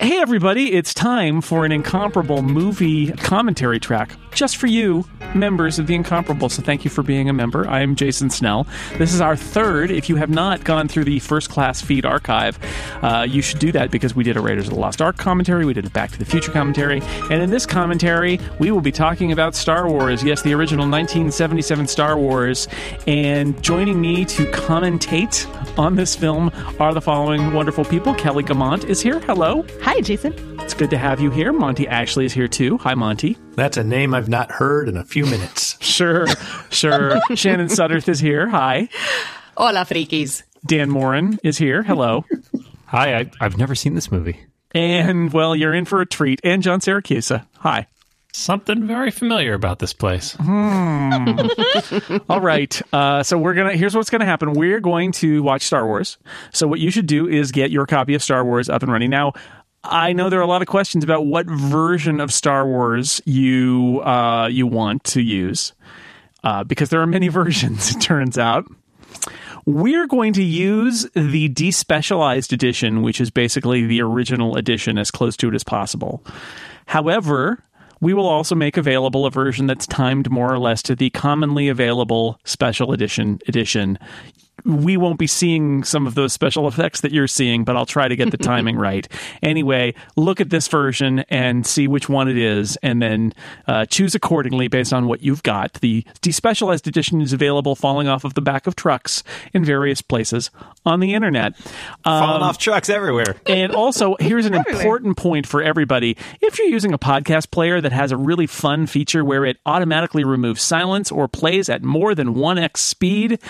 Hey everybody, it's time for an Incomparable movie commentary track just for you, members of the Incomparable. So thank you for being a member. I'm Jason Snell. This is our third. If you have not gone through the First Class feed archive, you should do that because we did a Raiders of the Lost Ark commentary, we did a Back to the Future commentary, and in this commentary, we will be talking about Star Wars. Yes, the original 1977 Star Wars. And joining me to commentate on this film are the following wonderful people. Kelly Gamont is here. Hello. Hi, Jason. It's good to have you here. Monty Ashley is here, too. Hi, Monty. That's a name I've not heard in a few minutes. Sure. Shannon Sudderth is here. Hi. Hola, frikis. Dan Morin is here. Hello. Hi, I've never seen this movie. And, well, you're in for a treat. And John Siracusa. Hi. Something very familiar about this place. All right. So here's what's going to happen. We're going to watch Star Wars. So what you should do is get your copy of Star Wars up and running. Now, I know there are a lot of questions about what version of Star Wars you want to use, because there are many versions, it turns out. We're going to use the despecialized edition, which is basically the original edition, as close to it as possible. However, we will also make available a version that's timed more or less to the commonly available special edition. We won't be seeing some of those special effects that you're seeing, but I'll try to get the timing right. Anyway, look at this version and see which one it is, and then choose accordingly based on what you've got. The despecialized edition is available falling off of the back of trucks in various places on the internet. Falling off trucks everywhere. And also, here's an important point for everybody. If you're using a podcast player that has a really fun feature where it automatically removes silence or plays at more than 1x speed,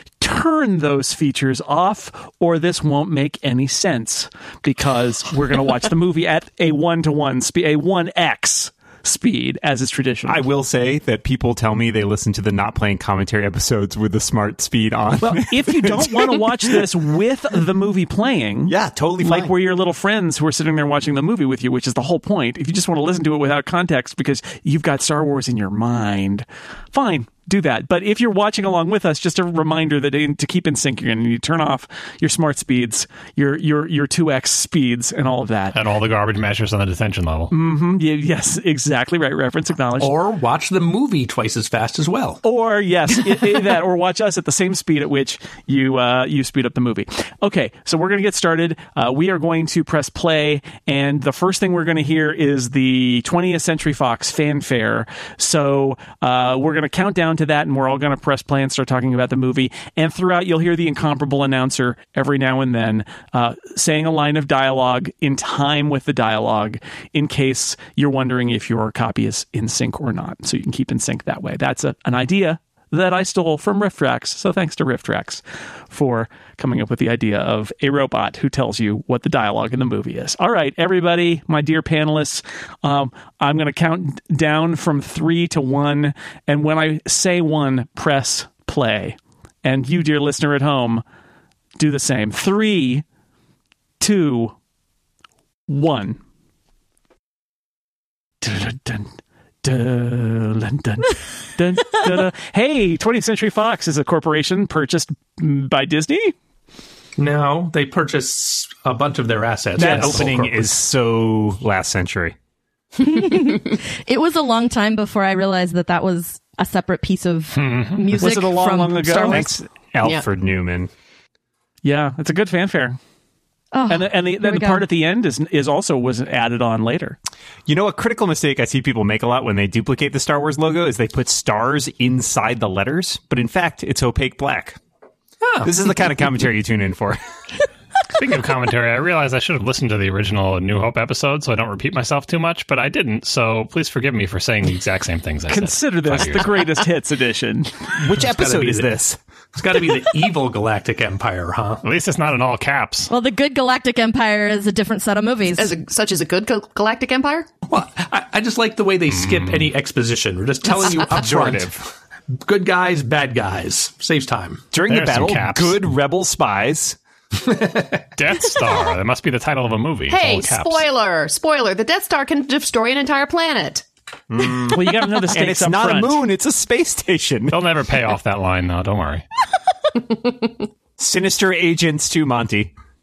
turn those features off, or this won't make any sense, because we're going to watch the movie at a 1-to-1 speed, a 1x speed, as is traditional. I will say that people tell me they listen to the Not Playing Commentary episodes with the smart speed on. Well, if you don't want to watch this with the movie playing, yeah, totally fine. Like we're your little friends who are sitting there watching the movie with you, which is the whole point. If you just want to listen to it without context because you've got Star Wars in your mind, fine. Do that. But if you're watching along with us, just a reminder that to keep in sync, you're going to need to turn off your smart speeds, your 2x speeds, and all of that. And all the garbage measures on the detention level. Mm-hmm. Yeah, yes, exactly right. Reference acknowledged. Or watch the movie twice as fast as well. Or, yes, that. Or watch us at the same speed at which you speed up the movie. Okay, so we're going to get started. We are going to press play, and the first thing we're going to hear is the 20th Century Fox fanfare. So we're going to count down to that, and we're all going to press play and start talking about the movie. And throughout, you'll hear the Incomparable announcer every now and then saying a line of dialogue in time with the dialogue, in case you're wondering if your copy is in sync or not. So you can keep in sync that way. That's an idea that I stole from RiffTrax. So thanks to RiffTrax for coming up with the idea of a robot who tells you what the dialogue in the movie is. All right, everybody, my dear panelists, I'm going to count down from 3 to 1. And when I say 1, press play. And you, dear listener at home, do the same. 3, 2, 1. Dun, dun, dun, dun, dun, dun. Hey, 20th Century Fox is a corporation purchased by Disney? No, they purchased a bunch of their assets. That opening is so last century. It was a long time before I realized that was a separate piece of music. Was it a long, from long ago? Star Wars? Thanks, Alfred Newman. Yeah, it's a good fanfare. Oh, and the part at the end was added on later. You know, a critical mistake I see people make a lot when they duplicate the Star Wars logo is they put stars inside the letters, but in fact, it's opaque black. Oh. This is the kind of commentary you tune in for. Speaking of commentary, I realized I should have listened to the original New Hope episode so I don't repeat myself too much, but I didn't, so please forgive me for saying the exact same things I said. Consider this the greatest hits edition. Which episode is this? It's got to be the evil Galactic Empire, huh? At least it's not in all caps. Well, the good Galactic Empire is a different set of movies. Such as a good Galactic Empire? Well, I just like the way they skip any exposition. We're just telling you up front. Good guys, bad guys. Saves time. During the battle, good rebel spies. Death Star. That must be the title of a movie. Hey, spoiler. The Death Star can destroy an entire planet. Well, you got to know the stakes and it's up not front. a moon, it's a space station. They'll never pay off that line, though. Don't worry. Sinister agents too, Monty.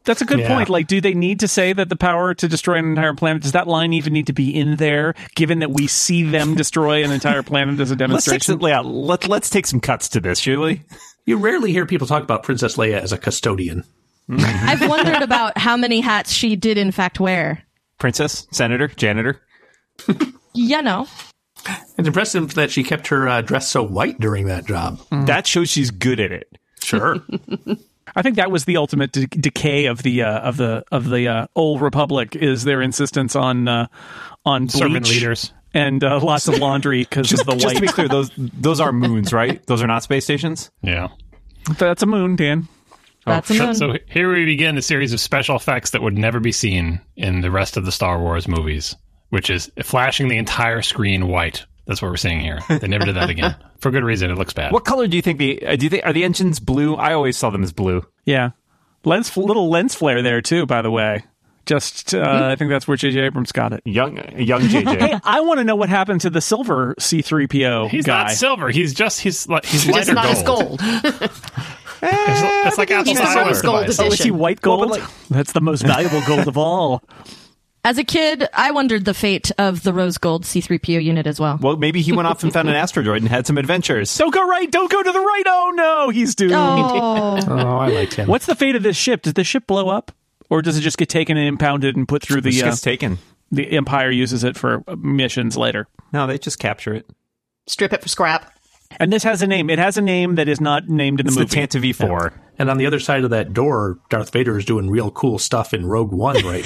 That's a good Yeah. point. Like, do they need to say that the power to destroy an entire planet, does that line even need to be in there, given that we see them destroy an entire planet as a demonstration? Let's take some cuts to this, shall we? You rarely hear people talk about Princess Leia as a custodian. I've wondered about how many hats she did in fact wear. Princess, senator, janitor. You know. It's impressive that she kept her dress so white during that job. That shows she's good at it. Sure. I think that was the ultimate decay of the old Republic, is their insistence on Servant bleach leaders. and lots of laundry because of the Just white. to be clear, those are moons, right? Those are not space stations? Yeah. That's a moon, Dan. That's a moon. So here we begin a series of special effects that would never be seen in the rest of the Star Wars movies, which is flashing the entire screen white. That's what we're seeing here. They never did that again. For good reason. It looks bad. What color do you think are the engines blue? I always saw them as blue. Yeah, little lens flare there too. By the way, just I think that's where J.J. Abrams got it. Young JJ. Hey, I want to know what happened to the silver C-3PO He's guy. not silver. He's Just lighter not as gold. gold. It's like Apple He's the Siler rose gold device. Oh, is he edition. white gold? That's the most valuable gold of all. As a kid, I wondered the fate of the rose gold C-3PO unit as well. Well, maybe he went off and found an asteroid and had some adventures. Don't go right. Don't go to the right. Oh no, he's doomed. Oh, Oh, I liked him. What's the fate of this ship? Does the ship blow up, or does it just get taken and impounded and put through This the gets taken. the Empire uses it for missions later? No, they just capture it. Strip it for scrap. And this has a name. It has a name that is not named in the It's movie. the Tanta V4. And on the other side of that door, Darth Vader is doing real cool stuff in Rogue One right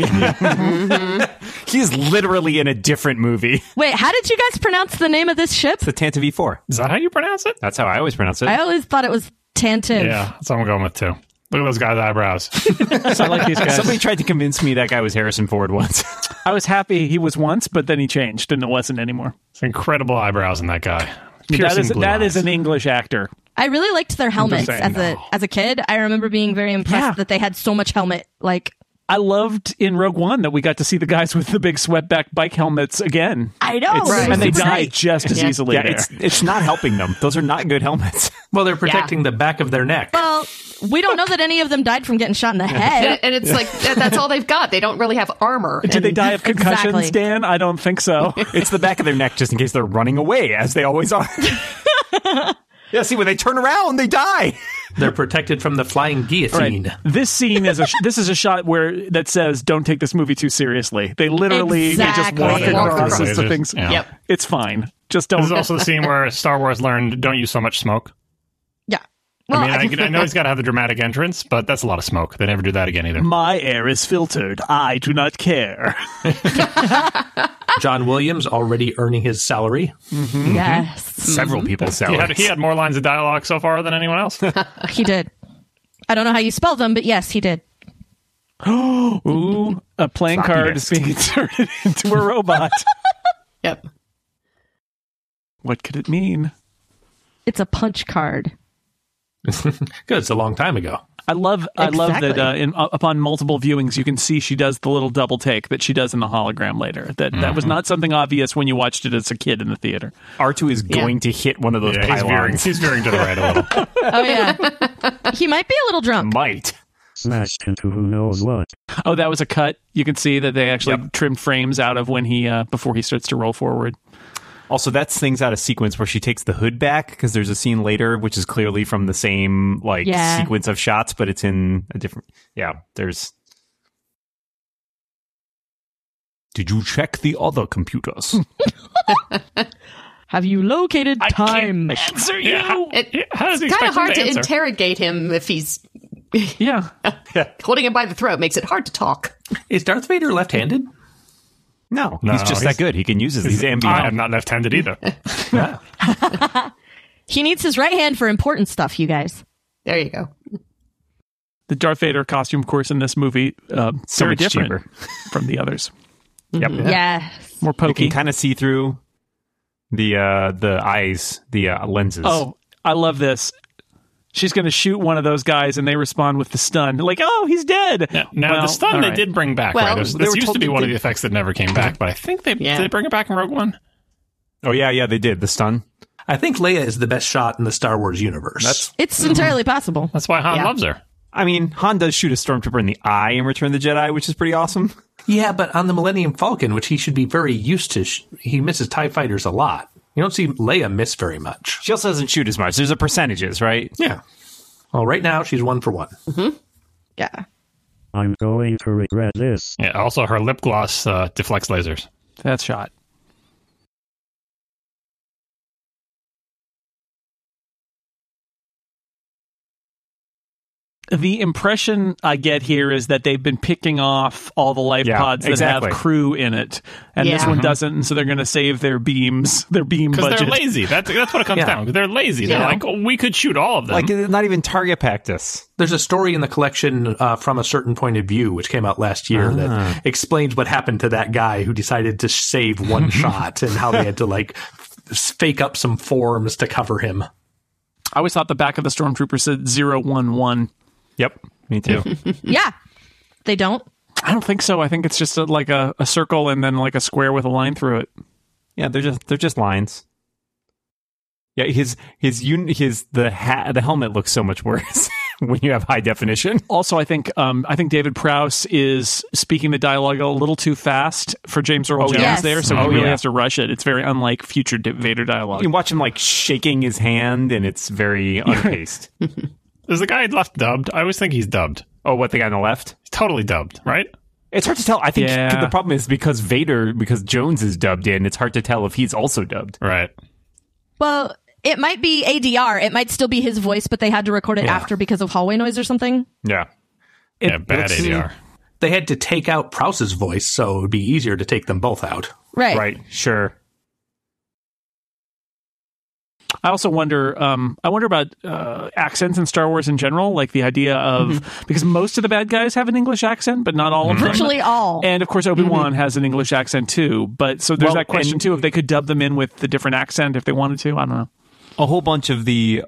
now. He's literally in a different movie. wait, how did you guys pronounce the name of this ship? It's the Tanta V4. Is that how you pronounce it? That's how I always pronounce it. I always thought it was Tantive. Yeah, that's what I'm going with too. Look at those guys' eyebrows. I like these guys. Somebody tried to convince me that guy was Harrison Ford once. I was happy he was once, but then he changed and it wasn't anymore. It's incredible eyebrows in that guy. That Piercing is blue that is eyes. an English actor. I really liked their helmets saying. as a kid. I remember being very impressed Yeah. that they had so much helmet. Like, I loved in Rogue One that we got to see the guys with the big sweatback bike helmets again. I know, It's- right. and they It's died great. just as Yeah. easily. Yeah, there. it's not helping them. Those are not good helmets. Well, they're protecting the back of their neck. Well, we don't know that any of them died from getting shot in the head. And it's like, that's all they've got. They don't really have armor. Did they die of concussions, Exactly. Dan? I don't think so. It's the back of their neck just in case they're running away, as they always are. Yeah, see, when they turn around, they die. They're protected from the flying guillotine. Right. This scene is this is a shot where that says, "Don't take this movie too seriously." They literally they just Exactly. walk They walk across across. as the things. Yeah. Yep. It's fine. Just This is don't. also the scene where Star Wars learned don't use so much smoke. Yeah. Well, I mean, I know he's got to have the dramatic entrance, but that's a lot of smoke. They never do that again either. My air is filtered. I do not care. John Williams already earning his salary. yes, Several people He had more lines of dialogue so far than anyone else. he did. I don't know how you spell them, but yes, he did. Ooh, a playing Floppy card disk. is being inserted into a robot. Yep. What could it mean? It's a punch card. Good, it's a long time ago. I love Exactly. that upon multiple viewings you can see she does the little double take that she does in the hologram later. That was not something obvious when you watched it as a kid in the theater. R2 is going to hit one of those Yeah, pylons. he's veering to the right a little. Oh yeah, he might be a little drunk. Might. Smashed into who knows what. Oh, that was a cut. You can see that they actually trimmed frames out of when he before he starts to roll forward. Also, that's things out of sequence where she takes the hood back because there's a scene later which is clearly from the same Yeah. sequence of shots, but it's in a different. Yeah, there's. Did you check the other computers? Have you located time? Answer you. Yeah, how does he Kind expect of hard him to answer? interrogate him if he's Yeah. holding him by the throat. Makes it hard to talk. Is Darth Vader left-handed? No, No, he's just he's- that good. He can use these I am ambient. not left-handed either. He needs his right hand for important stuff, you guys. There you go. The Darth Vader costume, of course, in this movie, So very much different cheaper. from the others. Yep. Yes. More You can pokey. kind of see through the eyes, the lenses. Oh, I love this. She's going to shoot one of those guys, and they respond with the stun. Like, oh, he's dead. Now, Well, the stun all they right. did bring back, Well, right? they This were used told to be to one of do- the effects that never came back, but I think did they bring it back in Rogue One? Oh yeah, they did the stun. I think Leia is the best shot in the Star Wars universe. It's entirely possible. That's why Han Yeah. loves her. I mean, Han does shoot a stormtrooper in the eye in Return of the Jedi, which is pretty awesome. Yeah, but on the Millennium Falcon, which he should be very used to, he misses TIE fighters a lot. You don't see Leia miss very much. She also doesn't shoot as much. There's a percentages, right? Yeah. Well, right now, she's 1 for 1. Yeah. I'm going to regret this. Yeah. Also, her lip gloss deflects lasers. That's shot. The impression I get here is that they've been picking off all the life pods that have crew in it, and this one doesn't, and so they're going to save their beam budget. Because they're lazy. That's what it comes down to. They're lazy. They're like, we could shoot all of them. Like, not even target practice. There's a story in the collection from a certain point of view, which came out last year, that explains what happened to that guy who decided to save one shot and how they had to, like, fake up some forms to cover him. I always thought the back of the Stormtrooper said 011. Yep, me too. Yeah. They don't? I don't think so. I think it's just like a circle and then like a square with a line through it. Yeah, they're just lines. Yeah, the helmet looks so much worse when you have high definition. Also, I think David Prowse is speaking the dialogue a little too fast for James Earl Jones there, so he really has to rush it. It's very unlike future Vader dialogue. You can watch him like shaking his hand, and it's very unpaced. Is the guy left dubbed? I always think he's dubbed. Oh, what, the guy on the left? He's totally dubbed, right? It's hard to tell. I think the problem is because Jones is dubbed in, it's hard to tell if he's also dubbed. Right. Well, it might be ADR. It might still be his voice, but they had to record it after because of hallway noise or something. Yeah. Bad ADR. They had to take out Prowse's voice, so it would be easier to take them both out. Right. Right, sure. I also wonder about accents in Star Wars in general, like the idea of, because most of the bad guys have an English accent, but not all of them. Virtually all. And of course, Obi-Wan has an English accent too. But so there's that question too, if they could dub them in with the different accent if they wanted to. I don't know. A whole bunch of the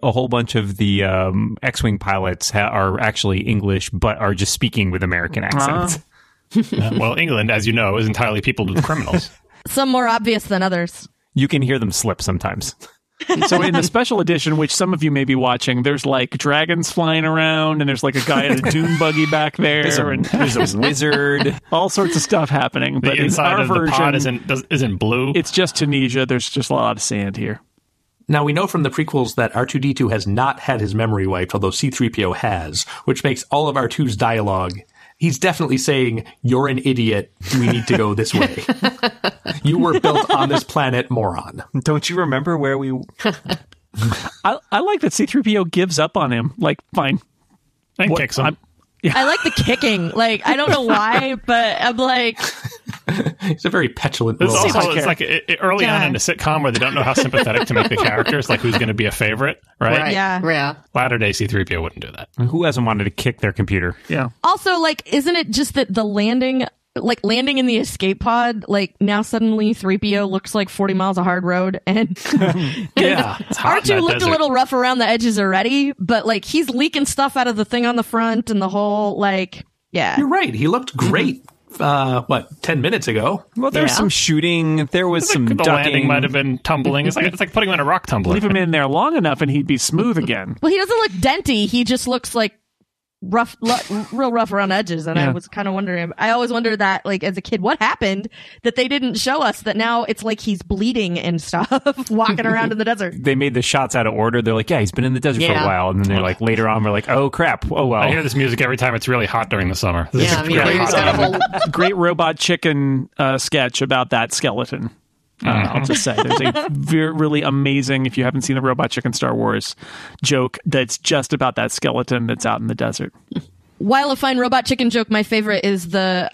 X-Wing pilots are actually English, but are just speaking with American accents. Well, England, as you know, is entirely peopled with criminals. Some more obvious than others. You can hear them slip sometimes. So in the special edition, which some of you may be watching, there's like dragons flying around, and there's like a guy in a dune buggy back there, there's a wizard, all sorts of stuff happening. But inside of the pod isn't blue. It's just Tunisia. There's just a lot of sand here. Now, we know from the prequels that R2-D2 has not had his memory wiped, although C-3PO has, which makes all of R2's dialogue. He's definitely saying, "You're an idiot. We need to go this way. You were built on this planet, moron." Don't you remember where we... I like that C-3PO gives up on him. Like, fine. And kicks him. I like the kicking. Like, I don't know why, but I'm like... He's a very petulant It's robot. also it's like early on in a sitcom where they don't know how sympathetic to make the characters, like who's going to be a favorite, right? Yeah. Latter-day C-3PO wouldn't do that. Who hasn't wanted to kick their computer? Yeah. Also, like, isn't it just that the landing in the escape pod, like, now suddenly 3PO looks like 40 miles of hard road, and Yeah. It's hot in R2 that looked desert. a little rough around the edges already, but, like, he's leaking stuff out of the thing on the front and the whole, like, yeah. You're right. He looked great, 10 minutes ago? Well, there was some shooting. There was some The ducking. landing might have been tumbling. It's like putting him in a rock tumbler. Leave him in there long enough and he'd be smooth again. Well, he doesn't look denty. He just looks like real rough around edges. And I was kind of wondering, I always wondered that, like, as a kid, what happened that they didn't show us that now it's like he's bleeding and stuff, walking around in the desert. They made the shots out of order. They're like, yeah, he's been in the desert for a while. And then they're like, later on, we're like, oh, crap. Oh, well. I hear this music every time it's really hot during the summer. This Yeah, is me really too. hot. Great Robot Chicken sketch about that skeleton. I'll just say there's a really amazing, if you haven't seen the Robot Chicken Star Wars joke, that's just about that skeleton that's out in the desert. While a fine robot chicken joke, my favorite is the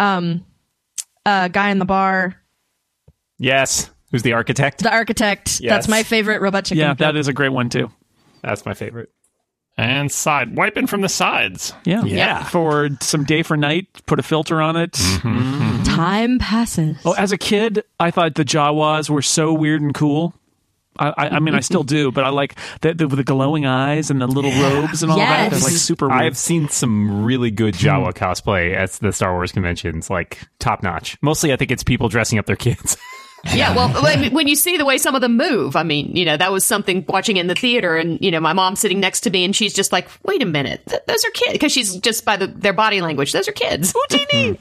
guy in the bar, Yes. Who's the architect? the architect. Yes. That's my favorite robot chicken Yeah, joke. that is a great one too. That's my favorite. And wiping from the sides. Yeah. For some day for night, put a filter on it. Time passes. Oh, as a kid, I thought the Jawas were so weird and cool. I mean, I still do, but I like the glowing eyes and the little robes and all that. They're like super weird. I've seen some really good Jawa cosplay at the Star Wars conventions, like top notch. Mostly, I think it's people dressing up their kids. Yeah, well, when you see the way some of them move, I mean, that was something watching it in the theater, and, my mom's sitting next to me, and she's just like, wait a minute, those are kids, because she's just by their body language, those are kids. Houdini!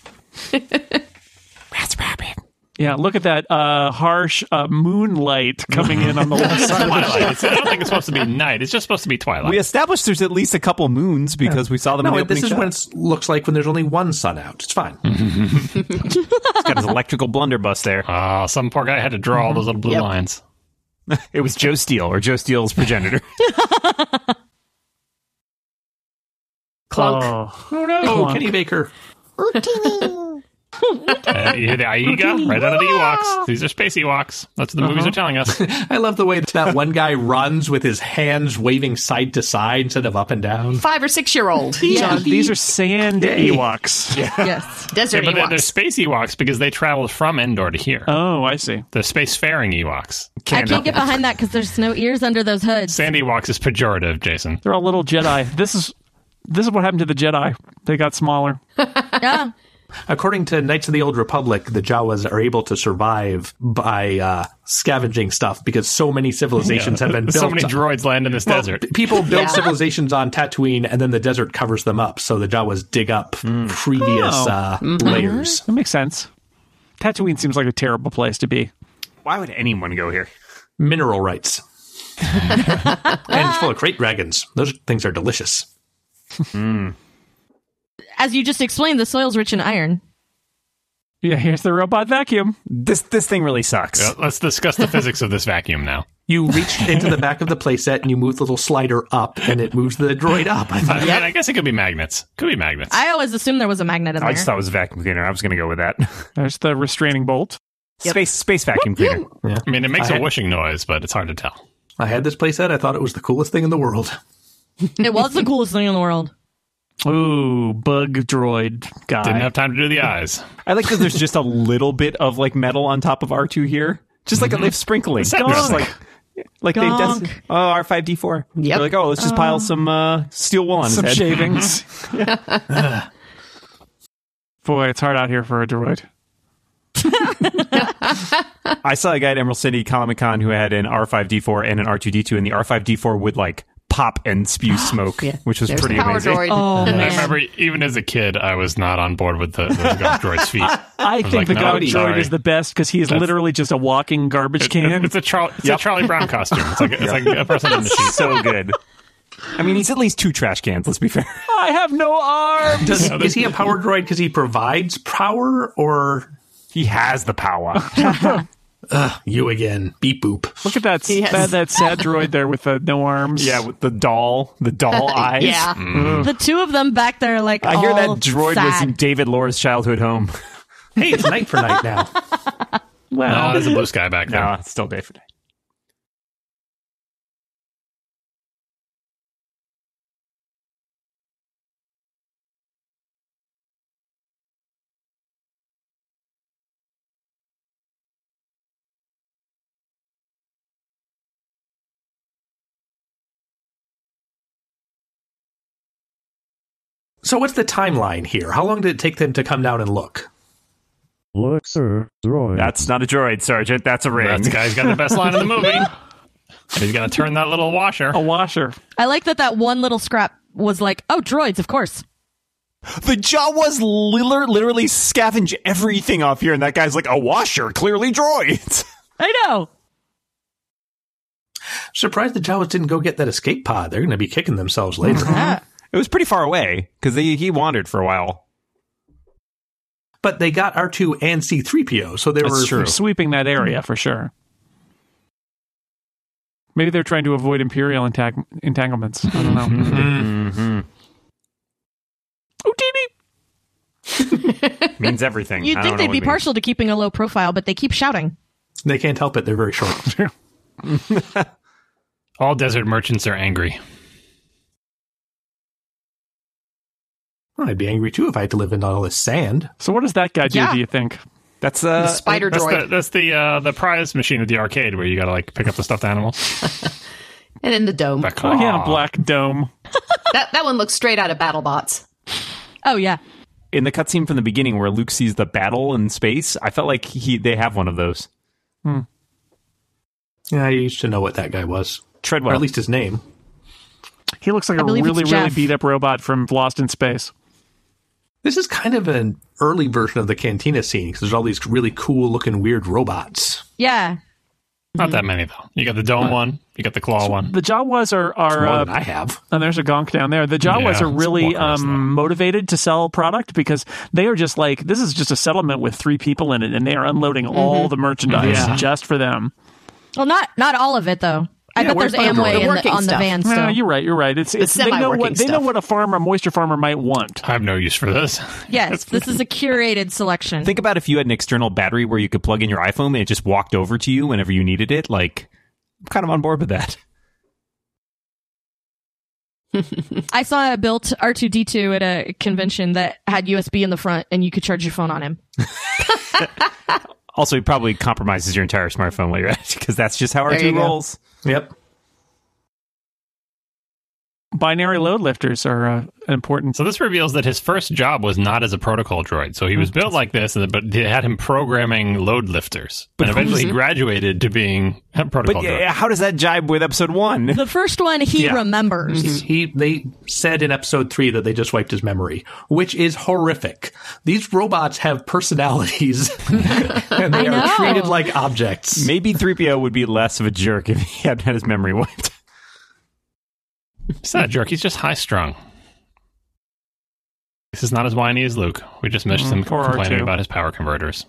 That's rabbit. Yeah, look at that harsh moonlight coming in on the left side of the Twilight. I don't think it's supposed to be night. It's just supposed to be twilight. We established there's at least a couple moons because we saw them in the opening this is shot. when it looks like when there's only one sun out. It's fine. He's got his electrical blunderbuss there. Some poor guy had to draw all those little blue lines. It was Joe Steele, or Joe Steele's progenitor. Clunk. Oh no! Oh, Kenny Baker. You hear the Aiga right out of the Ewoks. These are space Ewoks. That's what the movies are telling us. I love the way that one guy runs with his hands waving side to side instead of up and down. 5 or 6 year old. John, these are sand Ewoks. Yes. Desert But they're Ewoks. space Ewoks because they traveled from Endor to here. Oh, I see. The spacefaring Ewoks. I can't get behind that because there's no ears under those hoods. Sand Ewoks is pejorative, Jason. They're all little Jedi. This is what happened to the Jedi. They got smaller. Yeah. According to Knights of the Old Republic, the Jawas are able to survive by scavenging stuff because so many civilizations have been built. So many droids land in this desert. People build civilizations on Tatooine, and then the desert covers them up. So the Jawas dig up previous layers. That makes sense. Tatooine seems like a terrible place to be. Why would anyone go here? Mineral rights. And it's full of crate dragons. Those things are delicious. As you just explained, the soil's rich in iron. Yeah, here's the robot vacuum. This thing really sucks. Yeah, let's discuss the physics of this vacuum now. You reach into the back of the playset and you move the little slider up, and it moves the droid up. I guess it could be magnets. Could be magnets. I always assumed there was a magnet in there. I just thought it was a vacuum cleaner. I was going to go with that. There's the restraining bolt. Space vacuum cleaner. Yeah. I mean, it makes a whooshing noise, but it's hard to tell. I had this playset. I thought it was the coolest thing in the world. It was the coolest thing in the world. Ooh, bug droid guy. Didn't have time to do the eyes. I like that there's just a little bit of like metal on top of R2 here. Just like a lift sprinkling. Is that Just dressing? like they've Gonk. done. Oh, R5D4. They're like, oh, let's just pile some steel wool on Some his head. shavings. Boy, it's hard out here for a droid. I saw a guy at Emerald City Comic Con who had an R5D4 and an R2D2, and the R5D4 would like pop and spew smoke, which was There's pretty the power amazing. droid. Oh, I man. remember even as a kid, I was not on board with the Ghost Droid's feet. I think like, the no, Ghost droid sorry. is the best because he is literally just a walking garbage can. It's a Charlie Brown costume. It's like a person in the sheet. So good. I mean, he's at least 2 trash cans, let's be fair. I have no arms. Is he a power droid because he provides power, or He has the power. you again? Beep boop. Look at that, Yes. that sad droid there with the no arms. Yeah, with the doll eyes. Yeah. The two of them back there, like, I hear that all droid was in sad. David Lore's childhood home. Hey, it's night for night now. No, there's a blue sky back there. No, it's still day for day. So what's the timeline here? How long did it take them to come down and look? Look, sir, droid. That's not a droid, Sergeant. That's a ring. That's the guy's got the best line in the movie. He's going to turn that little washer. A washer. I like that one little scrap was like, oh, droids, of course. The Jawas literally scavenge everything off here, and that guy's like, a washer, clearly droids. I know. Surprised the Jawas didn't go get that escape pod. They're going to be kicking themselves later. It was pretty far away, because he wandered for a while. But they got R2 and C-3PO, so they That's were true. Sweeping that area for sure. Maybe they're trying to avoid Imperial entanglements. I don't know. Mm-hmm. Houdini! Means everything. You'd I think don't know they'd what be it means. partial to keeping a low profile, but they keep shouting. They can't help it. They're very short. All desert merchants are angry. Well, I'd be angry too if I had to live in all this sand. So what does that guy do, Yeah. do you think? That's The spider droid. That's the prize machine at the arcade where you got to like pick up the stuffed animals. And then the dome. That Oh, yeah, claw. a black dome. That one looks straight out of BattleBots. Oh, yeah. in the cutscene from the beginning where Luke sees the battle in space, I felt like they have one of those. Yeah, I used to know what that guy was. Treadwell. Or at least his name. He looks like a believe really, it's really Jeff. beat up robot from Lost in Space. This is kind of an early version of the Cantina scene because there's all these really cool looking weird robots. Yeah. Not that many, though. You got the dome one. You got the claw one. The Jawas More are than I have. and there's a gonk down there. The Jawas Yeah, are really it's walking us motivated to sell product because they are just like, this is just a settlement with 3 people in it, and they are unloading all the merchandise just for them. Well, not all of it though. I bet where's there's the Amway working on the stuff? van No, still. you're right. It's they know semi-working what they know stuff. what a moisture farmer might want. I have no use for this. Yes, this is a curated selection. Think about if you had an external battery where you could plug in your iPhone and it just walked over to you whenever you needed it. Like, I'm kind of on board with that. I saw a built R2D2 at a convention that had USB in the front and you could charge your phone on him. Also, it probably compromises your entire smartphone while you're at it, because that's just how There you R2 go. rolls. Yep. Binary load lifters are important. So this reveals that his first job was not as a protocol droid. So he was built like this, but they had him programming load lifters. And eventually he graduated to being a protocol But droid. yeah, how does that jibe with episode 1? The first one he Yeah. remembers. They said in episode 3 that they just wiped his memory, which is horrific. These robots have personalities and they I know. are treated like objects. Maybe 3PO would be less of a jerk if he hadn't had his memory wiped. He's not a jerk. He's just high strung. This is not as whiny as Luke. We just missed him poor complaining R2. about his power converters.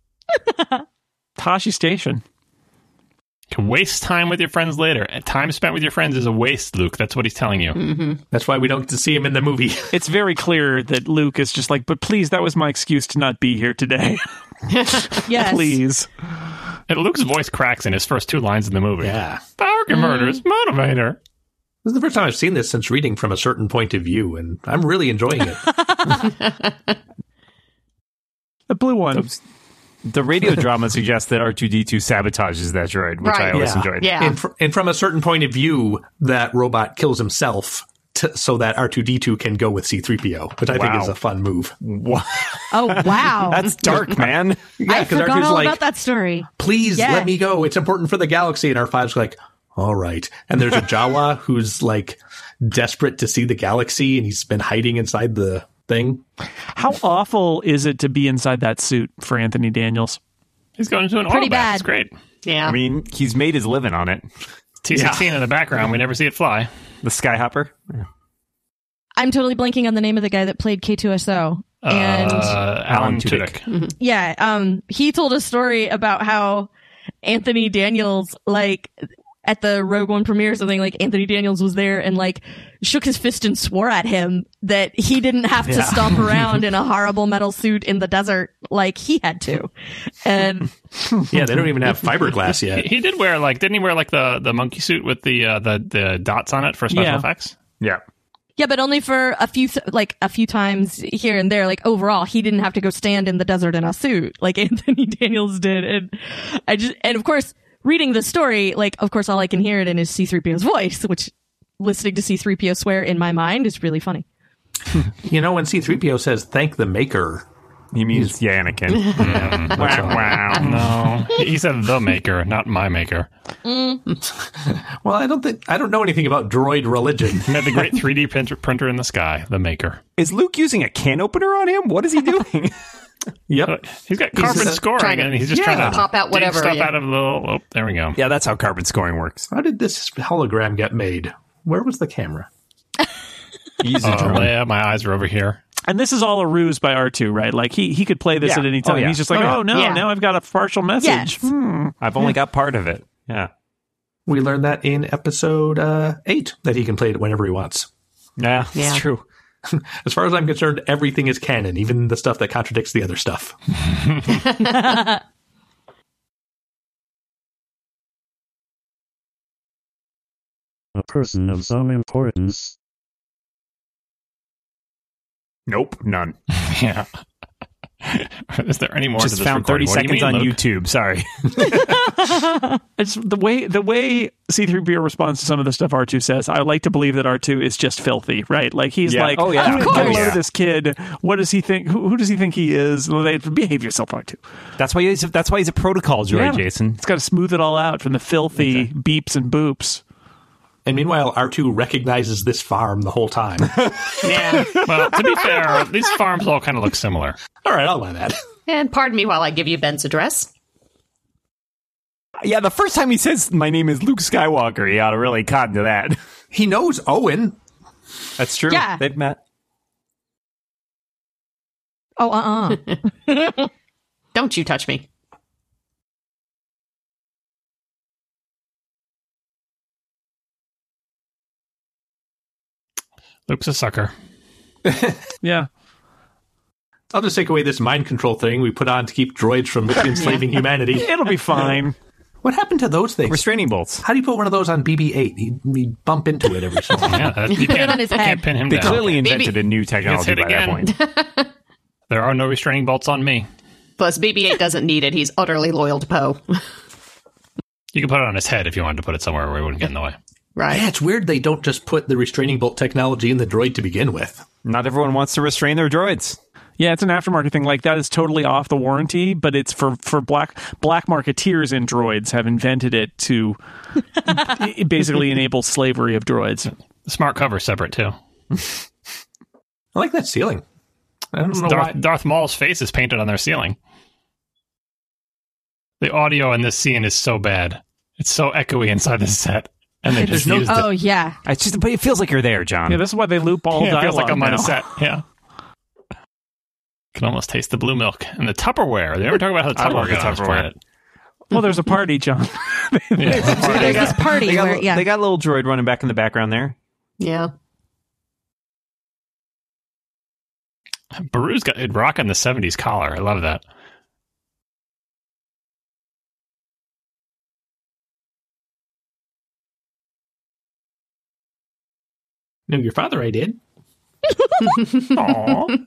Tashi Station. Can waste time with your friends later. Time spent with your friends is a waste, Luke. That's what he's telling you. That's why we don't get to see him in the movie. It's very clear that Luke is just like, but please, that was my excuse to not be here today. Yes. Please. And Luke's voice cracks in his first 2 lines in the movie. Yeah. Power converters, motivator. This is the first time I've seen this since reading From a Certain Point of View, and I'm really enjoying it. The blue one. The radio drama suggests that R2D2 sabotages that droid, which I Right. always Yeah. enjoyed. Yeah. And from a certain point of view, that robot kills himself so that R2D2 can go with C-3PO, which I think Wow. is a fun move. What? Oh, wow. That's dark, man. I 'cause forgot R2's all like, about that story. Please Yeah. let me go. It's important for the galaxy. And R5's like, all right. And there's a Jawa who's like desperate to see the galaxy, and he's been hiding inside the thing. How awful is it to be inside that suit for Anthony Daniels? He's going into an Pretty oil bath. bad. It's great. Yeah. I mean, he's made his living on it. T-16 in the background. We never see it fly. The Skyhopper. I'm totally blanking on the name of the guy that played K2SO. And Alan Tudyk. yeah, he told a story about how Anthony Daniels, like, at the Rogue One premiere or something, like, Anthony Daniels was there and, like, shook his fist and swore at him that he didn't have to stomp around in a horrible metal suit in the desert like he had to. And Yeah, they don't even have fiberglass yet. He did wear didn't he wear the monkey suit with the dots on it for special Yeah. effects? Yeah. yeah, but only for a few times here and there. Like, overall, he didn't have to go stand in the desert in a suit like Anthony Daniels did. And of course, reading the story, like, of course, all I can hear it in is C-3PO's voice, which listening to C-3PO swear in my mind is really funny. You know, when C-3PO says, thank the maker, He means Anakin. Wow. No, he said the maker, not my maker. well, I don't know anything about droid religion. He had the great 3D printer in the sky, the maker. Is Luke using a can opener on him? What is he doing? Yep. He's got carbon just scoring, trying to- and he's just trying to pop out dig whatever, stuff yeah. out of the little. Oh, there we go. Yeah, that's how carbon scoring works. How did this hologram get made? Where was the camera? Easy drone. Leia, my eyes are over here. And this is all a ruse by R2, right? Like, he could play this Yeah. at any time. Oh, yeah. He's just like, Oh, yeah. oh, no, Yeah. now I've got a partial message. Yes. I've only got part of it. Yeah. We learned that in episode 8, that he can play it whenever he wants. Yeah, Yeah. it's true. As far as I'm concerned, everything is canon, even the stuff that contradicts the other stuff. A person of some importance. Nope, none. Yeah. Is there any more? Just to this found 30 recording? What do seconds you on mean, Luke? YouTube. Sorry. It's the way C-3PO responds to some of the stuff R2 says. I like to believe that R2 is just filthy, right? Like he's Yeah. like, Oh, yeah. "Get Of a course. load of this kid. What does he think? Who does he think he is? Well, behave yourself, R2. That's why he's a protocol droid, Yeah. Jason. It's got to smooth it all out from the filthy beeps and boops. And meanwhile, R2 recognizes this farm the whole time. Yeah. Well, to be fair, these farms all kind of look similar. All right, I'll buy that. And pardon me while I give you Ben's address. Yeah, the first time he says my name is Luke Skywalker, he ought to really cotton to that. He knows Owen. That's true. Yeah. They've met. Oh, Don't you touch me. Luke's a sucker. Yeah. I'll just take away this mind control thing we put on to keep droids from enslaving humanity. It'll be fine. What happened to those things? Restraining bolts. How do you put one of those on BB-8? He'd bump into it every so often. Yeah, Put you it can't, on his you head. can't pin him They down. clearly invented a new technology hit by that again. point. There are no restraining bolts on me. Plus, BB-8 doesn't need it. He's utterly loyal to Poe. You can put it on his head if you wanted to put it somewhere where it wouldn't get in the way. Right. Yeah, it's weird they don't just put the restraining bolt technology in the droid to begin with. Not everyone wants to restrain their droids. Yeah, it's an aftermarket thing. Like that is totally off the warranty, but it's for black marketeers in droids have invented it to basically enable slavery of droids. The smart cover's separate, too. I like that ceiling. I don't know why. Darth Maul's face is painted on their ceiling. The audio in this scene is so bad. It's so echoey inside the set. And they just used it. oh yeah. It's just, but it feels like you're there, John. Yeah, this is why they loop all Yeah, it dialogue feels like I'm on now. a set. Yeah. Can almost taste the blue milk and the Tupperware. They never talk about how the I love Tupperware the got on this Tupperware. planet. Well, there's a party, John. There's Yeah. this party They got, where, they got a little droid running back in the background there. yeah. Baru's got it rocking the 70s collar. I love that. No, your father, I did. Aww.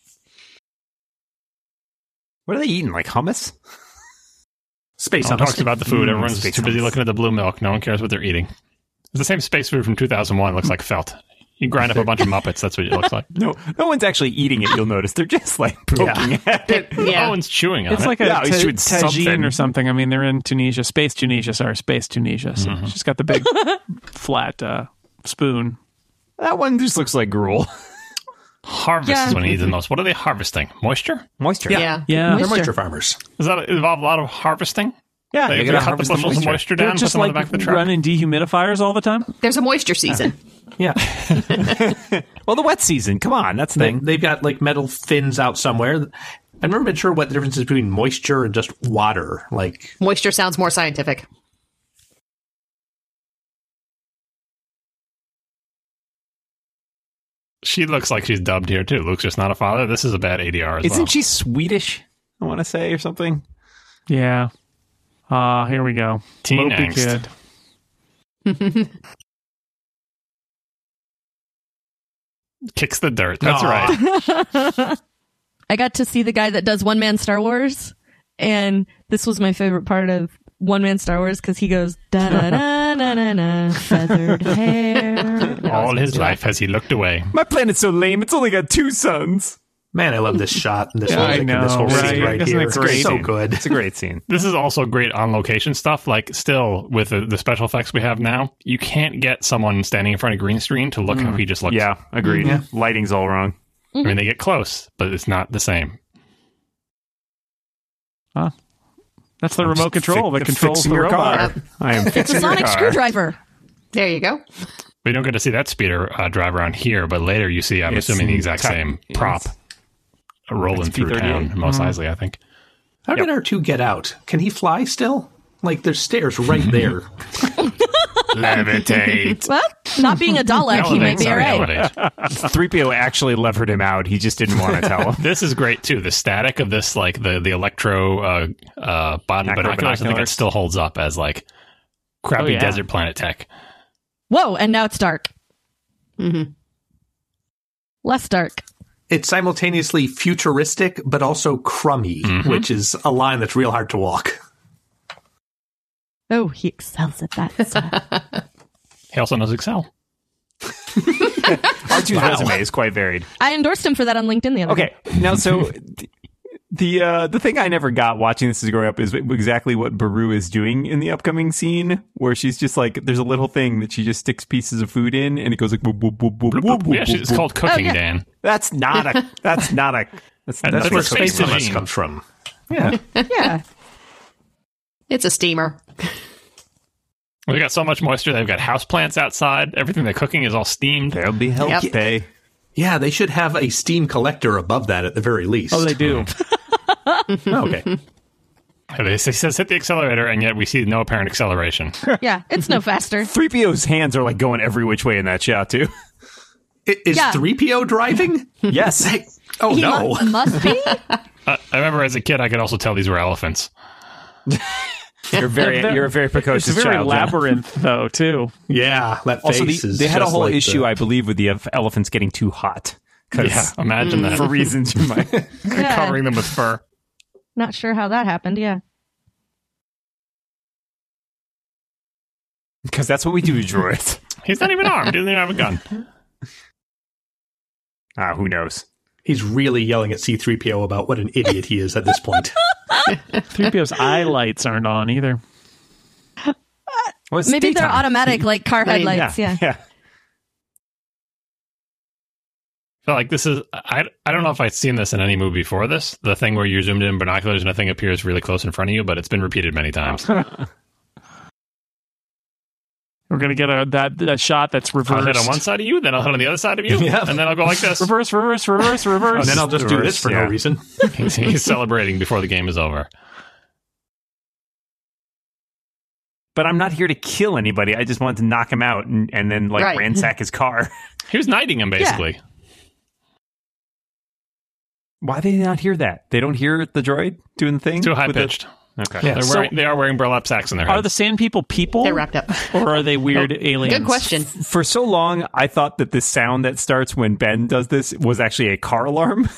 What are they eating? Like hummus? Space No one hummus. talks about the food. Everyone's space too busy hummus. looking at the blue milk. No one cares what they're eating. It's the same space food from 2001. It looks like felt. You grind up a bunch of Muppets. That's what it looks like. No one's actually eating it, you'll notice. They're just like poking at it. Yeah. Owen's chewing on It's it. like a Yeah, he's doing something. tagine or something. I mean, they're in Tunisia, space Tunisia. So she's got the big flat spoon. That one just looks like gruel. Harvest Yeah. is when he needs the most. What are they harvesting? Moisture? Moisture. Yeah. Yeah, They're moisture farmers. Does that involve a lot of harvesting? Yeah, They they gotta cut the harvest the bushels of moisture. moisture they're down, put just them on like the back of the truck. running dehumidifiers all the time. There's a moisture season. Yeah. Well, the wet season. Come on, that's the thing. They've got like metal fins out somewhere. I've never been sure what the difference is between moisture and just water. Like, Moisture sounds more scientific. She looks like she's dubbed here, too. Luke's just not a father. This is a bad ADR as well. Isn't she Swedish? I want to say, or something. Yeah. Here we go. Teen Mopey angst. kid. Kicks the dirt. That's Aw. right. I got to see the guy that does One Man Star Wars, and this was my favorite part of One Man Star Wars because he goes da da da da da da feathered hair. All his life has he looked away. My planet's so lame, it's only got 2 suns. man, I love this shot and this Yeah, I music and this know, whole right? scene right Isn't here. it great? So good. It's a great scene. This is also great on location stuff. Like, still, with the special effects we have now, you can't get someone standing in front of green screen to look how he just looks. Yeah, agreed. Yeah. Lighting's all wrong. I mean, they get close, but it's not the same. That's the remote control that controls fixing the your robot. car. I am It's fixing a your sonic car. screwdriver. There you go. We don't get to see that speeder drive around here, but later you see, I'm It's assuming, the exact tech- same prop rolling It's through P-38. town, most Isley, I think. How did R2 get out? Can he fly still? Like, there's stairs right there. Levitate. Well, not being a Dalek, he might be all right. Elevate. 3PO actually levered him out. He just didn't want to tell him. This is great too. The static of this, like the electro binoculars, I think it binoculars. still holds up as like crappy yeah. desert planet tech. Whoa, and now it's dark. Mm-hmm. Less dark. It's simultaneously futuristic, but also crummy, which is a line that's real hard to walk. Oh, he excels at that stuff. He also knows Excel. R2's resume is quite varied. I endorsed him for that on LinkedIn the other day. Okay, now so the thing I never got watching this as growing up is exactly what Baru is doing in the upcoming scene, where she's just like, there's a little thing that she just sticks pieces of food in, and it goes like, boop, boop, boop, boop, boop, boop, Yeah, it's called cooking, Dan. That's not a. That's That's where a space space hummus machine. comes from. Yeah. Yeah. It's a steamer. They got so much moisture. They've got houseplants outside. Everything they're cooking is all steamed. There'll be help Yep. pay. Yeah, they should have a steam collector above that at the very least. Oh, they do. Okay. They says hit the accelerator, and yet we see no apparent acceleration. Yeah. It's no faster. 3PO's hands are like going every which way in that shot too. Is Yeah. 3PO driving? Yes. Hey, oh, He no. must be. I remember as a kid, I could also tell these were elephants. You're a very precocious It's a very child. John. labyrinth, though, too. Yeah, that Also, face is they had a just whole like issue, the- I believe, with the elephants getting too hot. 'Cause Yeah, imagine that. for reasons you might. Yeah. Covering them with fur. Not sure how that happened. Yeah. Because that's what we do, droids. He's not even armed. He doesn't even have a gun. Who knows? He's really yelling at C-3PO about what an idiot he is at this point. 3PO's eye lights aren't on either. Well, it's Maybe they're daytime. automatic, like car headlights. Yeah. Yeah. I feel like this is, I don't know if I'd seen this in any movie before this. The thing where you're zoomed in binoculars and a thing appears really close in front of you, but it's been repeated many times. We're going to get that shot that's I'll reversed. hit on one side of you, then I'll hit on the other side of you, Yeah. and then I'll go like this. Reverse. And then I'll just do this for no Yeah. reason. He's celebrating before the game is over. But I'm not here to kill anybody. I just wanted to knock him out and then like Right. ransack his car. He was knighting him, basically. Why do they not hear that? They don't hear the droid doing the thing? Too high with the- pitched. Okay. Yeah. They are wearing burlap sacks in their Are head. the sand people people? They're wrapped up. Or are they weird aliens? Good question. For so long, I thought that the sound that starts when Ben does this was actually a car alarm.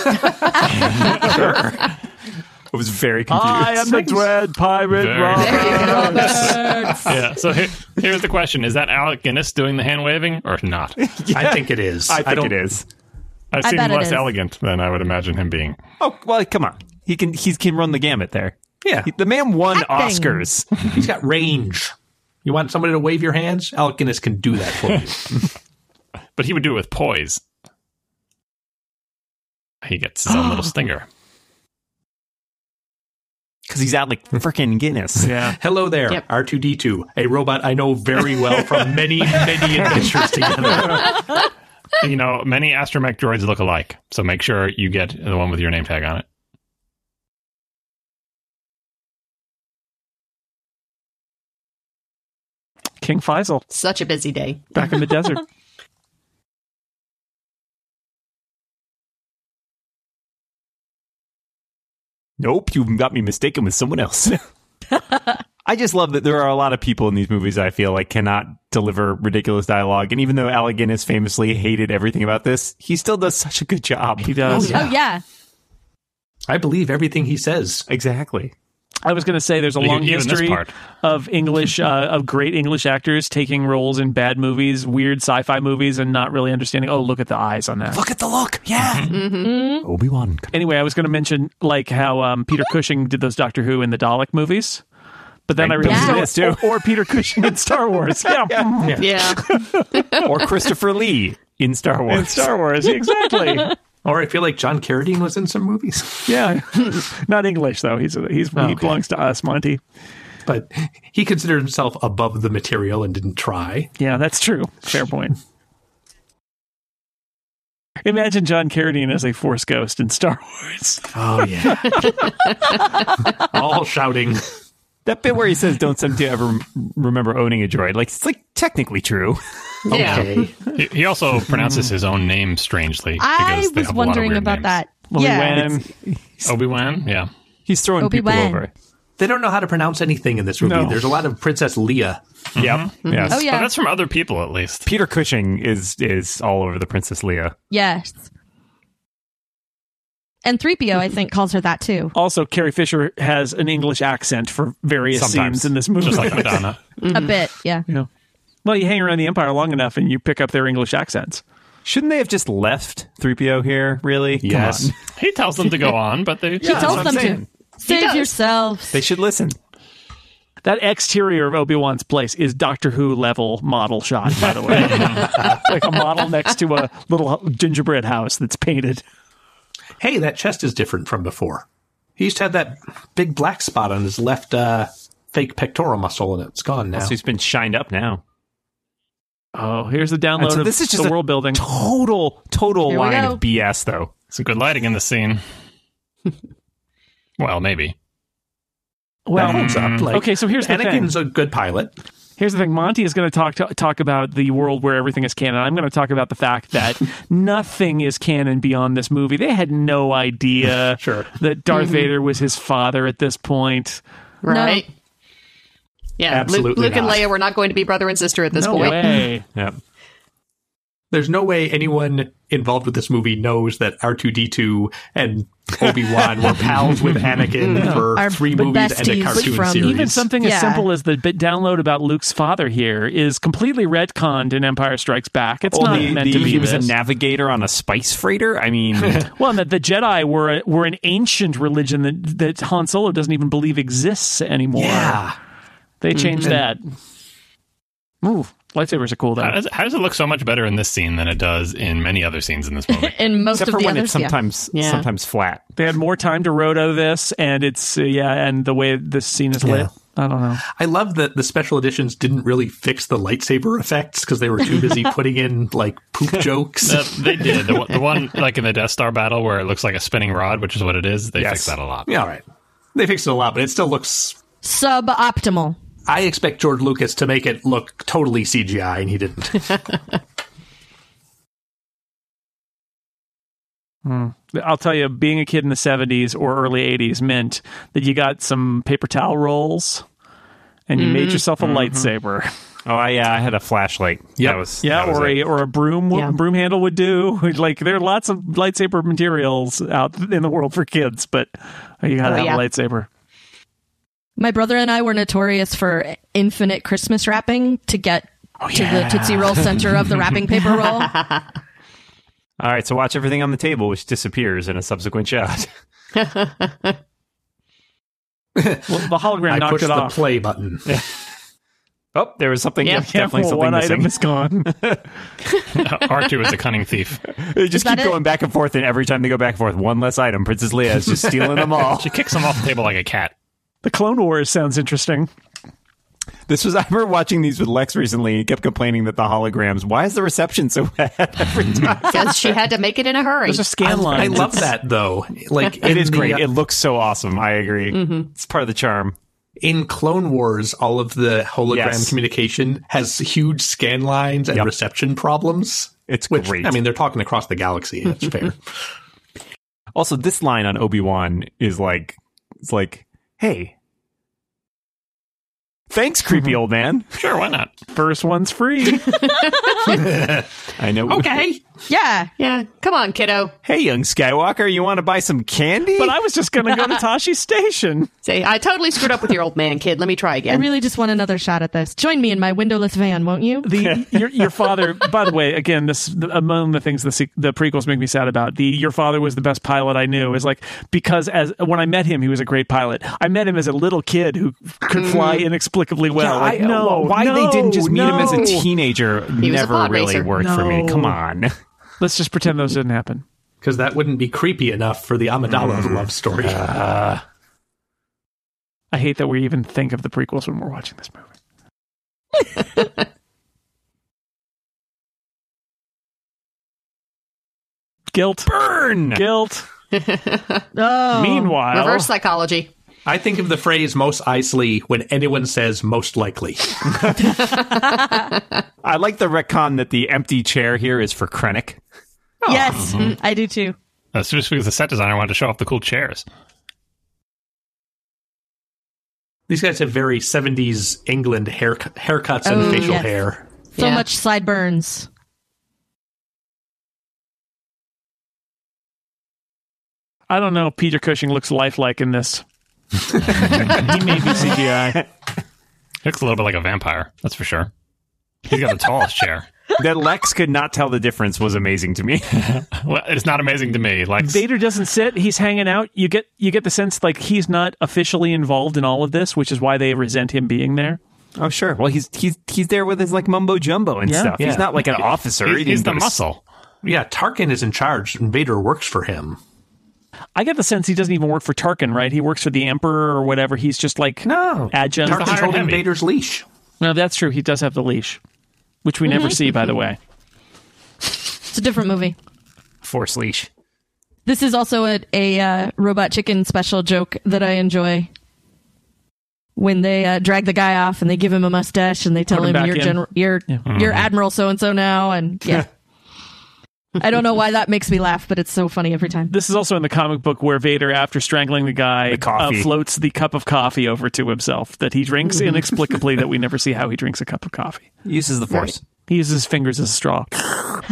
I was very confused. I am the Dread Pirate Very- Roberts. Yeah. So here's the question: is that Alec Guinness doing the hand waving or not? I think it is. I think don't- it is. I I seem bet it less is. elegant than I would imagine him being. Oh, well, come on. He can run the gamut there. Yeah, The man won Acting. Oscars. he's got range. You want somebody to wave your hands? Alec Guinness can do that for you. But he would do it with poise. He gets his own little stinger. Because he's out like freaking Guinness. Yeah. Hello there, Yep. R2-D2, a robot I know very well from many, many adventures together. You know, many astromech droids look alike, so make sure you get the one with your name tag on it. King Faisal, Such a busy day. back in the desert. Nope, you got me mistaken with someone else. I just love that there are a lot of people in these movies I feel like cannot deliver ridiculous dialogue. And even though Alec Guinness famously hated everything about this, he still does such a good job. He does. Oh, yeah. I believe everything he says. Exactly. I was going to say there's a long Even this history part. of English, of great English actors taking roles in bad movies, weird sci-fi movies, and not really understanding. Oh, look at the eyes on that. Look at the look. Yeah. Obi-Wan. Anyway, I was going to mention like how Peter Cushing did those Doctor Who and the Dalek movies, but then I Right. realized Yeah. or Peter Cushing in Star Wars. Yeah, Yeah. Or Christopher Lee in Star Wars. in Star Wars, exactly. Or I feel like John Carradine was in some movies. Yeah, not English though. He belongs to us, Monty. But he considered himself above the material and didn't try. Yeah, that's true. Fair point. Imagine John Carradine as a Force ghost in Star Wars. Oh, yeah. All shouting. That bit where he says, don't seem to ever remember owning a droid. Like, it's like technically true. Yeah. Okay. He also pronounces his own name strangely. I because they was have a lot of wondering weird about names. that. Well, Yeah. when Obi-Wan? Yeah. He's throwing people Obi-Wan. over. They don't know how to pronounce anything in this movie. No. There's a lot of Princess Leia. Yep. Yes. Oh, yeah. But that's from other people, at least. Peter Cushing is all over the Princess Leia. Yes. And 3PO, I think, calls her that too. Also, Carrie Fisher has an English accent for various Sometimes. scenes in this movie. Just like Madonna. A bit, yeah. Yeah. Well, you hang around the Empire long enough and you pick up their English accents. Shouldn't they have just left 3PO here, really? Yes. Come on. He tells them to go on, but they. He tells what them I'm saying. to save does. yourselves. They should listen. That exterior of Obi-Wan's place is Doctor Who level model shot, by the way. Like a model next to a little gingerbread house that's painted. Hey, that chest is different from before. He used to have that big black spot on his left fake pectoral muscle, and it's gone now. So he's been shined up now. Oh, here's the download And so of this is just the a world building. Total Here we line go. of BS, though. Some good lighting in the scene. Well, maybe. That holds up. Like, okay, so here's the Anakin's thing. a good pilot. Here's the thing. Monty is going to talk about the world where everything is canon. I'm going to talk about the fact that nothing is canon beyond this movie. They had no idea that Darth Vader was his father at this point. Right. Yeah, Absolutely Luke and not. Leia were not going to be brother and sister at this No point. way. Yep. There's no way anyone involved with this movie knows that R2-D2 and Obi-Wan were pals with Anakin for Are 3 the movies and a besties cartoon from- series. Even something as Yeah. simple as the bit download about Luke's father here is completely retconned in Empire Strikes Back. It's not meant to be he was this. a navigator on a spice freighter. I mean, Well, and that the Jedi were an ancient religion that Han Solo doesn't even believe exists anymore. Yeah. They changed that. Ooh, lightsabers are cool though. How does it look so much better in this scene than it does in many other scenes in this movie? In most except of for the when others, it's yeah. sometimes flat. They had more time to roto this, and it's and the way this scene is lit. I don't know. I love that the special editions didn't really fix the lightsaber effects because they were too busy putting in like poop jokes. They did. The one like in the Death Star battle where it looks like a spinning rod, which is what it is, they Yes. fixed that a lot. Yeah, all right. They fixed it a lot, but it still looks... Suboptimal. I expect George Lucas to make it look totally CGI, and he didn't. I'll tell you, being a kid in the 70s or early 80s meant that you got some paper towel rolls and you made yourself a lightsaber. Oh, I had a flashlight. Yep. Yeah, that was it. or a broom Yeah. broom handle would do. Like there are lots of lightsaber materials out in the world for kids, but you got to have yeah. a lightsaber. My brother and I were notorious for infinite Christmas wrapping to get to the Tootsie Roll center of the wrapping paper roll. All right, so watch everything on the table, which disappears in a subsequent shot. Well, the hologram I knocked pushed it the off. play button. Oh, there was something. Yeah. Yep, definitely well, something one missing. item is gone. R2 is a cunning thief. They just that keep it? going back and forth, and every time they go back and forth, one less item. Princess Leia is just stealing them all. She kicks him off the table like a cat. The Clone Wars sounds interesting. I remember watching these with Lex recently. He kept complaining that the holograms. Why is the reception so bad every time? Because she had to make it in a hurry. There's a scan line. I love that, though. Like It is in the, great. It looks so awesome. I agree. It's part of the charm. in Clone Wars, all of the hologram Yes. communication has huge scan lines and Yep. reception problems. It's Which, great. I mean, they're talking across the galaxy. That's fair. Also, this line on Obi-Wan is like, it's like, hey, thanks, creepy old man. Sure, why not? First one's free. I know. Okay. Yeah. Yeah, come on, kiddo. Hey, young Skywalker, you want to buy some candy? But I was just going to go to Tashi's station. Say, I totally screwed up with your old man, kid. Let me try I again. really just want another shot at this. Join me in my windowless van, won't you? Your father, by the way, again, this among the things the prequels make me sad about. Your father was the best pilot I knew. Is like because when I met him, he was a great pilot. I met him as a little kid who could fly inexplicably well. Yeah, why they didn't just meet him as a teenager was a never pod really racer. worked for me. No. Come on. Let's just pretend those didn't happen. Because that wouldn't be creepy enough for the Amidala love story. I hate that we even think of the prequels when we're watching this movie. Guilt. Burn! Guilt. Oh. Meanwhile, Reverse psychology. I think of the phrase most icily when anyone says most likely. I like the retcon that the empty chair here is for Krennic. Yes, I do too. That's just because the set designer wanted to show off the cool chairs. These guys have very 70s England haircuts and Oh, facial yes. hair. So Yeah. much sideburns. I don't know if Peter Cushing looks lifelike in this. He may be CGI. He looks a little bit like a vampire, that's for sure. He's got the tallest chair. That Lex could not tell the difference was amazing to me. Well, it's not amazing to me. Like Vader doesn't sit; he's hanging out. You get the sense like he's not officially involved in all of this, which is why they resent him being there. Oh, sure. Well, he's there with his like mumbo jumbo and stuff. Yeah. He's not like an officer. he's the muscle. Yeah, Tarkin is in charge, and Vader works for him. I get the sense he doesn't even work for Tarkin, right? He works for the Emperor or whatever. He's just like adjunct. Tarkin's hired holding heavy. Vader's leash. No, that's true. He does have the leash, which we never see, by the way. It's a different movie. Force leash. This is also a Robot Chicken special joke that I enjoy. When they drag the guy off and they give him a mustache and they tell Put him him back you're you're Admiral so and so now, and yeah. I don't know why that makes me laugh, but it's so funny every time. This is also in the comic book where Vader, after strangling the guy, coffee. floats the cup of coffee over to himself that he drinks inexplicably. That we never see how he drinks a cup of coffee. He uses the Force. He uses his fingers as a straw. I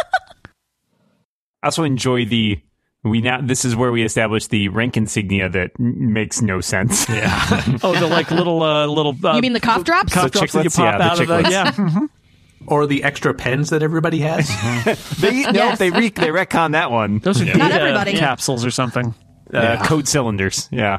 also enjoy this is where we establish the rank insignia that makes no sense. Yeah. Oh, the like little You mean the cough drops? cough The drops that you chiclets? pop Yeah, the out of the chiclets. yeah. Or the extra pens that everybody has. They Yes. they retcon that one. Those are Not data everybody. capsules or something. Code cylinders. Yeah.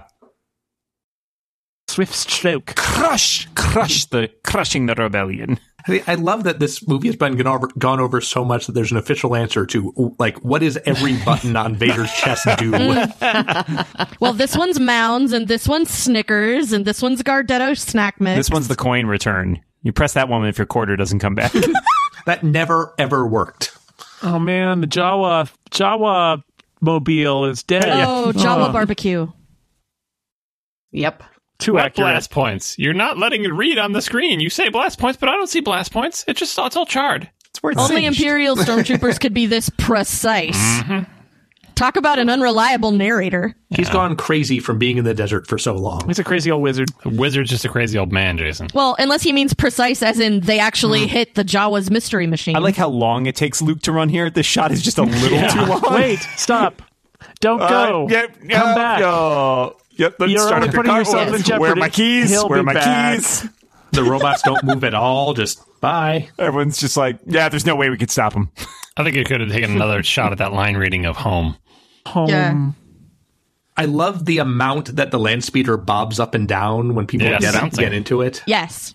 Swift stroke. Crushing the rebellion. I love that this movie has been gone over so much that there's an official answer to, like, what does every button on Vader's chest do? Well, this one's Mounds, and this one's Snickers, and this one's Gardetto snack mix. This one's the coin return. You press that one if your quarter doesn't come back. That never, ever worked. Oh man, the Jawa mobile is dead. Oh, Jawa barbecue. Yep. Too What accurate. blast points? You're not letting it read on the screen. You say blast points, but I don't see blast points. It's all charred. It's where it's Only singed. Imperial stormtroopers could be this precise. Talk about an unreliable narrator. He's gone crazy from being in the desert for so long. He's a crazy old wizard. The wizard's just a crazy old man, Jason. Well, unless he means precise as in they actually hit the Jawa's mystery machine. I like how long it takes Luke to run here. This shot is just a little too long. Wait, stop. Don't go. Come back. Yep, let's You're start only up your putting car. yourself in jeopardy. Where are my keys? He'll Where are be my back. keys? The robots don't move at all. Just bye. Everyone's just like, yeah, there's no way we could stop him. I think you could have taken another shot at that line reading of home. Home. Yeah. I love the amount that the land speeder bobs up and down when people Yeah, bouncing. get into it. Yes.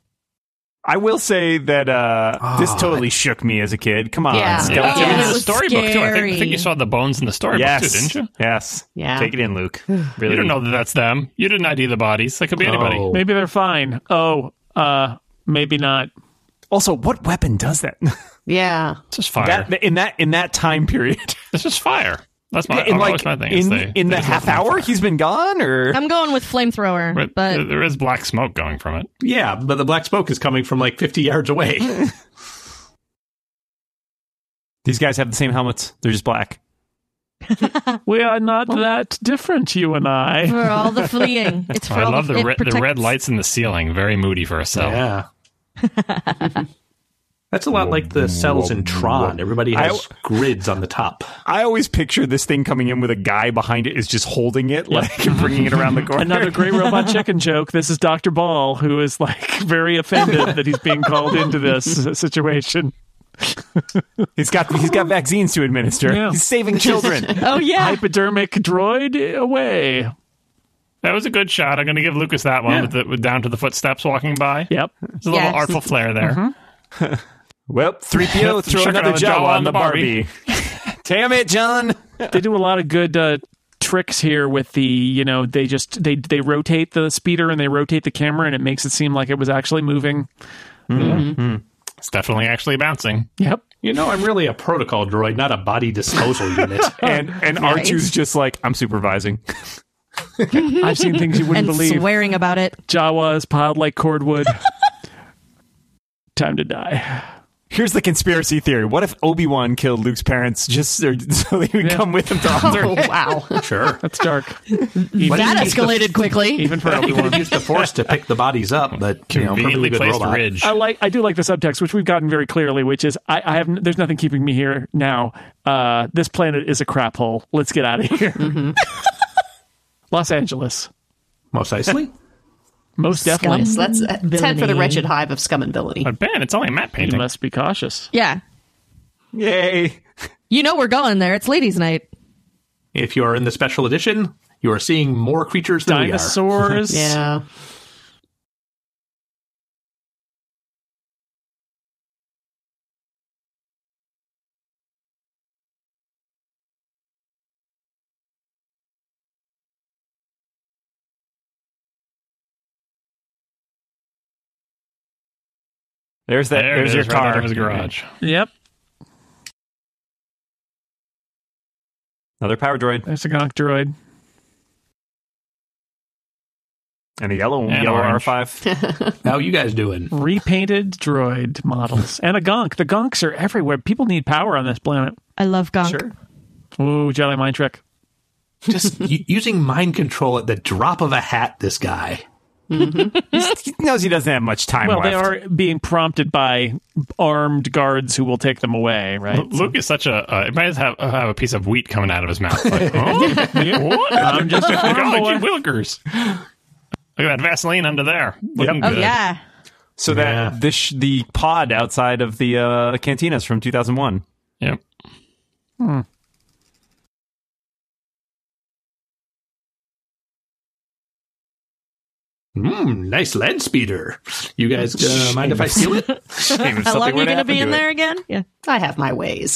I will say that this totally shook me as a kid. Come on, Yeah. skeleton. Yeah, it in the was storybook too. I scary. think you saw the bones in the storybook Yes, too, didn't you? yes. Yeah. Take it in, Luke. Really, You don't know that that's them. You didn't ID the bodies. That could be anybody. Oh. Maybe they're fine. Oh, maybe not. Also, what weapon does that? Yeah. It's just fire. in that time period, It's just fire. That's my, in always my thing. is in they the just half let them hour fire. he's been gone, or I'm going with flamethrower, But but there is black smoke going from it. Yeah, but the black smoke is coming from like 50 yards away. these guys have the same helmets. They're just black. We are not that different, you and I. for all the fleeing. It's for I all love the, the it red protects- lights in the ceiling. Very moody for a cell. Yeah. That's a lot like the cells in Tron. Everybody has grids on the top. I always picture this thing coming in with a guy behind it is just holding it, like and bringing it around the corner. Another great Robot Chicken joke. This is Dr. Ball, who is like very offended that he's being called into this situation. He's got vaccines to administer. Yeah. He's saving children. Oh yeah. Hypodermic droid away. That was a good shot. I'm going to give Lucas that one with down to the footsteps walking by. Yep. There's a little Yes. artful flair there. Well, 3PO throw Check another out the Jawa on the Barbie. Damn it, John. They do a lot of good tricks here with the, they rotate the speeder and they rotate the camera and it makes it seem like it was actually moving. It's definitely actually bouncing. Yep. I'm really a protocol droid, not a body disposal unit. And Right. R2's just like, I'm supervising. I've seen things you wouldn't and believe. swearing about it. Jawas piled like cordwood. Time to die. Here's the conspiracy theory. What if Obi-Wan killed Luke's parents just so they would come with him to Alderaan? Oh, wow. Sure. That's dark. That escalated quickly. Even for He could Obi-Wan. have used the Force to pick the bodies up, but perfectly Conveniently good placed robot. ridge. I do like the subtext, which we've gotten very clearly, which is I have there's nothing keeping me here now. This planet is a crap hole. Let's get out of here. Los Angeles, Most precisely. most definitely. Scum. That's 10 for the Villainy. wretched hive of scum and villainy. But Ben, it's only a matte You painting. must be cautious. Yeah. Yay. You know we're going there. It's ladies' night. If you are in the special edition, you are seeing more creatures than Dinosaurs. Yeah. There's that. There it There's is, your right out car. of his garage. Yep. Another power droid. There's a gonk droid. And a yellow And orange. R5. we are. How you guys doing? Repainted droid models. And a gonk. The gonks are everywhere. People need power on this planet. I love Gonk. Sure. Ooh, Jedi mind trick. Just using mind control at the drop of a hat, this guy. He knows he doesn't have much time Well, left. they are being prompted by armed guards who will take them away, right? Luke is such a. He might have a piece of wheat coming out of his mouth. Like, oh, what? I'm just a farm Golly boy. gee willikers. Look at that Vaseline under there. Looking Oh, good. yeah. So Yeah. that the pod outside of the cantinas from 2001. Yep. Nice land speeder. You guys mind if I steal it? How long are you going to be in there again? Yeah. I have my ways.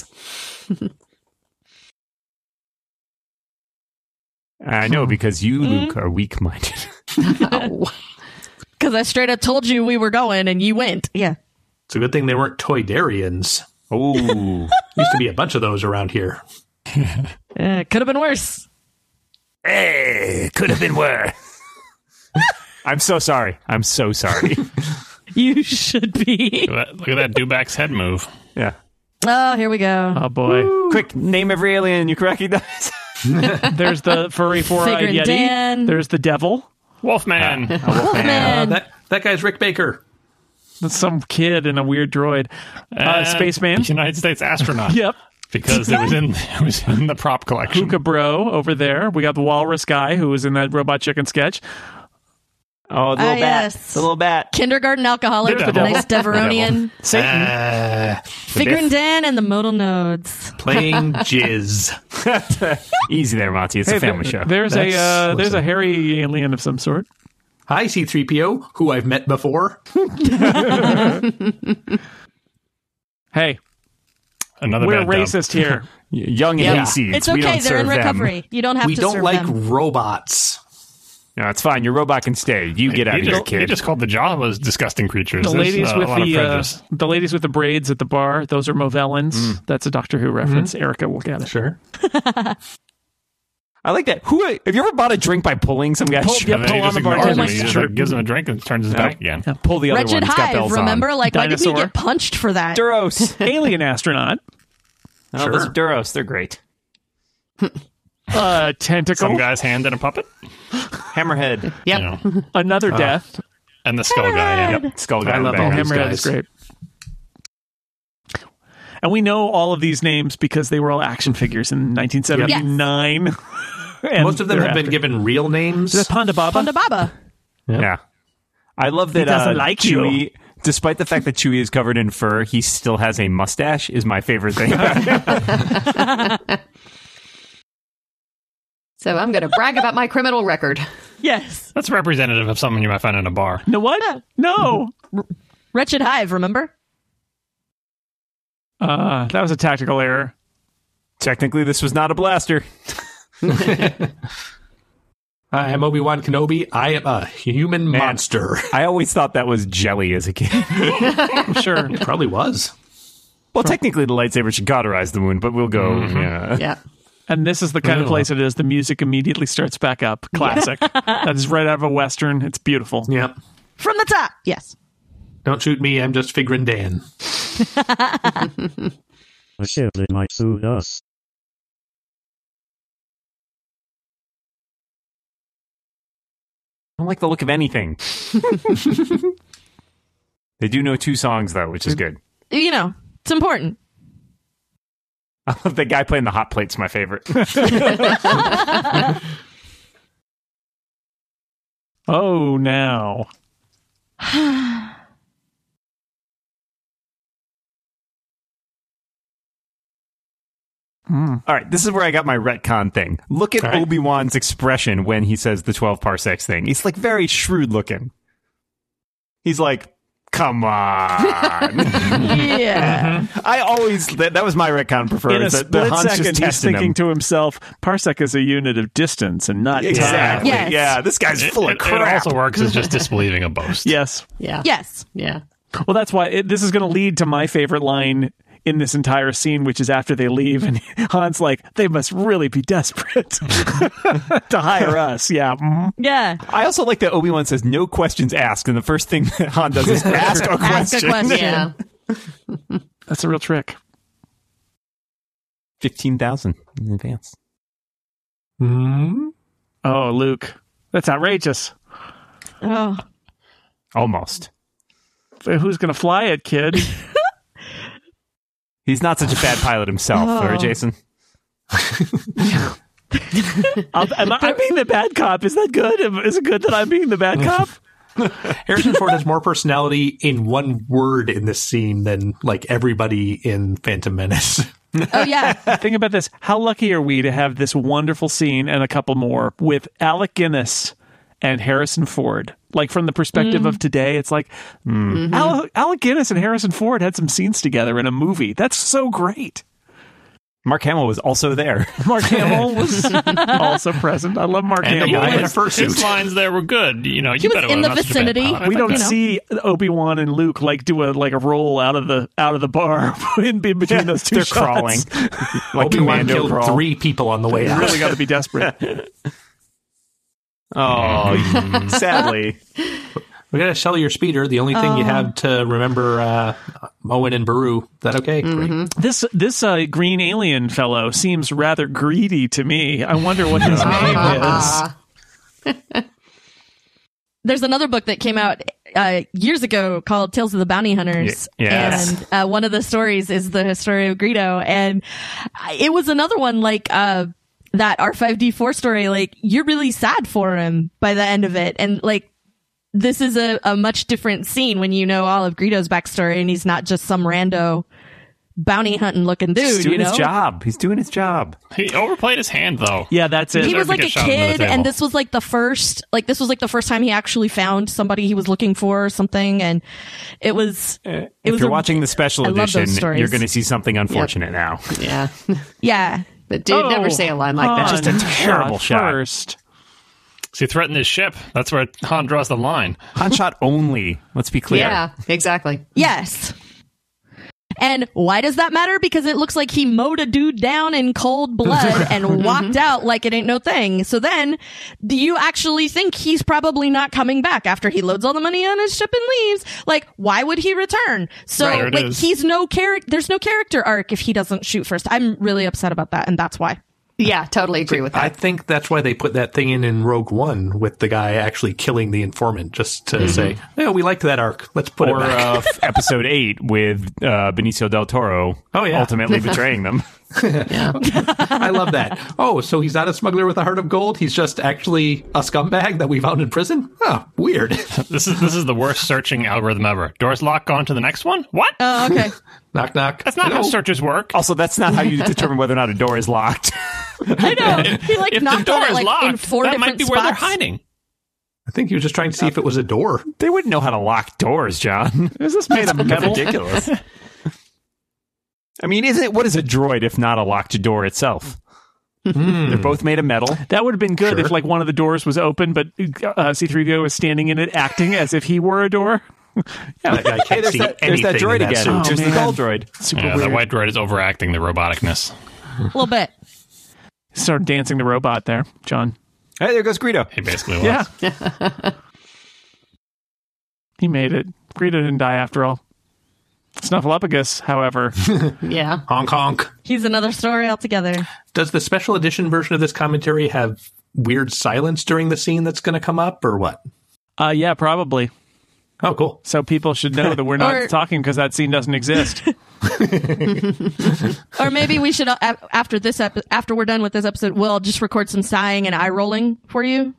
I know, because you, Luke, are weak-minded. Oh. Because I straight up told you we were going and you went. Yeah. It's a good thing they weren't Toydarians. Oh, Used to be a bunch of those around here. Could have been worse. hey, could have been worse. I'm so sorry. I'm so sorry. You should be. Look at that Dubak's head move. Yeah. Oh, here we go. Oh, boy. Quick, name every alien you can recognize. There's the furry four-eyed Figuring Yeti. Dan. There's the devil. Wolfman. Wolfman. That guy's Rick Baker. That's some kid in a weird droid. Spaceman. United States astronaut. Yep. Because it was in the prop collection. Hookah Bro over there. We got the walrus guy who was in that Robot Chicken sketch. Oh, the little bat. yes. The little bat. Kindergarten alcoholic. The devil. Nice Deveronian. Satan. Figuring Dan and the modal nodes. Playing jizz. Easy there, Monty. It's a family show. There's That's- there's a hairy alien of some sort. Hi, C-3PO, who I've met before. Hey, Another we're bad dub. racist here. Young Yeah. hayseeds. It's We okay. don't They're in serve them. recovery. You don't have We to don't serve like them. robots. No, it's fine. Your robot can stay. You get out of here, He kid. just called the Jawas disgusting creatures. The There's, ladies a with lot of prejudice. the ladies with the braids at the bar, those are Movellans. That's a Doctor Who reference. Erica will get it. Sure. I like that. Have you ever bought a drink by pulling some guy? Pull- And yeah, then pull he on just the ignores bartender. him. He just like, gives him a drink and turns his back again. Pull the other Wretched one. It's got Hive, bells remember? on. Like, why did he Dinosaur. get punched for that? Duros. Alien astronaut. Oh, those are Duros. They're great. Tentacle. Some guy's hand in a puppet. Hammerhead. Yep. You know, Another death. and the skull guy. Yeah. Yep. Skull guy. I in the love back. all these Hammerhead guys. is great. And we know all of these names because they were all action figures in 1979. And Most of them have been thereafter. given real names. Is that Ponda Baba? Ponda Baba. Yeah. I love that doesn't like you. Chewie, despite the fact that Chewie is covered in fur, he still has a mustache, is my favorite thing about him. So I'm going to brag about my criminal record. Yes. That's representative of something you might find in a bar. No, what? No. Wretched Hive, remember? That was a tactical error. Technically, this was not a blaster. I'm Obi-Wan Kenobi. I am a human monster. I always thought that was jelly as a kid. I'm sure. It probably was. Well, technically, the lightsaber should cauterize the wound, but we'll go. Yeah. Yeah. And this is the kind of place it is. The music immediately starts back up. Classic. That is right out of a Western. It's beautiful. Yep. From the top. Yes. Don't shoot me. I'm just figuring Dan. A ship that might suit us. I don't like the look of anything. They do know 2 songs, though, which is good. You know, it's important. I love the guy playing the hot plate's my favorite. Oh, now. All right, this is where I got my retcon thing. Look at All right. Obi-Wan's expression when he says the 12 parsecs thing. He's like very shrewd looking. He's like, come on. Yeah. I always, that was my retcon preferred. In a that split Han's just second, he's testing thinking him. to himself, parsec is a unit of distance and not Exactly. Yes. Yeah, this guy's full of It crap. also works as just disbelieving a boast. Yes. Yeah. Yes. Yeah. Well, that's why this is going to lead to my favorite line in this entire scene, which is after they leave, and Han's like, they must really be desperate to hire us. Yeah. Mhm. Yeah. I also like that Obi-Wan says no questions asked, and the first thing that Han does is ask a Ask a question. question. Yeah. That's a real trick. 15,000 in advance. Hmm? Oh, Luke. That's outrageous. Oh. Almost. Who's going to fly it, kid? He's not such a bad pilot himself, Oh. right, Jason? Am I being the bad cop? Is that good? Is it good that I'm being the bad cop? Harrison Ford has more personality in one word in this scene than like everybody in Phantom Menace. Oh, yeah. Think about this. How lucky are we to have this wonderful scene and a couple more with Alec Guinness and Harrison Ford? Like, from the perspective of today, it's like Alec Guinness and Harrison Ford had some scenes together in a movie. That's so great. Mark Hamill was also there. Mark Hamill was also present. I love Mark And the Hamill. guy in a his fursuit. lines there were good. You know, He you was better in the not such a bad vicinity. pilot. We don't you know. see Obi-Wan and Luke like do a roll out of the bar in between those two They're shots. crawling. Like Obi-Wan commando killed crawl. 3 people on the way You out. really got to be desperate. Oh, sadly. We got to sell your speeder. The only thing you have to remember, Owen and Baru. Is that okay? Great. This green alien fellow seems rather greedy to me. I wonder what his name is. There's another book that came out years ago called Tales of the Bounty Hunters. Yes. And one of the stories is the story of Greedo. And it was another one like that R5D4 story. Like, you're really sad for him by the end of it. And like, this is a much different scene when you know all of Greedo's backstory and he's not just some rando bounty hunting looking dude. He's doing you know? his job. He's doing his job. He overplayed his hand, though. Yeah, that's it. He was deserved like to a get shot under the kid, table. and this was like the first time he actually found somebody he was looking for or something, and it was. If was you're a- watching the special I love those edition, stories. you're going to see something unfortunate now. Yeah. Yeah, But dude, never say a line like that. Han Just a terrible shot. First. So he threatened his ship. That's where Han draws the line. Han shot only. Let's be clear. yeah, exactly. yes. And why does that matter? Because it looks like he mowed a dude down in cold blood and walked out like it ain't no thing. So then, do you actually think he's probably not coming back after he loads all the money on his ship and leaves? Like, why would he return? So, Right, there it like, is. he's no there's no character arc if he doesn't shoot first. I'm really upset about that, and that's why. Yeah, totally agree with that. I think that's why they put that thing in Rogue One with the guy actually killing the informant, just to say, "Yeah, we liked that arc. Let's put Or it back." episode 8 with Benicio del Toro Oh, yeah. ultimately betraying them. I love that. Oh, so he's not a smuggler with a heart of gold. He's just actually a scumbag that we found in prison. Oh, weird. This is the worst searching algorithm ever. Doors locked, on to the next one? What? Oh, okay. Knock, knock. That's not how searches work. Also, that's not how you determine whether or not a door is locked. I know. He like If the knocked door on it is like locked, in 4 that different might be where they're spots. hiding. I think he was just trying to see if it was a door. They wouldn't know how to lock doors, John. Is this made of metal? Ridiculous. I mean, what is a droid if not a locked door itself? They're both made of metal. That would have been good Sure. if like one of the doors was open, but C-3PO was standing in it, acting as if he were a door. I can't Hey, there's see that anything droid in that again. suit. Oh, There's the man. gold droid. Super Yeah, weird. that white droid is overacting the roboticness. A little bit. Started dancing the robot there, John. Hey, there goes Greedo. He basically was. Yeah. He made it. Greedo didn't die after all. Snuffleupagus, however. Yeah. Honk honk. He's another story altogether. Does the special edition version of this commentary have weird silence during the scene that's going to come up, or what? Yeah, probably. Oh, cool. So people should know that we're not talking because that scene doesn't exist. Or maybe we should, after we're done with this episode, we'll just record some sighing and eye rolling for you.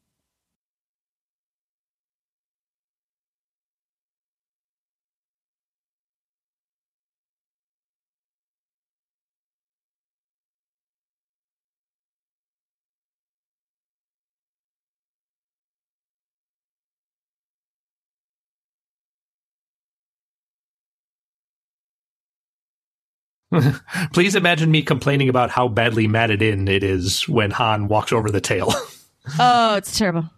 Please imagine me complaining about how badly matted in it is when Han walks over the tail. Oh, it's terrible.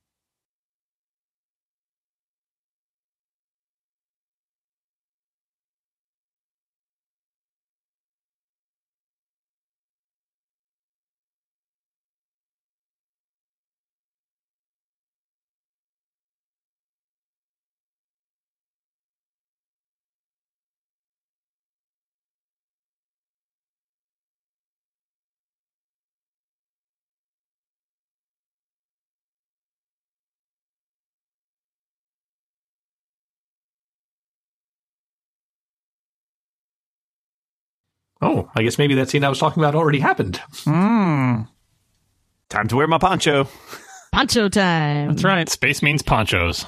Oh, I guess maybe that scene I was talking about already happened. Time to wear my poncho. Poncho time. That's right. Space means ponchos.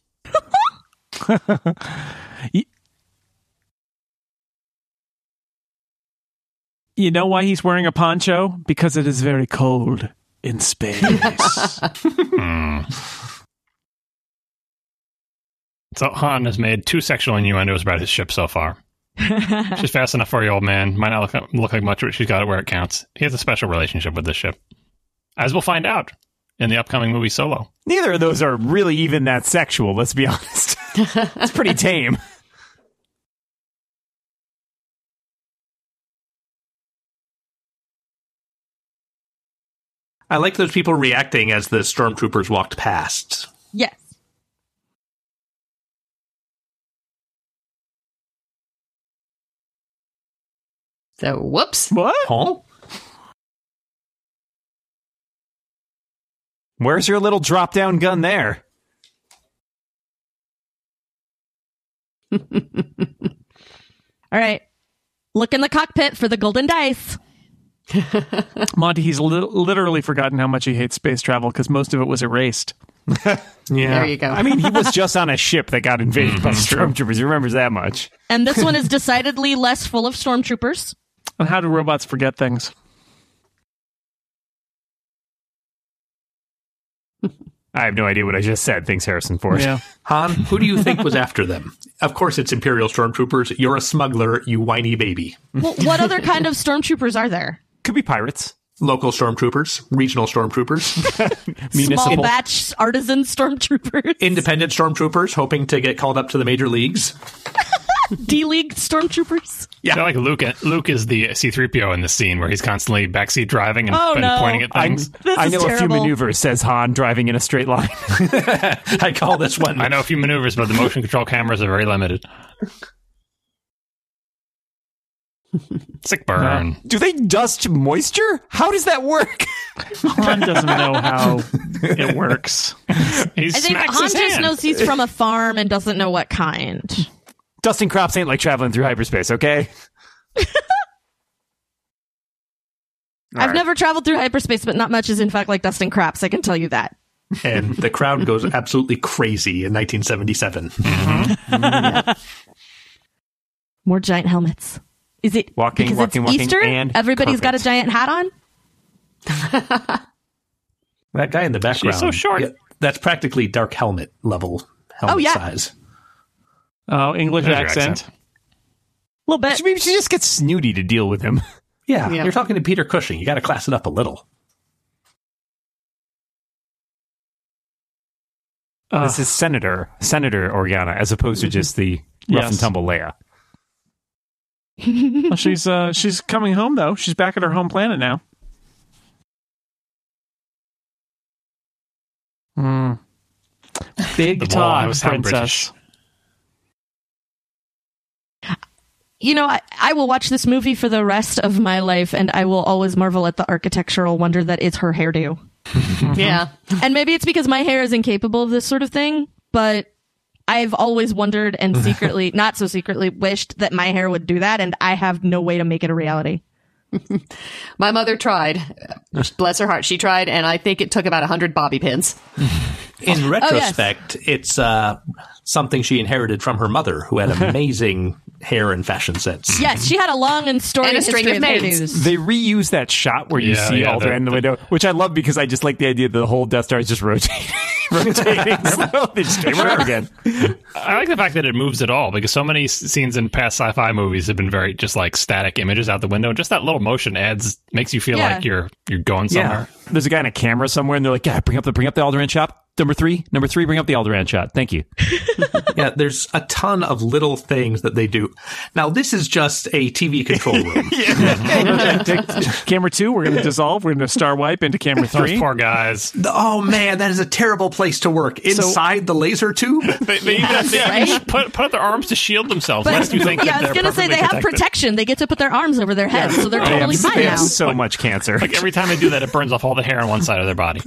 You know why he's wearing a poncho? Because it is very cold in space. So Han has made 2 sexual innuendos about his ship so far. She's fast enough for your old man. Might not look like much, but she's got it where it counts. He has a special relationship with this ship. As we'll find out in the upcoming movie Solo. Neither of those are really even that sexual, let's be honest. It's pretty tame. I like those people reacting as the stormtroopers walked past. Yes. So, whoops. What? Huh? Where's your little drop-down gun there? All right. Look in the cockpit for the golden dice. Monty, he's literally forgotten how much he hates space travel because most of it was erased. Yeah. There you go. I mean, he was just on a ship that got invaded by stormtroopers. He remembers that much. And this one is decidedly less full of stormtroopers. And how do robots forget things? I have no idea what I just said. Thanks, Harrison Ford. Yeah. Han, who do you think was after them? Of course it's Imperial stormtroopers. You're a smuggler, you whiny baby. Well, what other kind of stormtroopers are there? Could be pirates. Local stormtroopers, regional stormtroopers, Small batch artisan stormtroopers. independent stormtroopers hoping to get called up to the major leagues. D-League stormtroopers. I feel like Luke is the C-3PO in this scene where he's constantly backseat driving and, Oh, and no. pointing at things. I know a few terrible. maneuvers, says Han, driving in a straight line. I call this one. I know a few maneuvers, but the motion control cameras are very limited. Sick burn. Do they dust moisture? How does that work? Han doesn't know how it works. He I think smacks Han his just hand. knows he's from a farm and doesn't know what kind. Dusting crops ain't like traveling through hyperspace, okay? I've never traveled through hyperspace, but not much is in fact like dusting craps. I can tell you that. And the crowd goes absolutely crazy in 1977. More giant helmets. Is it Walking, because walking, it's walking, Easter? and Everybody's got a perfect. giant hat on? That guy in the background. She's so short. yeah, that's practically dark helmet level helmet yeah. size. Oh, English There's your accent. A little bit. Maybe she just gets snooty to deal with him. Yeah, Yeah. you're talking to Peter Cushing. You got to class it up a little. This is Senator Organa, as opposed to just the rough Yes. and tumble Leia. Well, she's coming home though. She's back at her home planet now. Big The wall talk, knows how princess. You know, I will watch this movie for the rest of my life, and I will always marvel at the architectural wonder that is her hairdo. Yeah. And maybe it's because my hair is incapable of this sort of thing, but I've always wondered and secretly, not so secretly, wished that my hair would do that, and I have no way to make it a reality. My mother tried. Bless her heart. She tried, and I think it took about 100 bobby pins. In retrospect, it's something she inherited from her mother, who had amazing hair and fashion sense. Yes, she had a long and storied And a string history of of maids. hairdos. They reuse that shot where you see Alderaan in the window, which I love because I just like the idea that the whole Death Star is just rotating. So they just came around again. I like the fact that it moves at all because so many scenes in past sci-fi movies have been very just like static images out the window. Just that little motion makes you feel like you're going somewhere. Yeah. There's a guy in a camera somewhere, and they're like, "Yeah, bring up the Alderaan shot. Number three, bring up the Alderaan shot. Thank you." Yeah, there's a ton of little things that they do. Now, this is just a TV control room. Camera 2, we're going to dissolve. We're going to star wipe into camera 3. Those poor guys. Oh, man, that is a terrible place to work. Inside the laser tube? They even have to right? put up their arms to shield themselves. Lest you think I was going to say they have protection. They get to put their arms over their heads, so they're totally fine They now. have so much cancer. Like every time they do that, it burns off all the hair on one side of their body.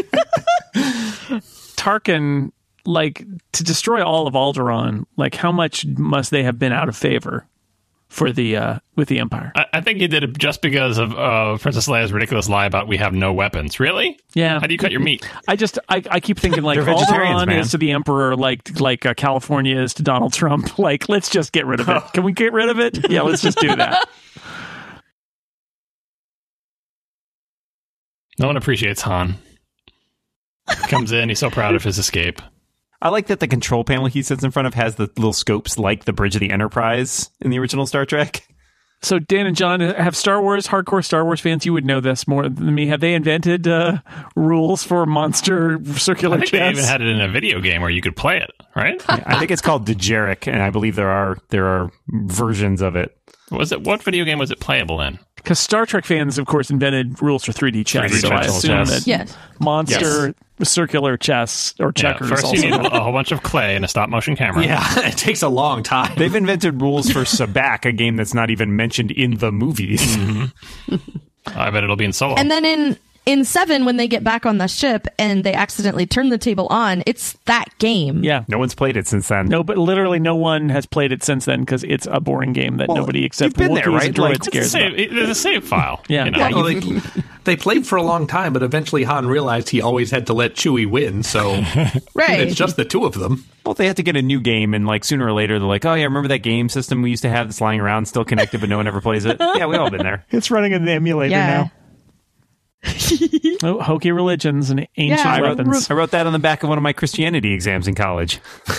Tarkin, like, to destroy all of Alderaan, like, how much must they have been out of favor for the with the Empire? I think he did it just because of Princess Leia's ridiculous lie about we have no weapons. Really? Yeah. How do you cut your meat? I keep thinking, like, They're vegetarians, Alderaan man. is to the Emperor like California is to Donald Trump. Like, let's just get rid of it. Can we get rid of it? Yeah, let's just do that. No one appreciates Han. Comes in, he's so proud of his escape. I like that the control panel he sits in front of has the little scopes like the bridge of the Enterprise in the original Star Trek. So, Dan and John, have hardcore Star Wars fans, you would know this more than me. Have they invented rules for monster circular I think chess? they even had it in a video game where you could play it, right? I think it's called Dejeric, and I believe there are versions of it. What video game was it playable in? Because Star Trek fans, of course, invented rules for 3D chess. 3D so I chess. assume that Yes. monster circular chess or checkers. First, also. you need a whole bunch of clay and a stop-motion camera. Yeah, it takes a long time. They've invented rules for Sabacc, a game that's not even mentioned in the movies. I bet it'll be in Solo. And then in 7, when they get back on the ship and they accidentally turn the table on, it's that game. Yeah. No one's played it since then. No, but literally no one has played it since then because it's a boring game that nobody except you've been there, Wookiees right? and Like, droids cares about. There's a save file. Yeah. You know? Well, they played for a long time, but eventually Han realized he always had to let Chewie win, so Right. it's just the two of them. Well, they had to get a new game, and like sooner or later, they're like, "Oh yeah, remember that game system we used to have that's lying around, still connected, but no one ever plays it." Yeah, we all been there. It's running in the emulator Yeah. now. Oh, hokey religions and ancient Yeah, weapons. I wrote that on the back of one of my Christianity exams in college.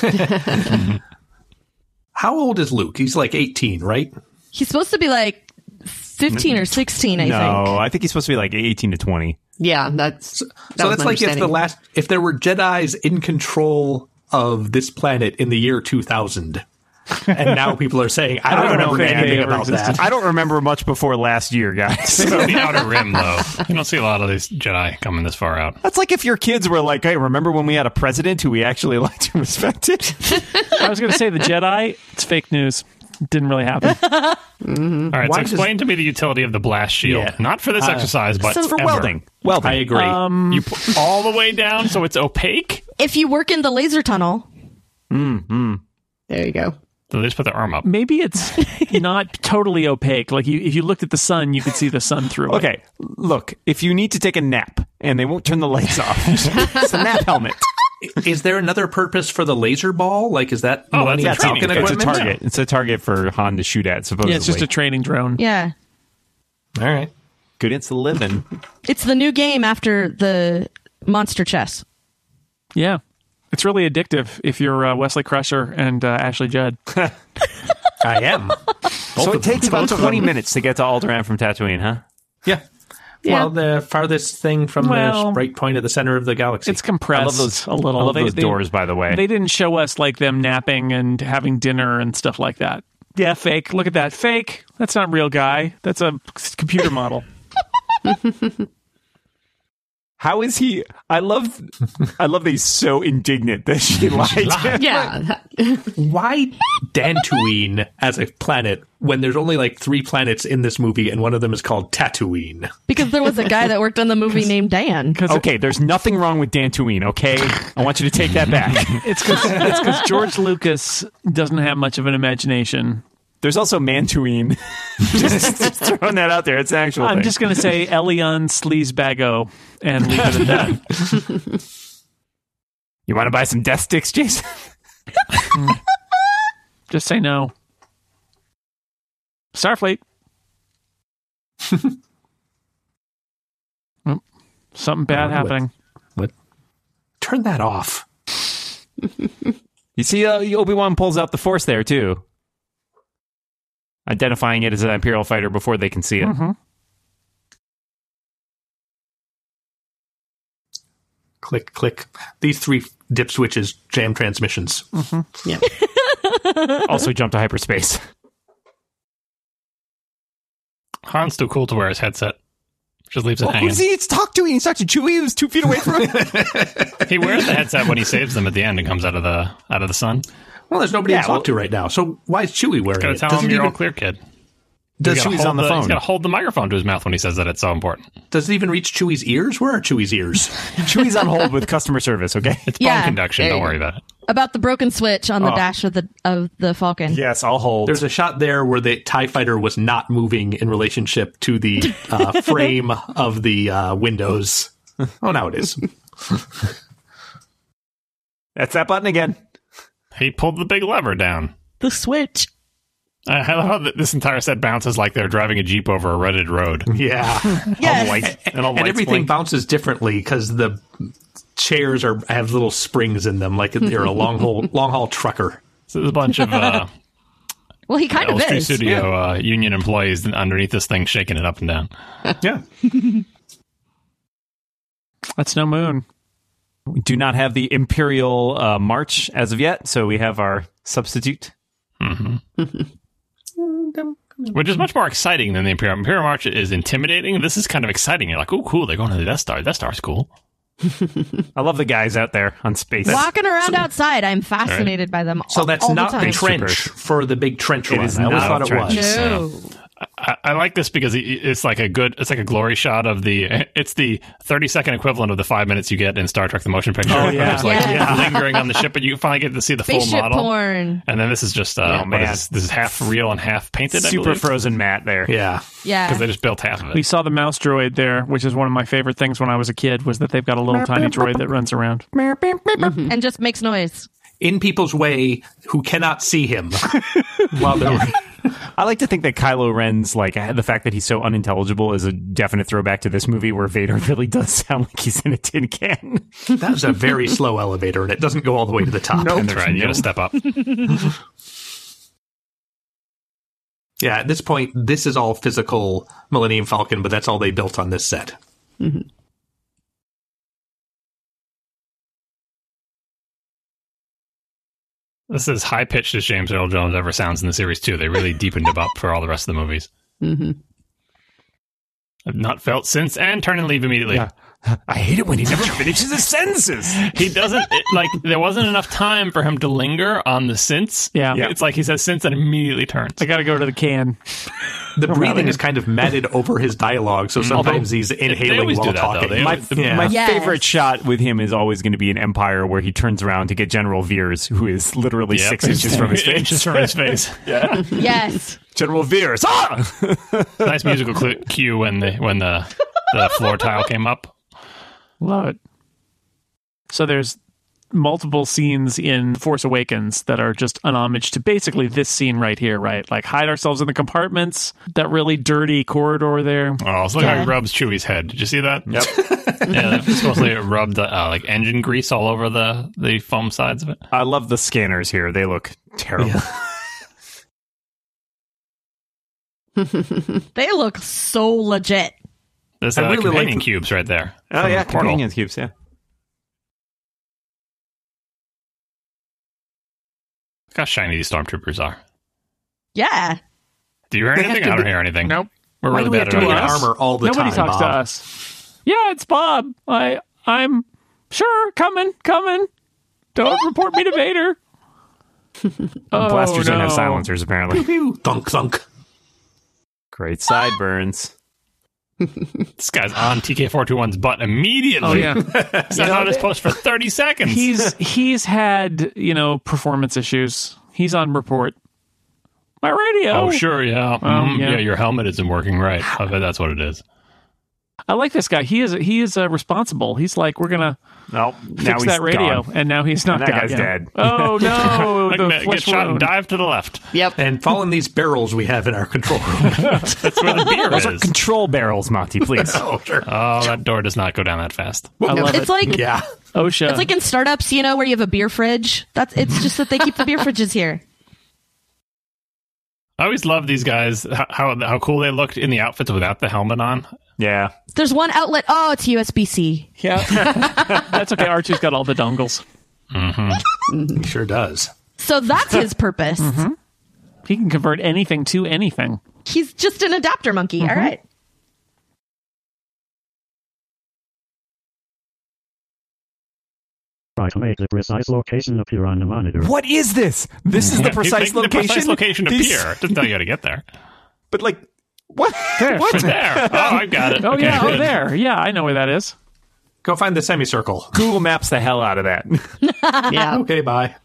How old is Luke? He's like 18, right? He's supposed to be like 15 or 16, I think. No, I think he's supposed to be like 18 to 20. Yeah, that's So that's like if there were Jedis in control of this planet in the year 2000. And now people are saying, I don't remember if anything they ever about that. I don't remember much before last year, guys. The Outer Rim, though. You don't see a lot of these Jedi coming this far out. That's like if your kids were like, "Hey, remember when we had a president who we actually liked and respected?" I was going to say the Jedi, it's fake news. Didn't really happen. All right, Why so explain to me the utility of the blast shield. Yeah. Not for this exercise, but It's for ever. welding. Welding. I agree. You put all the way down so it's opaque? If you work in the laser tunnel, There you go. So they just put their arm up. Maybe it's not totally opaque. Like if you looked at the sun, you could see the sun through it. Okay, look, if you need to take a nap and they won't turn the lights off, it's a nap helmet. Is there another purpose for the laser ball? Like, is that Oh, money that's Falcon training. It's a equipment? target. It's a target for Han to shoot at, supposedly. Yeah, it's just a training drone. yeah. All right. good it's a living. It's the new game after the monster chess. Yeah. It's really addictive if you're Wesley Crusher and Ashley Judd. I am. So it takes about 20 minutes to get to Alderaan from Tatooine, huh? Yeah. Yeah. Well, the farthest thing from Well, the bright point at the center of the galaxy. It's compressed I love those, a little. I love those doors, by the way. They didn't show us like them napping and having dinner and stuff like that. Yeah, fake. Look at that. Fake. That's not real guy. That's a computer model. How is he? I love that he's so indignant that she lied to him. Yeah. Why Dantooine as a planet when there's only like 3 planets in this movie and one of them is called Tatooine? Because there was a guy that worked on the movie named Dan. Okay, there's nothing wrong with Dantooine, okay? I want you to take that back. It's because George Lucas doesn't have much of an imagination. There's also Mantooine. just throwing that out there. It's an actual I'm thing. just going to say Elion Sleazebago and leave it at that. You want to buy some death sticks, Jason? Just say no. Starfleet. Oh, something bad happening. What? Turn that off. You see, Obi-Wan pulls out the Force there, too. Identifying it as an Imperial fighter before they can see it. Mm-hmm. Click, click. These 3 dip switches jam transmissions. Mm-hmm. Yeah. Also jump to hyperspace. Han's too cool to wear his headset. Just leaves it Who hanging. does he need to talk to? He needs to talk to Chewie, who's 2 feet away from him. He wears the headset when he saves them at the end and comes out of the sun. Well, there's nobody to talk to right now. So why is Chewie wearing Gotta it? tell Does him it you're all even, clear, kid. does, He's gotta Chewie's hold on the phone. He's got to hold the microphone to his mouth when he says that it's so important. does it even reach Chewie's ears? Where are Chewie's ears? Chewie's on hold with customer service, okay? It's Yeah, bone conduction. there Don't you worry about it. About the broken switch on the dash of the Falcon. Yes, I'll hold. There's a shot there where the TIE fighter was not moving in relationship to the frame of the windows. Oh, now it is. That's that button again. He pulled the big lever down. The switch. I love how this entire set bounces like they're driving a Jeep over a rutted road. Yeah. Yes. And everything bounces differently because the chairs have little springs in them, like they're a long haul trucker. So there's a bunch of Well, he kind of Elstree is. Studio union employees underneath this thing shaking it up and down. Yeah. That's no moon. We do not have the Imperial March as of yet, so we have our substitute. Which is much more exciting than the Imperial. Imperial March is intimidating. This is kind of exciting. You're like, oh, cool, they're going to the Death Star. Death Star's cool. I love the guys out there on space. Walking around outside, I'm fascinated by them. So that's all not the the time. trench for the big trench run. is I always not thought a it trench. was. No. I like this because it's like a glory shot of it's the 30-second equivalent of the 5 minutes you get in Star Trek: The Motion Picture. Oh, yeah. It's like Yeah. lingering on the ship, but you finally get to see the full Spaceship model. porn. And then this is just Oh, what man. is this is half real and half painted. Super frozen matte there. Yeah. Yeah. because they just built half of it. We saw the mouse droid there, which is one of my favorite things when I was a kid, was that they've got a little tiny droid that runs around. And just makes noise. In people's way who cannot see him while they're. I like to think that Kylo Ren's, like, the fact that he's so unintelligible is a definite throwback to this movie where Vader really does sound like he's in a tin can. That was a very slow elevator, and it doesn't go all the way to the top. That's right. You got to step up. Yeah, at this point, this is all physical Millennium Falcon, but that's all they built on this set. This is high pitched as James Earl Jones ever sounds in the series too. They really deepened him up for all the rest of the movies. I've not felt since, and turn and leave immediately. Yeah. I hate it when he never finishes his sentences. He doesn't like. There wasn't enough time for him to linger on the since. Yeah. It's like he says since and immediately turns. I got to go to the can. The breathing is kind of matted over his dialogue, so sometimes he's they inhaling always while do that, though. talking. They always- My Yes. favorite shot with him is always going to be in Empire, where he turns around to get General Veers, who is literally Yep. 6 inches from his face. Inches from his face. Yes. General Veers! Ah! Nice musical cue when the floor tile came up. Love it. So there's multiple scenes in Force Awakens that are just an homage to basically this scene right here, right? Like hide ourselves in the compartments, that really dirty corridor there. Oh, so look how he rubs Chewie's head. Did you see that? Yep. Yeah, they supposedly rubbed like engine grease all over the foam sides of it. I love the scanners here. They look terrible. They look so legit. There's I really companion like- cubes right there. Oh, from yeah. the portal. Companion cubes, yeah. Look how shiny these stormtroopers are. Yeah. Do you hear They have anything? to I don't be- hear anything. Nope. We're Why really do we have bad to at be in this. armor all the Nobody time, talks Bob? to us. Yeah, it's Bob. I'm sure coming. Don't report me to Vader. Blasters don't have no. silencers, apparently. Pew, thunk, thunk. Great sideburns. This guy's on TK421's butt immediately. Oh yeah. He's not on his post for 30 seconds. He's had, performance issues. He's on report. My radio. Oh, sure, yeah. Mhm. yeah. Yeah, your helmet isn't working right. I bet that's what it is. I like this guy. He is responsible. He's like, we're gonna Nope. fix that radio, and now he's not. And that guy's dead. Oh no! Like, the get flesh shot and wound. dive to the left. Yep. And fall in these barrels we have in our control room. That's where the beer Those are is. control barrels, Monty, please. Oh, sure. Oh, that door does not go down that fast. I love It's it. like Yeah. OSHA. it's like in startups, where you have a beer fridge. It's just that they keep the beer fridges here. I always love these guys, how cool they looked in the outfits without the helmet on. Yeah. There's one outlet. Oh, it's USB-C. yeah. That's okay. R2's got all the dongles. He sure does. So that's his purpose. He can convert anything to anything. He's just an adapter monkey. All right. Try to make the precise location appear on the monitor. What is this? This is the He's precise making location? The precise location These- appear. It doesn't tell you how to get there. But, what? There. What? There. Oh, I got it. Oh Okay, yeah. good. Oh there. Yeah, I know where that is. Go find the semicircle. Google Maps the hell out of that. Yeah. Okay, bye.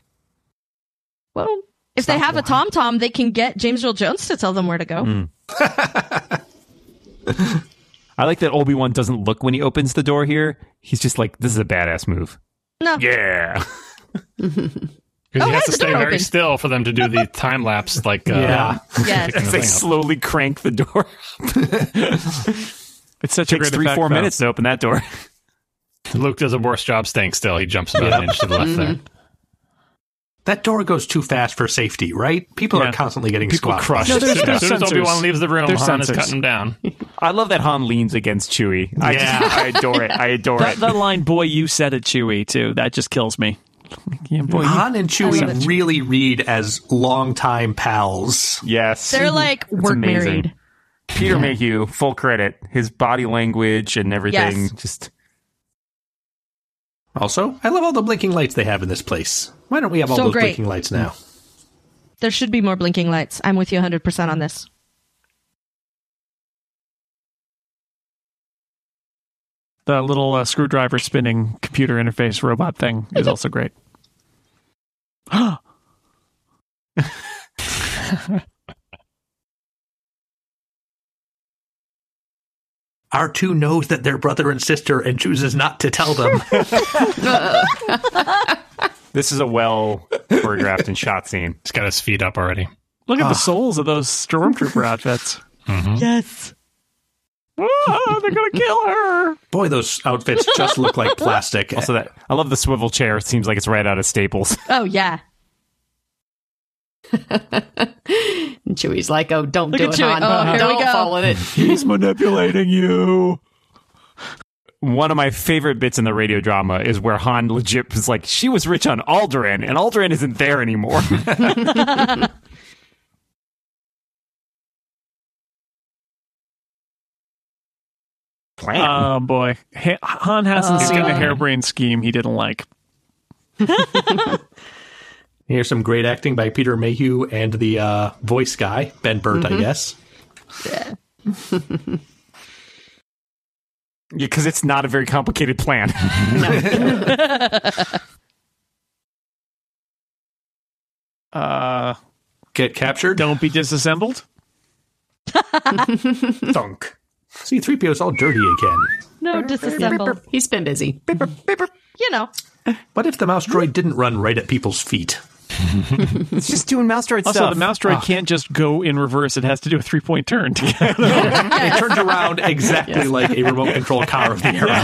Well, if they have a TomTom, they can get James Earl Jones to tell them where to go. I like that Obi-Wan doesn't look when he opens the door here. He's just like, this is a badass move. No. Yeah. Because Oh, he has hey, to the stay door very opened. still for them to do the time lapse, like Yeah. Yes. picking the They thing up. slowly crank the door. It's such a Takes great 3-4 effect, minutes to open that door. Luke does a worse job staying still. He jumps about an inch to the left there. That door goes too fast for safety, right? People Yeah. are constantly getting People squashed. crush. No, there's As soon as sensors. Obi-Wan leaves the room, There's Han is sensors. cutting him down. I love that Han leans against Chewie. I adore it. I adore That, it. that line, "Boy, you said it, Chewie," too. That just kills me. Yeah, boy, you- Han and I love Chewie it. really read as longtime pals. Yes. They're like work amazing. married. Peter Mayhew, full credit. His body language and everything. Yes. Just Also, I love all the blinking lights they have in this place. Why don't we have all So those great. blinking lights now? There should be more blinking lights. I'm with you 100% on this. the little screwdriver spinning computer interface robot thing is also great. R2 knows that they're brother and sister and chooses not to tell them. this is a well choreographed and shot scene. He's got his feet up already. Look at the soles of those stormtrooper outfits. Yes. Ah, they're gonna kill her. Boy, those outfits just look like plastic. Also, that I love the swivel chair. It seems like it's right out of Staples. Oh, yeah. And Chewie's like, "Oh, don't Look do at it, Chewie. Han. Oh, here we Don't go." fall in it." He's manipulating you. One of my favorite bits in the radio drama is where Han legit was like, she was rich on Alderaan, and Alderaan isn't there anymore. Plan. Oh boy, Han hasn't seen a harebrained scheme he didn't like. Here's some great acting by Peter Mayhew and the voice guy, Ben Burt, I guess. Because it's not a very complicated plan. Get captured? Don't be disassembled. Thunk. C-3PO's all dirty again. No, disassemble. He's been busy. You know. What if the mouse droid didn't run right at people's feet? It's just doing mouse droid Also, stuff. the mouse droid can't just go in reverse. It has to do a 3-point turn to get It turns around exactly like a remote control car of the era.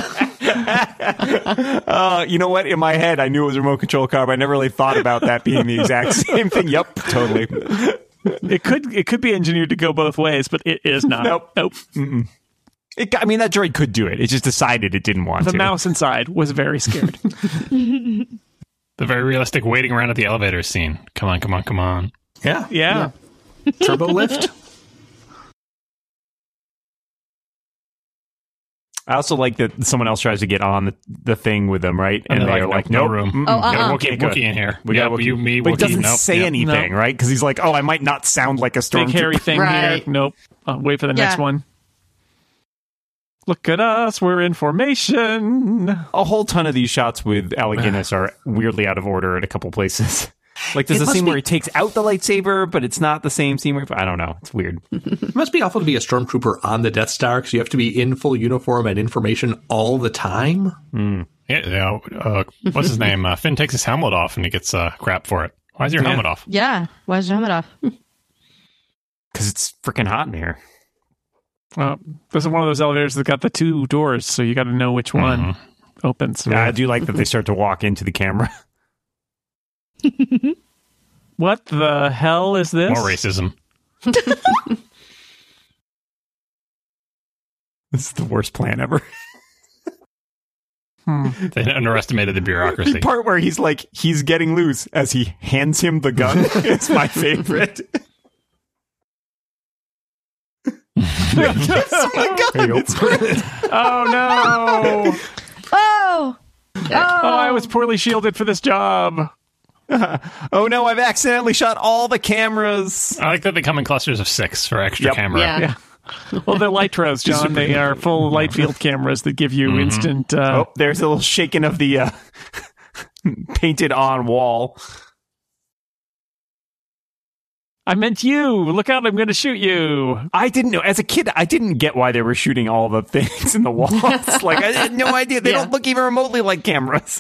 You know what? In my head, I knew it was a remote control car, but I never really thought about that being the exact same thing. Yep, totally. It could be engineered to go both ways, but it is not. Nope. I mean, that droid could do it. It just decided it didn't want The to. mouse inside was very scared. The very realistic waiting around at the elevator scene. Come on, come on, come on. Yeah. Yeah. Turbo lift. I also like that someone else tries to get on the thing with them, right? And they're like, no nope. room. Oh, No Wookiee in here. We got Wookiee. you, me, But Wookiee. he doesn't Nope. say anything, right? Because he's like, oh, I might not sound like a Big hairy stormtrooper. thing Right. here. Nope. Wait for the next Yeah. one. Look at us. We're in formation. A whole ton of these shots with Alec Guinness are weirdly out of order at a couple places. Like, there's It a must scene be- where he takes out the lightsaber, but it's not the same scene where... I don't know. It's weird. It must be awful to be a stormtrooper on the Death Star because you have to be in full uniform and information all the time. Yeah, what's his name? Finn takes his helmet off and he gets crap for it. Why is your helmet off? Yeah. Why is your helmet off? Because it's freaking hot in here. This is one of those elevators that got the 2 doors, so you got to know which one opens. Yeah, I do like that they start to walk into the camera. What the hell is this? More racism. This is the worst plan ever. They underestimated the The bureaucracy. part where he's like, he's getting loose as he hands him the gun is my favorite. It's great. Oh no! Oh! Oh, I was poorly shielded for this job. Oh no, I've accidentally shot all the cameras. I like that they come in clusters of 6 for extra Yep. camera. Yeah. Well, they're Lightros, John. They are full light field cameras that give you instant. Oh, there's a little shaking of the painted on wall. I meant you. Look out! I'm going to shoot you. I didn't know. As a kid, I didn't get why they were shooting all the things in the walls. Like, I had no idea. They don't look even remotely like cameras.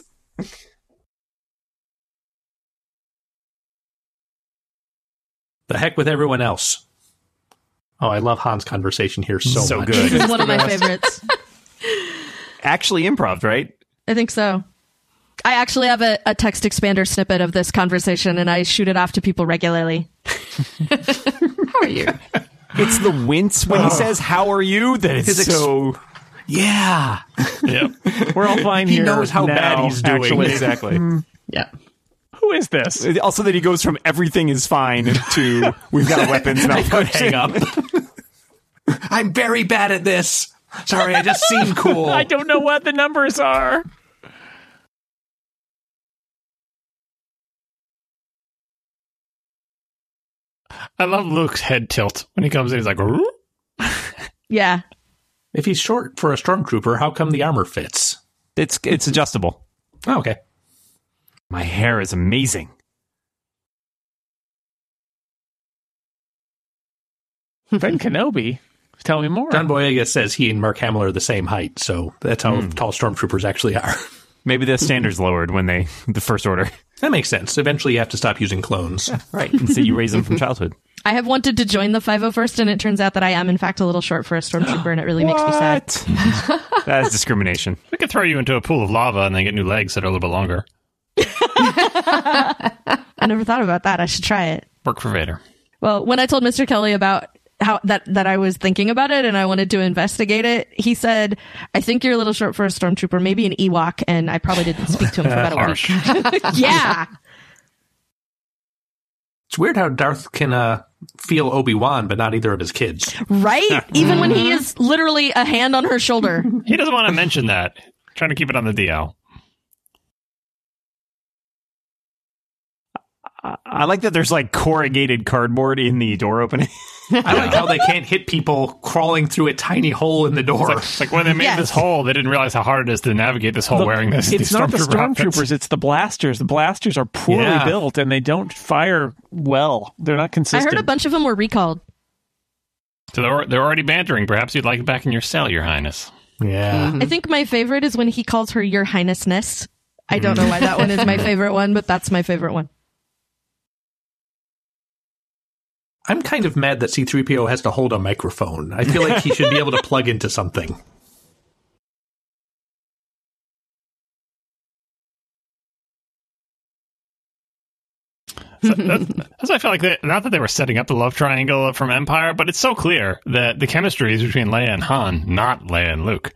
The heck with everyone else. Oh, I love Han's conversation here so much. good. This is one of my favorites. Actually improv, right? I think so. I actually have a text expander snippet of this conversation, and I shoot it off to people regularly. How are you? It's the wince when he says, "How are you?" That is so... Yeah. Yep. We're all fine He here. knows how now, bad he's doing. Actually. Exactly. Yeah. Who is this? Also that he goes from everything is fine to we've got a weapons malfunction. Hang up. I'm very bad at this. Sorry, I just seem cool. I don't know what the numbers are. I love Luke's head tilt when he comes in. He's like, "Roo?" Yeah. If he's short for a stormtrooper, how come the armor fits? It's adjustable. Oh, okay. My hair is amazing. Ben Kenobi. Tell me more. John Boyega says he and Mark Hamill are the same height, so that's how tall stormtroopers actually are. Maybe the standard's lowered when the First Order. That makes sense. Eventually you have to stop using clones. Right. And so you raise them from childhood. I have wanted to join the 501st, and it turns out that I am, in fact, a little short for a stormtrooper, and it really makes me sad. That is discrimination. We could throw you into a pool of lava and then get new legs that are a little bit longer. I never thought about that. I should try it. Work for Vader. Well, when I told Mr. Kelly about how that I was thinking about it and I wanted to investigate it, he said, "I think you're a little short for a stormtrooper, maybe an Ewok," and I probably didn't speak to him for about a Harsh. week. Yeah. It's weird how Darth can feel Obi-Wan, but not either of his kids. Right? Even when he is literally a hand on her shoulder. He doesn't want to mention that. Trying to keep it on the DL. I like that there's like corrugated cardboard in the door opening. I like how they can't hit people crawling through a tiny hole in the door. It's like when they made Yes. this hole, they didn't realize how hard it is to navigate this hole wearing this. It's these not the outfits. stormtroopers, it's the blasters. The blasters are poorly Yeah. built and they don't fire well. They're not I consistent. heard a bunch of them were recalled. So they're already bantering. Perhaps you'd like it back in your cell, Your Highness. Yeah. I think my favorite is when he calls her Your Highnessness. I don't know why that one is my favorite one, but that's my favorite one. I'm kind of mad that C-3PO has to hold a microphone. I feel like he should be able to plug into something. That's why I felt like not that they were setting up the love triangle from Empire, but it's so clear that the chemistry is between Leia and Han, not Leia and Luke.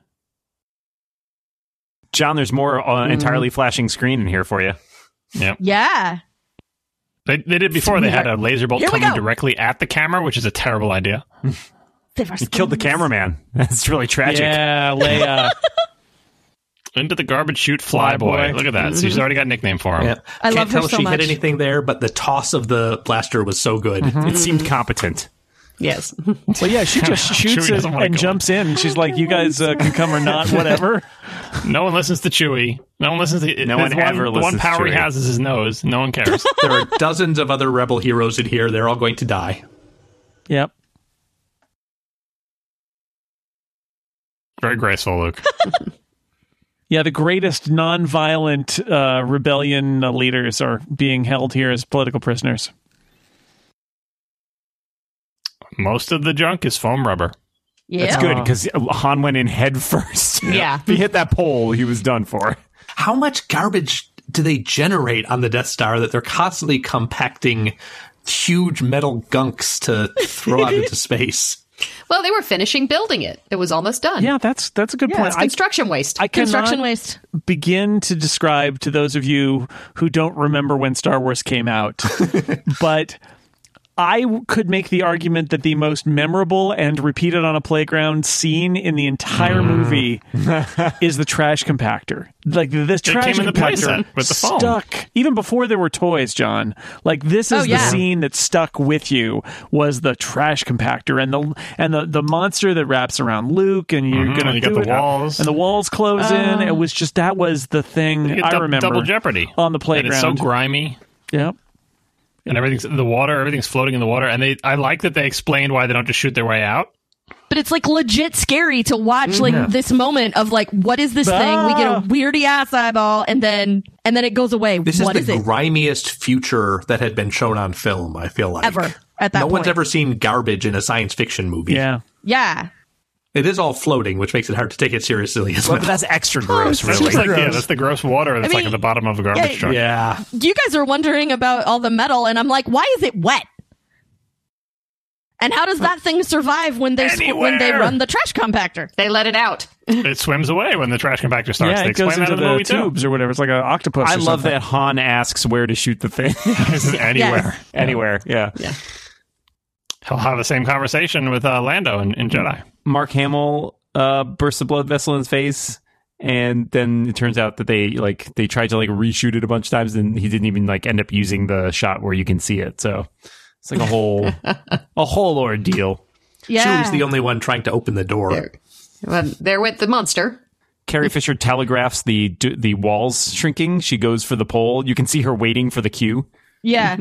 John, there's more entirely flashing screen in here for you. Yep. Yeah. They did it before. They had a laser bolt Here we coming go. directly at the camera, which is a terrible idea. He killed the cameraman. That's really tragic. Yeah, Leia. Into the garbage chute, Flyboy. Look at that. So she's already got a nickname for him. Yeah. I love Can't her tell if so she much. hit anything there, but the toss of the blaster was so good. It seemed competent. Yes. Well, yeah, she just shoots Chewie it doesn't wanna and go jumps in. And she's like, you guys can come or not, whatever. No one listens to Chewie. No one listens to No one ever The one listens to power he Chewie. has is his nose. No one cares. There are dozens of other rebel heroes in here. They're all going to die. Yep. Very graceful, Luke. Yeah, the greatest non-violent rebellion leaders are being held here as political prisoners. Most of the junk is foam rubber. Yeah. That's good, because Han went in head first. Yeah. If he hit that pole, he was done for. How much garbage do they generate on the Death Star that they're constantly compacting huge metal gunks to throw out into space? Well, they were finishing building it. It was almost done. Yeah, that's a good point. It's construction waste. I Construction cannot waste. begin to describe to those of you who don't remember when Star Wars came out, but I could make the argument that the most memorable and repeated on a playground scene in the entire movie is the trash compactor. Like this trash came in the compactor playset with the foam. stuck even before there were toys, John. Like this is Oh, yeah. the scene that stuck with you was the trash compactor and the monster that wraps around Luke and you're gonna You got do the it. walls. And the walls close in. It was just that was the thing You get I remember. Double Jeopardy. on the And playground. it's so grimy. Yep. And everything's floating in the water. And I like that they explained why they don't just shoot their way out. But it's like legit scary to watch like this moment of like, what is this thing? We get a weirdy ass eyeball and then it goes away. This What is is the it? grimiest future that had been shown on film, I feel like. Ever at that No point. one's ever seen garbage in a science fiction movie. Yeah. Yeah. It is all floating, which makes it hard to take it seriously as well. But that's extra gross, That's really. just like, that's the gross water that's I like mean, at the bottom of a garbage yeah, truck. Yeah. You guys are wondering about all the metal and I'm like, why is it wet? And how does that thing survive when they run the trash compactor? They let it out. It swims away when the trash compactor starts. Yeah, They it goes explain that into in the the movie too. tubes or whatever. It's like an octopus. I or love something. that Han asks where to shoot the thing. Anywhere. Anywhere, yeah. He'll have the same conversation with Lando in Jedi. Mark Hamill bursts a blood vessel in his face, and then it turns out that they tried to reshoot it a bunch of times, and he didn't even end up using the shot where you can see it. So it's like a whole ordeal. Yeah. Chewie's the only one trying to open the door. They're with the monster. Carrie Fisher telegraphs the walls shrinking. She goes for the pole. You can see her waiting for the cue. Yeah.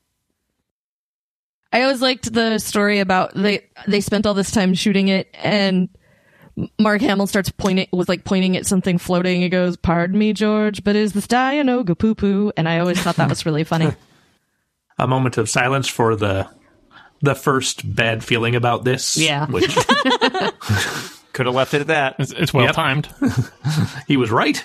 I always liked the story about they spent all this time shooting it and Mark Hamill starts pointing at something floating. He goes, "Pardon me, George, but is this Dianoga poo poo?" And I always thought that was really funny. A moment of silence for the first bad feeling about this. Yeah. Which Could have left it at that. It's well timed. he was right.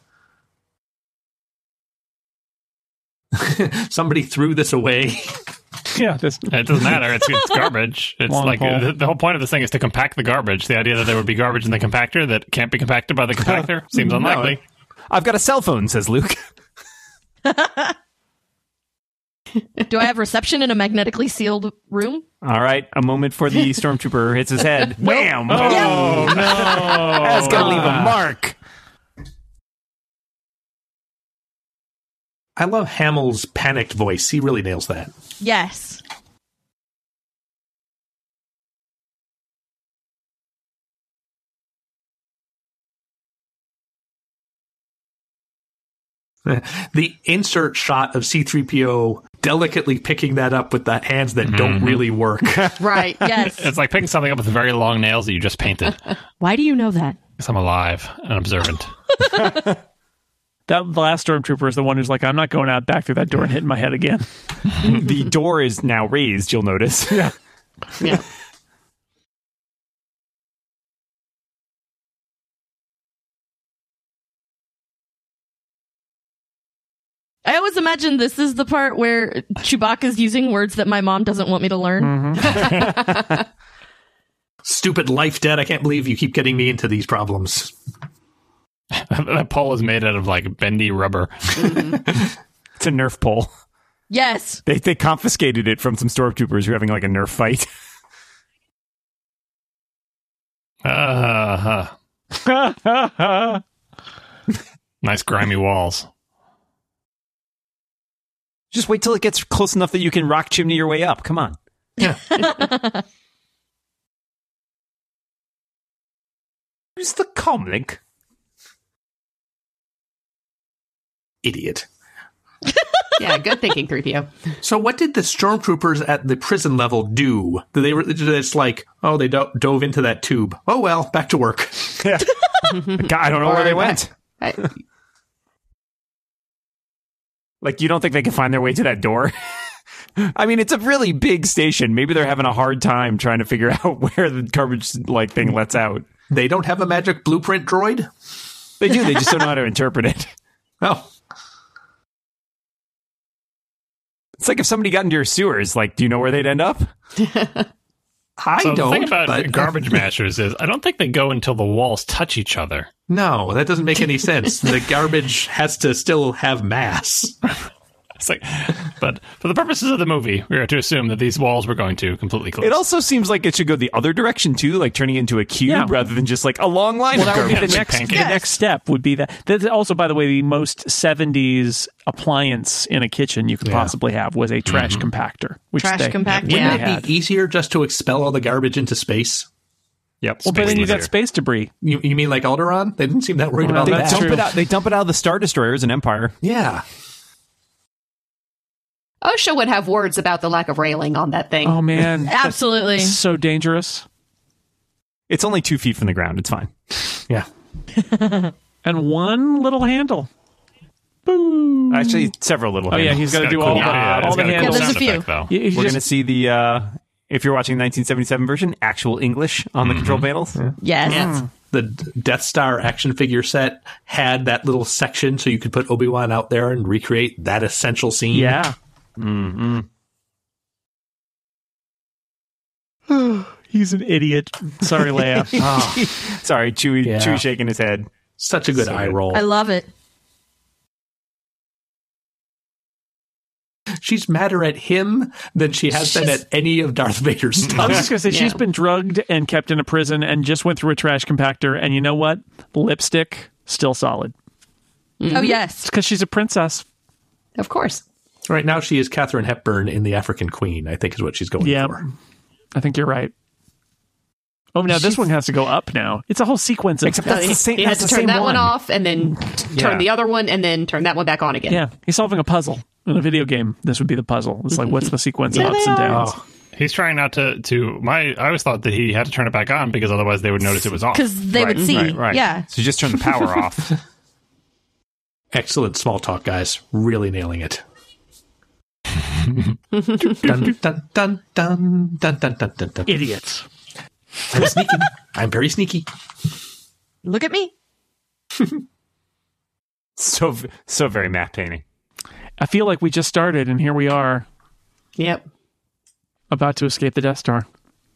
Somebody threw this away. Yeah, this, It doesn't matter. It's garbage. It's Long like pole. the whole point of this thing is to compact the garbage. The idea that there would be garbage in the compactor that can't be compacted by the compactor seems unlikely. I've got a cell phone, says Luke. Do I have reception in a magnetically sealed room? All right, a moment for the stormtrooper hits his head. Wham! oh no! That's gonna leave a mark. I love Hamill's panicked voice. He really nails that. Yes. The insert shot of C-3PO delicately picking that up with that hands that don't really work. Right. Yes. It's like picking something up with very long nails that you just painted. Why do you know that? Because I'm alive and observant. That last stormtrooper is the one who's like, I'm not going out back through that door and hitting my head again. The door is now raised, you'll notice. Yeah. Yeah. I always imagine this is the part where Chewbacca's using words that my mom doesn't want me to learn. Stupid life debt. I can't believe you keep getting me into these problems. That pole is made out of bendy rubber. It's a Nerf pole. Yes. They confiscated it from some stormtroopers who are having a Nerf fight. Nice grimy walls. Just wait till it gets close enough that you can rock chimney your way up. Come on. Who's the comlink? Idiot. Yeah, good thinking, 3PO. So what did the stormtroopers at the prison level do? They were just like, oh, they dove into that tube. Oh, well, back to work. Yeah. I don't know where they went. Like, you don't think they can find their way to that door? I mean, it's a really big station. Maybe they're having a hard time trying to figure out where the garbage thing lets out. They don't have a magic blueprint droid? They do. They just don't know how to interpret it. Oh. It's like if somebody got into your sewers, like, do you know where they'd end up? I So don't. the thing about but- garbage mashers is I don't think they go until the walls touch each other. No, that doesn't make any sense. The garbage has to still have mass. It's like, but for the purposes of the movie, we are to assume that these walls were going to completely close. It also seems like it should go the other direction, too, like turning into a cube Yeah. rather than just like a long line Well, of that would be garbage. the Like next. pancakes. The next step would be that. That's also, by the way, the most 70s appliance in a kitchen you could possibly have was a trash compactor. Which Trash they, compactor. Wouldn't Yeah. they It'd had. be easier just to expel all the garbage into space. Yep. Well, but then you got easier. space debris. You mean like Alderaan? They didn't seem that worried Well, about that's that. true. They dump it out of the Star Destroyers in Empire. Yeah. OSHA would have words about the lack of railing on that thing. Oh man, Absolutely. that's so dangerous. It's only 2 feet from the ground. It's fine. Yeah. And one little handle. Boo. Actually, several little Oh yeah, handles. he's got to It's do got a all cool- the yeah, all it's the got a cool handles. There's a sound few. effect, though. You We're just- going to see the, if you're watching the 1977 version, actual English on the control panels. Yes. Yes. The Death Star action figure set had that little section so you could put Obi-Wan out there and recreate that essential scene. Yeah. He's an idiot. Sorry, Leia. Sorry, Chewie, Yeah. Chewie shaking his head. Such a good So eye good. roll. I love it. She's madder at him than she has been at any of Darth Vader's I was stuff. just going to say, she's Yeah. been drugged and kept in a prison and just went through a trash compactor. And you know what? Lipstick, still solid. Oh, yes. It's because she's a princess. Of course. Right now she is Katharine Hepburn in The African Queen, I think is what she's going Yeah. for. I think you're right. Oh, now this one has to go up now. It's a whole sequence of... Except that's the same. He has That's to the turn same that one off and then turn Yeah. the other one and then turn that one back on again. Yeah, he's solving a puzzle. In a video game, this would be the puzzle. It's like, what's the sequence of ups and downs? Oh, He's trying not to. I always thought that he had to turn it back on because otherwise they would notice it was off. Because they would see. Right. Yeah. So just turn the power off. excellent small talk, guys. Really nailing it. Dun, dun, dun, dun, dun, dun, dun, dun, dun. Idiots. I'm sneaky. I'm very sneaky. Look at me. so very map painting. I feel like we just started, and here we are, Yep. about to escape the Death Star.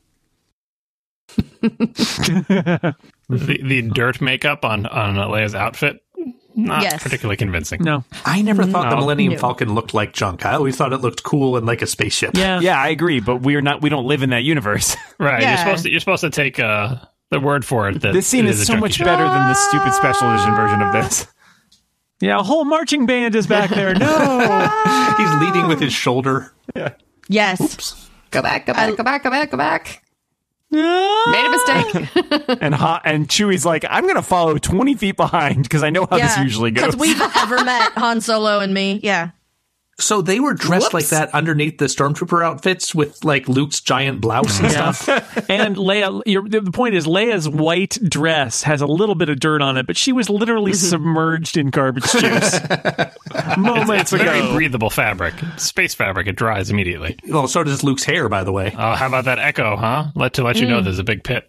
The dirt makeup on Leia's outfit, not Yes. particularly convincing. No. I never thought the No. Millennium No. Falcon looked like junk. I always thought it looked cool and like a spaceship. Yeah. Yeah, I agree, but we don't live in that universe. Right? Yeah. You're supposed to take the word for it. That This scene it is a so junkie much ship. better than the stupid special edition version of this. Yeah, a whole marching band is back there. No. He's leading with his shoulder. Yes. Go back, go back, go back, go back, go back. Made a mistake. And Chewie's like, I'm going to follow 20 feet behind because I know how this usually goes. Because we've ever met Han Solo and me. Yeah. So they were dressed like Whoops. that underneath the stormtrooper outfits with like Luke's giant blouse and stuff. And Leia, the point is, Leia's white dress has a little bit of dirt on it, but she was literally submerged in garbage juice moments It's very ago. breathable fabric. Space fabric. It dries immediately. Well, so does Luke's hair, by the way. Oh, how about that echo, huh? Let you know there's a big pit.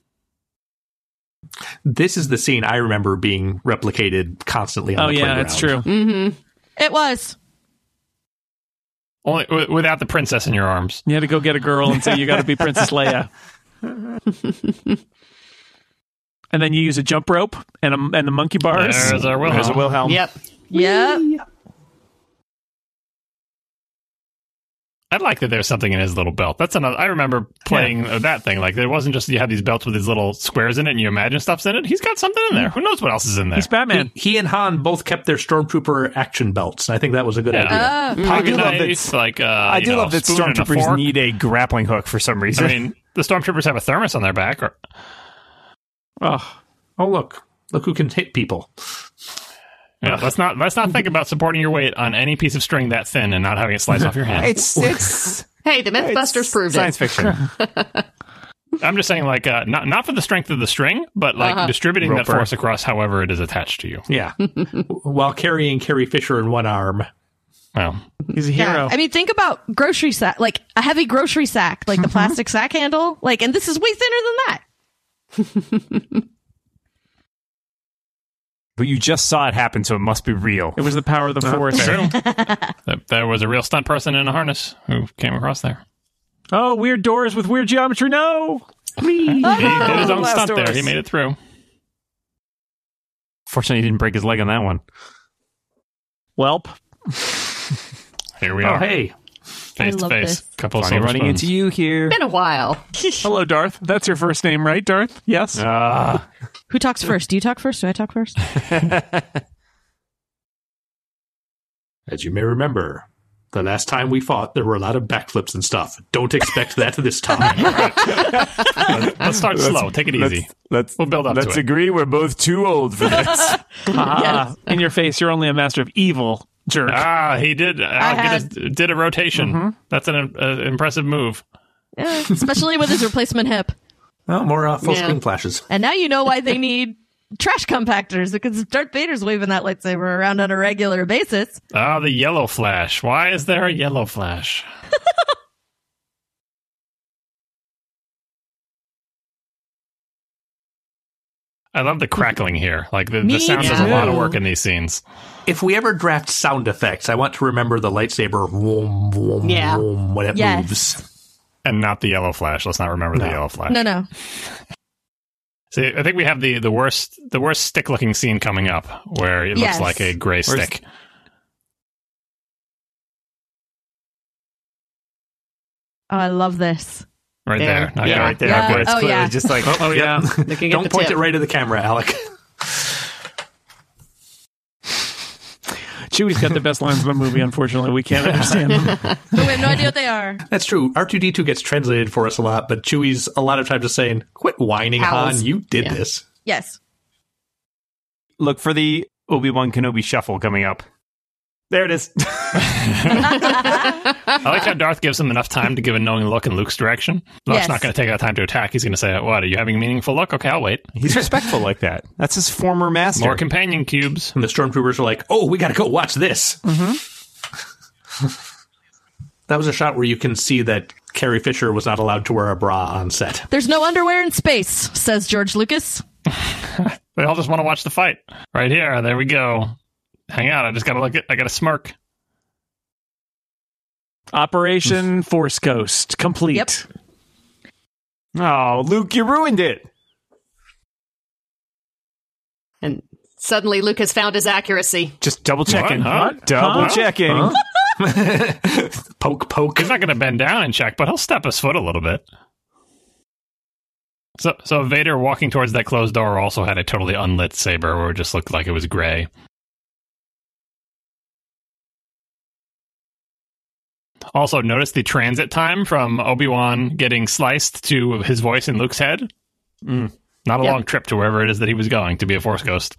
This is the scene I remember being replicated constantly on Oh the yeah, playground. that's true. It was. Only without the princess in your arms. You had to go get a girl and say you got to be Princess Leia. And then you use a jump rope and the monkey bars. There's our Wilhelm. There's a Wilhelm. Yep. Yep. I like that there's something in his little belt. That's another. I remember playing that thing. Like, there wasn't just you have these belts with these little squares in it and you imagine stuff's in it. He's got something in there. Who knows what else is in there? He's Batman. He and Han both kept their Stormtrooper action belts. And I think that was a good idea. Pocket love knife, that- I do love that stormtroopers need a grappling hook for some reason. I mean, the stormtroopers have a thermos on their back. Oh, Look who can hit people. Yeah, let's not think about supporting your weight on any piece of string that thin and not having it slice off your hand. it's Hey, the Mythbusters proved science it. fiction. I'm just saying, like, not for the strength of the string, but like distributing that Roper. force across however it is attached to you. Yeah. While carrying Carrie Fisher in one arm. Well, he's a hero. I mean, think about grocery sack, like a heavy grocery sack, like the plastic sack handle. Like, and this is way thinner than that. But you just saw it happen, so it must be real. It was the power of the Force. true. There was a real stunt person in a harness who came across there. Oh, weird doors with weird geometry. No. He did his own Glass stunt there. doors. He made it through. Fortunately, he didn't break his leg on that one. Welp. Here we Oh, are, hey. face to love face. this. Couple of Funny silver running spoons. into you here. Been a while. Hello, Darth. That's your first name, right, Darth? Yes. Who talks first? Do you talk first? Do I talk first? As you may remember, the last time we fought, there were a lot of backflips and stuff. Don't expect that this time. Let's start slow. Take it easy. We'll build up to Let's it. agree we're both too old for this. In your face, you're only a master of evil, jerk. He did. Did a rotation. That's an impressive move. Yeah, especially with his replacement hip. Well, more full screen flashes. And now you know why they need trash compactors, because Darth Vader's waving that lightsaber around on a regular basis. Ah, the yellow flash. Why is there a yellow flash? I love the crackling here. Like, the sound does a lot of work in these scenes. If we ever draft sound effects, I want to remember the lightsaber vroom, vroom, Yeah. vroom, when it Yes. moves. And not the yellow flash. Let's not remember the yellow flash. No. See, I think we have the worst stick-looking scene coming up, where it Yes. looks like a gray stick. Oh, I love this. Right there. Not Yeah. right there. Yeah. Where it's Oh, clearly yeah. just like, Oh, yeah. Looking at Don't the point tip. it right at the camera, Alec. Chewie's got the best lines in the movie, unfortunately. We can't understand them. But we have no idea what they are. That's true. R2-D2 gets translated for us a lot, but Chewie's a lot of times just saying, quit whining, Howls. Han. You did Yeah. this. Yes. Look for the Obi-Wan Kenobi shuffle coming up. There it is. I like how Darth gives him enough time to give a knowing look in Luke's direction. Luke's Yes. not going to take that time to attack. He's going to say, what, are you having a meaningful look? Okay, I'll wait. He's respectful like that. That's his former master. More companion cubes. And the stormtroopers are like, oh, we got to go watch this. Mm-hmm. That was a shot where you can see that Carrie Fisher was not allowed to wear a bra on set. There's no underwear in space, says George Lucas. They all just want to watch the fight. Right here. There we go. Hang out. I just got to look at, I got to smirk. Operation Force Ghost complete. Yep. Oh, Luke, you ruined it. And suddenly Luke has found his accuracy. Just double checking. What? Huh? Double checking. Poke, poke. He's not going to bend down and check, but he'll step his foot a little bit. So Vader walking towards that closed door also had a totally unlit saber where it just looked like it was gray. Also, notice the transit time from Obi-Wan getting sliced to his voice in Luke's head. Not a long trip to wherever it is that he was going to be a Force ghost.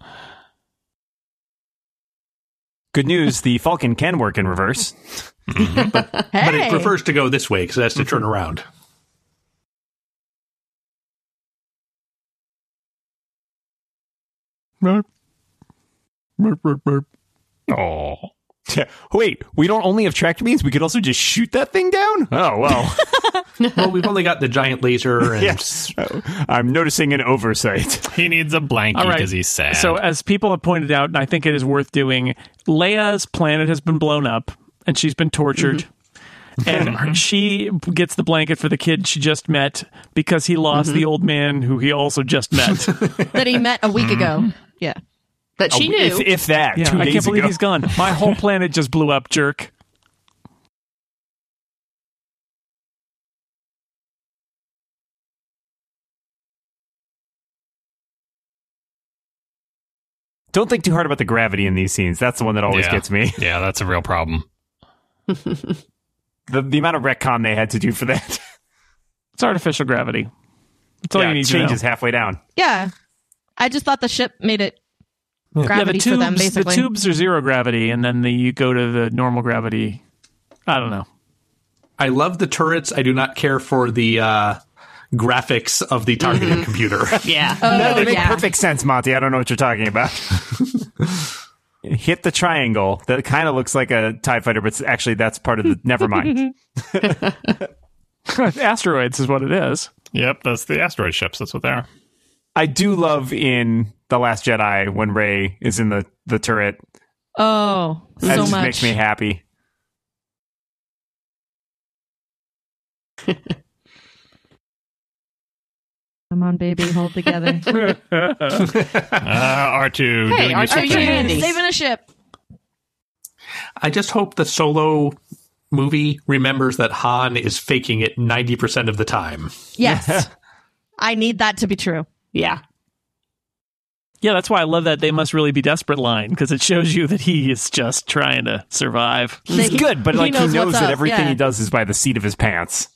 Good news, the Falcon can work in reverse. Hey. But it prefers to go this way because it has to turn around. Oh. Wait, we don't only have tractor beams, we could also just shoot that thing down? Oh, well. Well, we've only got the giant laser and Yes. I'm noticing an oversight. He needs a blankie All right. because he's sad. So, as people have pointed out, and I think it is worth doing, Leia's planet has been blown up and she's been tortured. And she gets the blanket for the kid she just met because he lost the old man who he also just met. That he met a week ago. Yeah. But she knew. If that, Yeah, 2 I days can't believe ago. he's gone. My whole planet just blew up, jerk. Don't think too hard about the gravity in these scenes. That's the one that always Yeah. gets me. Yeah, that's a real problem. The amount of retcon they had to do for that. It's artificial gravity. That's all Yeah, you it need to know. changes halfway down. Yeah. I just thought the ship made it Yeah, the gravity for them, tubes, the basically. tubes are zero gravity, and then you go to the normal gravity. I don't know. I love the turrets. I do not care for the graphics of the targeting computer. Yeah. No, they make yeah. perfect sense, Monty. I don't know what you're talking about. Hit the triangle that kind of looks like a TIE fighter, but actually that's part of the... Never mind. Asteroids is what it is. Yep, that's the asteroid ships. That's what they are. I do love in The Last Jedi when Rey is in the turret. Oh, That so just much. makes me happy. Come on, baby, hold together. R2 Hey, doing R2 useful you're things. handy. Saving a ship. I just hope the Solo movie remembers that Han is faking it 90% of the time. Yes. I need that to be true. Yeah. Yeah, that's why I love that "they must really be desperate" line, because it shows you that he is just trying to survive. He's He- good, but he like he knows knows what's that up, everything yeah. he does is by the seat of his pants.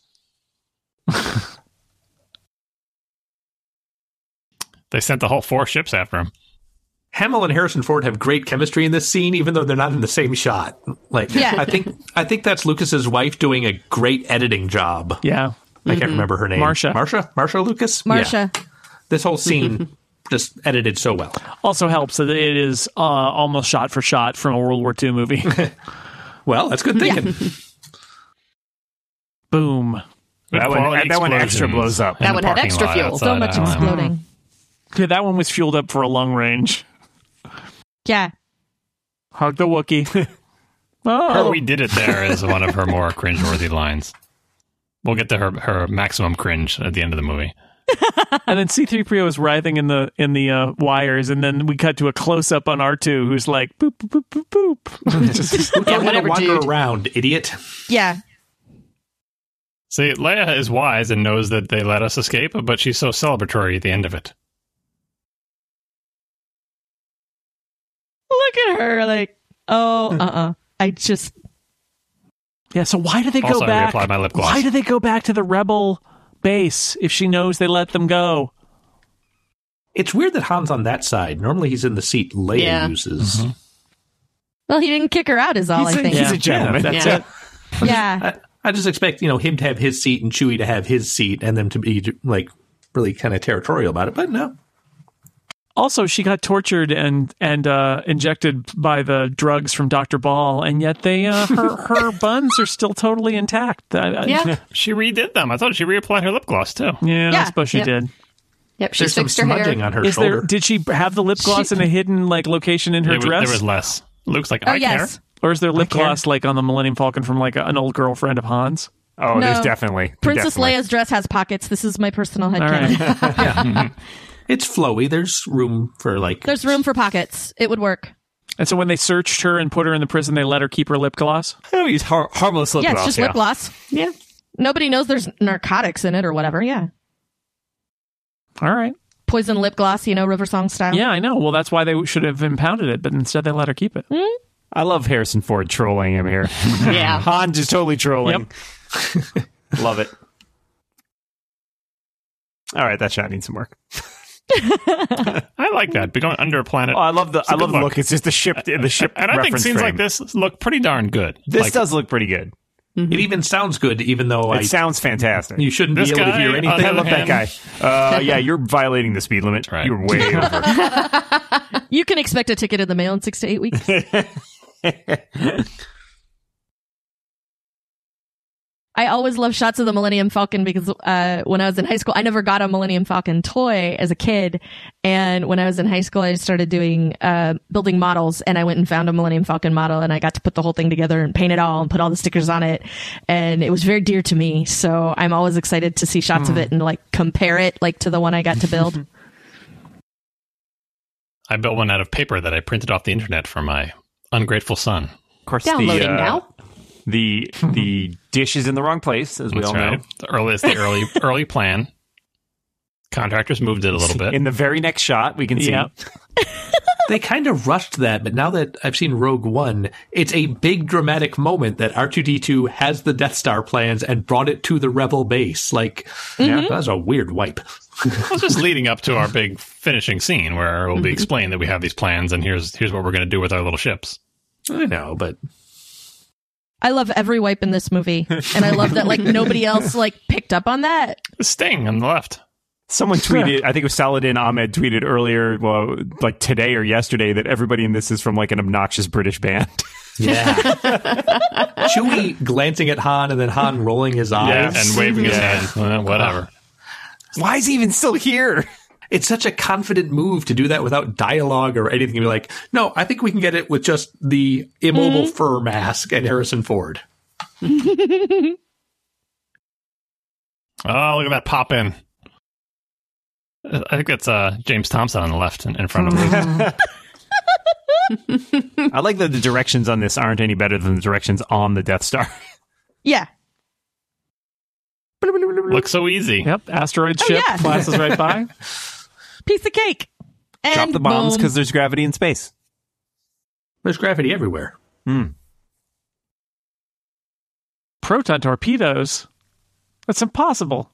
They sent the whole 4 ships after him. Hamill and Harrison Ford have great chemistry in this scene, even though they're not in the same shot. Like, Yeah. I think that's Lucas's wife doing a great editing job. Yeah. I can't remember her name. Marsha. Marsha Lucas? Marsha. Yeah. This whole scene just edited so well. Also helps that it is almost shot for shot from a World War II movie. Well, that's good thinking. Boom. With That one quality extra explosions blows up. in That the one had parking extra lot fuel. outside So much Allen. exploding. Okay, that one was fueled up for a long range. Yeah. Hug the Wookiee. Her Oh, "we did it there" is one of her more cringeworthy lines. We'll get to her maximum cringe at the end of the movie. and then C-3PO is writhing in the wires, and then we cut to a close up on R2, who's like boop boop boop boop boop. Just- Don't let it whatever, wander dude. around, idiot. Yeah. See, Leia is wise and knows that they let us escape, but she's so celebratory at the end of it. Look at her, like, oh, I just, yeah. So why do they Also, go I back? reapplied my lip gloss. Why do they go back to the Rebel base if she knows they let them go? It's weird that Han's on that side. Normally he's in the seat Leia Yeah. uses. well, he didn't kick her out is all I think. He's a gentleman. That's Yeah. it. Yeah. I just expect, him to have his seat and Chewie to have his seat and them to be, like, really kind of territorial about it. But no. Also, she got tortured and injected by the drugs from Dr. Ball, and yet they her buns are still totally intact. Yeah. She redid them. I thought she reapplied her lip gloss, too. Yeah, I Yeah. suppose she Yep. did. Yep. She There's some fixed her hair. smudging on her Is shoulder. there? Did she have the lip gloss in a hidden location in her dress? There was less. Luke's like, Oh, I yes. care. Or is there lip care. gloss like on the Millennium Falcon from like an old girlfriend of Han's? Oh, No. there's definitely. Princess definitely. Leia's dress has pockets. This is my personal All headcanon. right. It's flowy. There's room for, like... There's room for pockets. It would work. And so when they searched her and put her in the prison, they let her keep her lip gloss. Oh, he's harmless lip Yeah, gloss. it's just lip gloss. Yeah. Nobody knows there's narcotics in it or whatever. Yeah. All right. Poison lip gloss, River Song style. Yeah, I know. Well, that's why they should have impounded it, but instead they let her keep it. I love Harrison Ford trolling him here. Yeah. Han just totally trolling. Love it. All right, that shot needs some work. I like that. Be going under a planet. Oh, I love the It's a good look. It's just the ship And I think reference scenes frame. like this look pretty darn good. This Like, does look pretty good. It even sounds good, even though It sounds fantastic. you shouldn't be This able to guy hear on anything. the I love that guy. Yeah, you're violating the speed limit. Right. You're way over. You can expect a ticket in the mail in 6 to 8 weeks. I always love shots of the Millennium Falcon because when I was in high school, I never got a Millennium Falcon toy as a kid. And when I was in high school, I started doing building models, and I went and found a Millennium Falcon model, and I got to put the whole thing together and paint it all and put all the stickers on it. And it was very dear to me. So I'm always excited to see shots of it and like compare it like to the one I got to build. I built one out of paper that I printed off the internet for my ungrateful son. Of course, Downloading now. The dish is in the wrong place, as we That's all know. right. The early plan. Contractors moved it a little bit. In the very next shot, we can see. Yeah. They kind of rushed that, but now that I've seen Rogue One, it's a big dramatic moment that R2-D2 has the Death Star plans and brought it to the Rebel base. Like, that was a weird wipe. Well, just leading up to our big finishing scene where it will be explained that we have these plans and here's what we're going to do with our little ships. I know, but I love every wipe in this movie, and I love that like nobody else like picked up on that. The Sting on the left. Someone tweeted, I think it was Saladin Ahmed tweeted earlier, well, like today or yesterday, that everybody in this is from like an obnoxious British band. yeah. Chewie glancing at Han and then Han rolling his eyes. Yeah, and waving his hand. Well, whatever. Why is he even still here? It's such a confident move to do that without dialogue or anything. You're like, no, I think we can get it with just the immobile fur mask and Harrison Ford. Oh, look at that pop in. I think that's James Thompson on the left in front of me. I like that the directions on this aren't any better than the directions on the Death Star. Yeah. Looks so easy. Yep, asteroid ship yeah. flashes right by. Piece of cake. And Drop the bombs boom. because there's gravity in space. There's gravity everywhere. Proton torpedoes? That's impossible.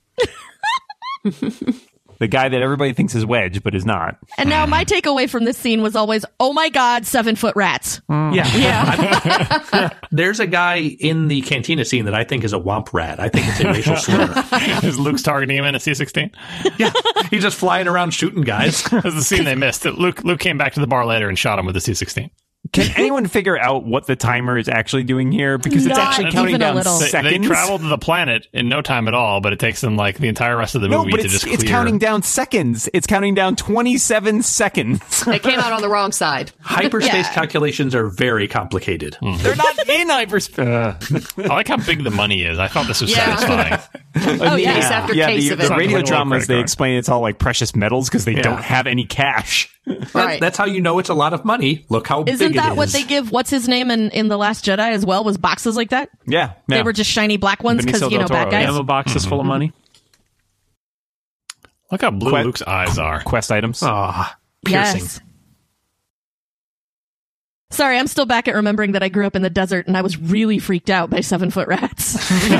The guy that everybody thinks is Wedge, but is not. And now my takeaway from this scene was always, oh my God, 7-foot rats. Yeah. There's a guy in the cantina scene that I think is a womp rat. I think it's a racial slur. Is Luke's targeting him in a C-16? Yeah. He's just flying around shooting guys. That's the scene they missed. Luke came back to the bar later and shot him with the C-16. Can anyone figure out what the timer is actually doing here? Because it's Not actually counting even a down little. They seconds. traveled to the planet in no time at all, but it takes them like the entire rest of the movie but to just clear. it's counting down seconds. It's counting down 27 seconds. They came out on the wrong side. Hyperspace Yeah. calculations are very complicated. They're not in hyperspace. I like how big the money is. I thought this was Yeah. satisfying. Oh, yeah. Case after case of the it. radio Like a dramas, credit they card. explain it's all like precious metals because they Yeah. don't have any cash. Right. That's how you know it's a lot of money. Look how Isn't big it that is. what they give, what's his name in The Last Jedi as well, was boxes like that? Yeah. They were just shiny black ones because, Benicio you know, del bad Toro, guys. Ammo boxes full of money. Look how blue Luke's eyes are. quest items. Ah, piercing. Yes. Sorry, I'm still back at remembering that I grew up in the desert and I was really freaked out by 7-foot rats.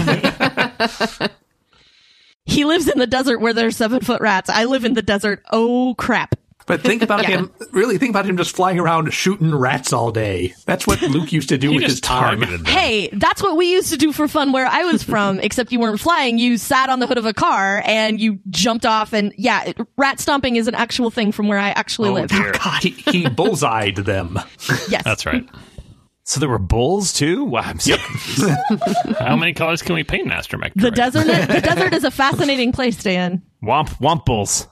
He lives in the desert where there's 7-foot rats. I live in the desert. Oh, crap. But think about him just flying around shooting rats all day. That's what Luke used to do He with his just time. targeted them. Hey, that's what we used to do for fun where I was from, except you weren't flying. You sat on the hood of a car and you jumped off. And yeah, rat stomping is an actual thing from where I actually live. dear. He bullseyed them. Yes. That's right. So there were bulls too? Wow, I'm so confused. How many colors can we paint an astromech? The droid? desert is a fascinating place, Dan. Womp bulls.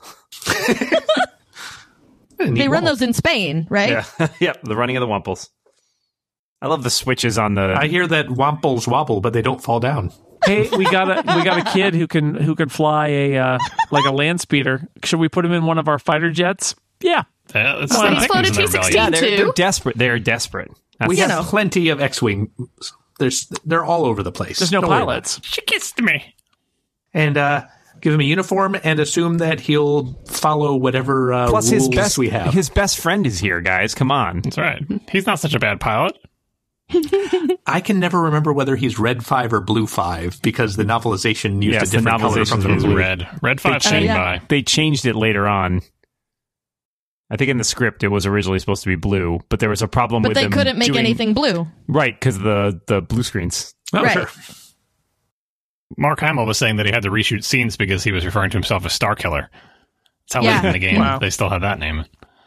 They run those in Spain, right? Yeah. Yep, the running of the Wumples. I love the switches on the I hear that wamples wobble, but they don't fall down. Hey, we got a kid who can fly a like a land speeder. Should we put him in one of our fighter jets? Yeah. That's Well, the he's flown a Vikings and their T-16. rebellion. they're too. desperate. They're desperate. We That's- have plenty of X-Wing. They're all over the place. There's no Don't worry about pilots. She kissed me. it. And give him a uniform and assume that he'll follow whatever Plus rules we have. his best friend is here, guys. Come on. That's right. He's not such a bad pilot. I can never remember whether he's Red 5 or Blue 5 because the novelization used Yes, a different the color from the novelization It's movie. red. Red 5 shooting yeah. by. They changed it later on. I think in the script it was originally supposed to be blue, but there was a problem But with they them couldn't make doing- anything blue. Right, because the blue screens. Oh, Right. sure. Mark Hamill was saying that he had to reshoot scenes because he was referring to himself as Starkiller. That's how Yeah. late in the game Wow. they still have that name.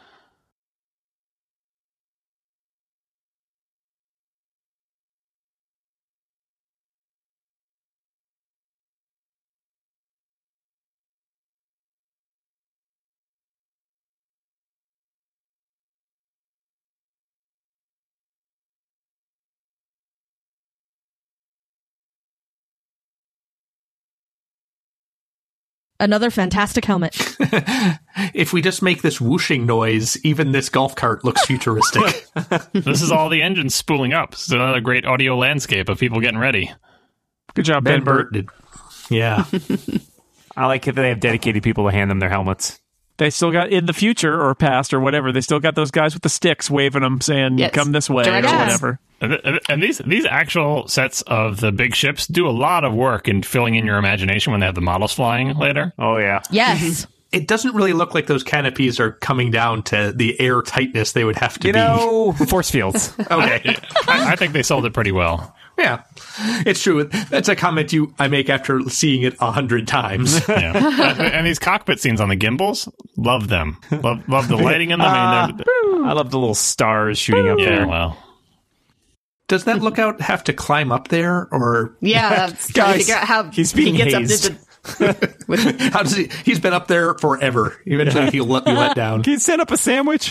Another fantastic helmet. If we just make this whooshing noise, even this golf cart looks futuristic. This is all the engines spooling up. It's another great audio landscape of people getting ready. Good job, Ben Burt. did. Yeah. I like it that they have dedicated people to hand them their helmets. They still got, in the future or past or whatever, they still got those guys with the sticks waving them, saying, Yes. come this way or Directions. whatever. And these actual sets of the big ships do a lot of work in filling in your imagination when they have the models flying later. Oh, yeah. Yes. It doesn't really look like those canopies are coming down to the air tightness they would have to be. Force fields. Okay. I think they sold it pretty well. Yeah, it's true. That's a comment I make after seeing it 100 times. Yeah. And these cockpit scenes on the gimbals, love them. Love the lighting in them. I mean, I love the little stars shooting up yeah, there. well. Does that lookout have to climb up there, or Yeah, that's trying to figure out how he's being he gets hazed. up to the. how does he? He's been up there forever. Eventually, he'll be let down. Can you set up a sandwich?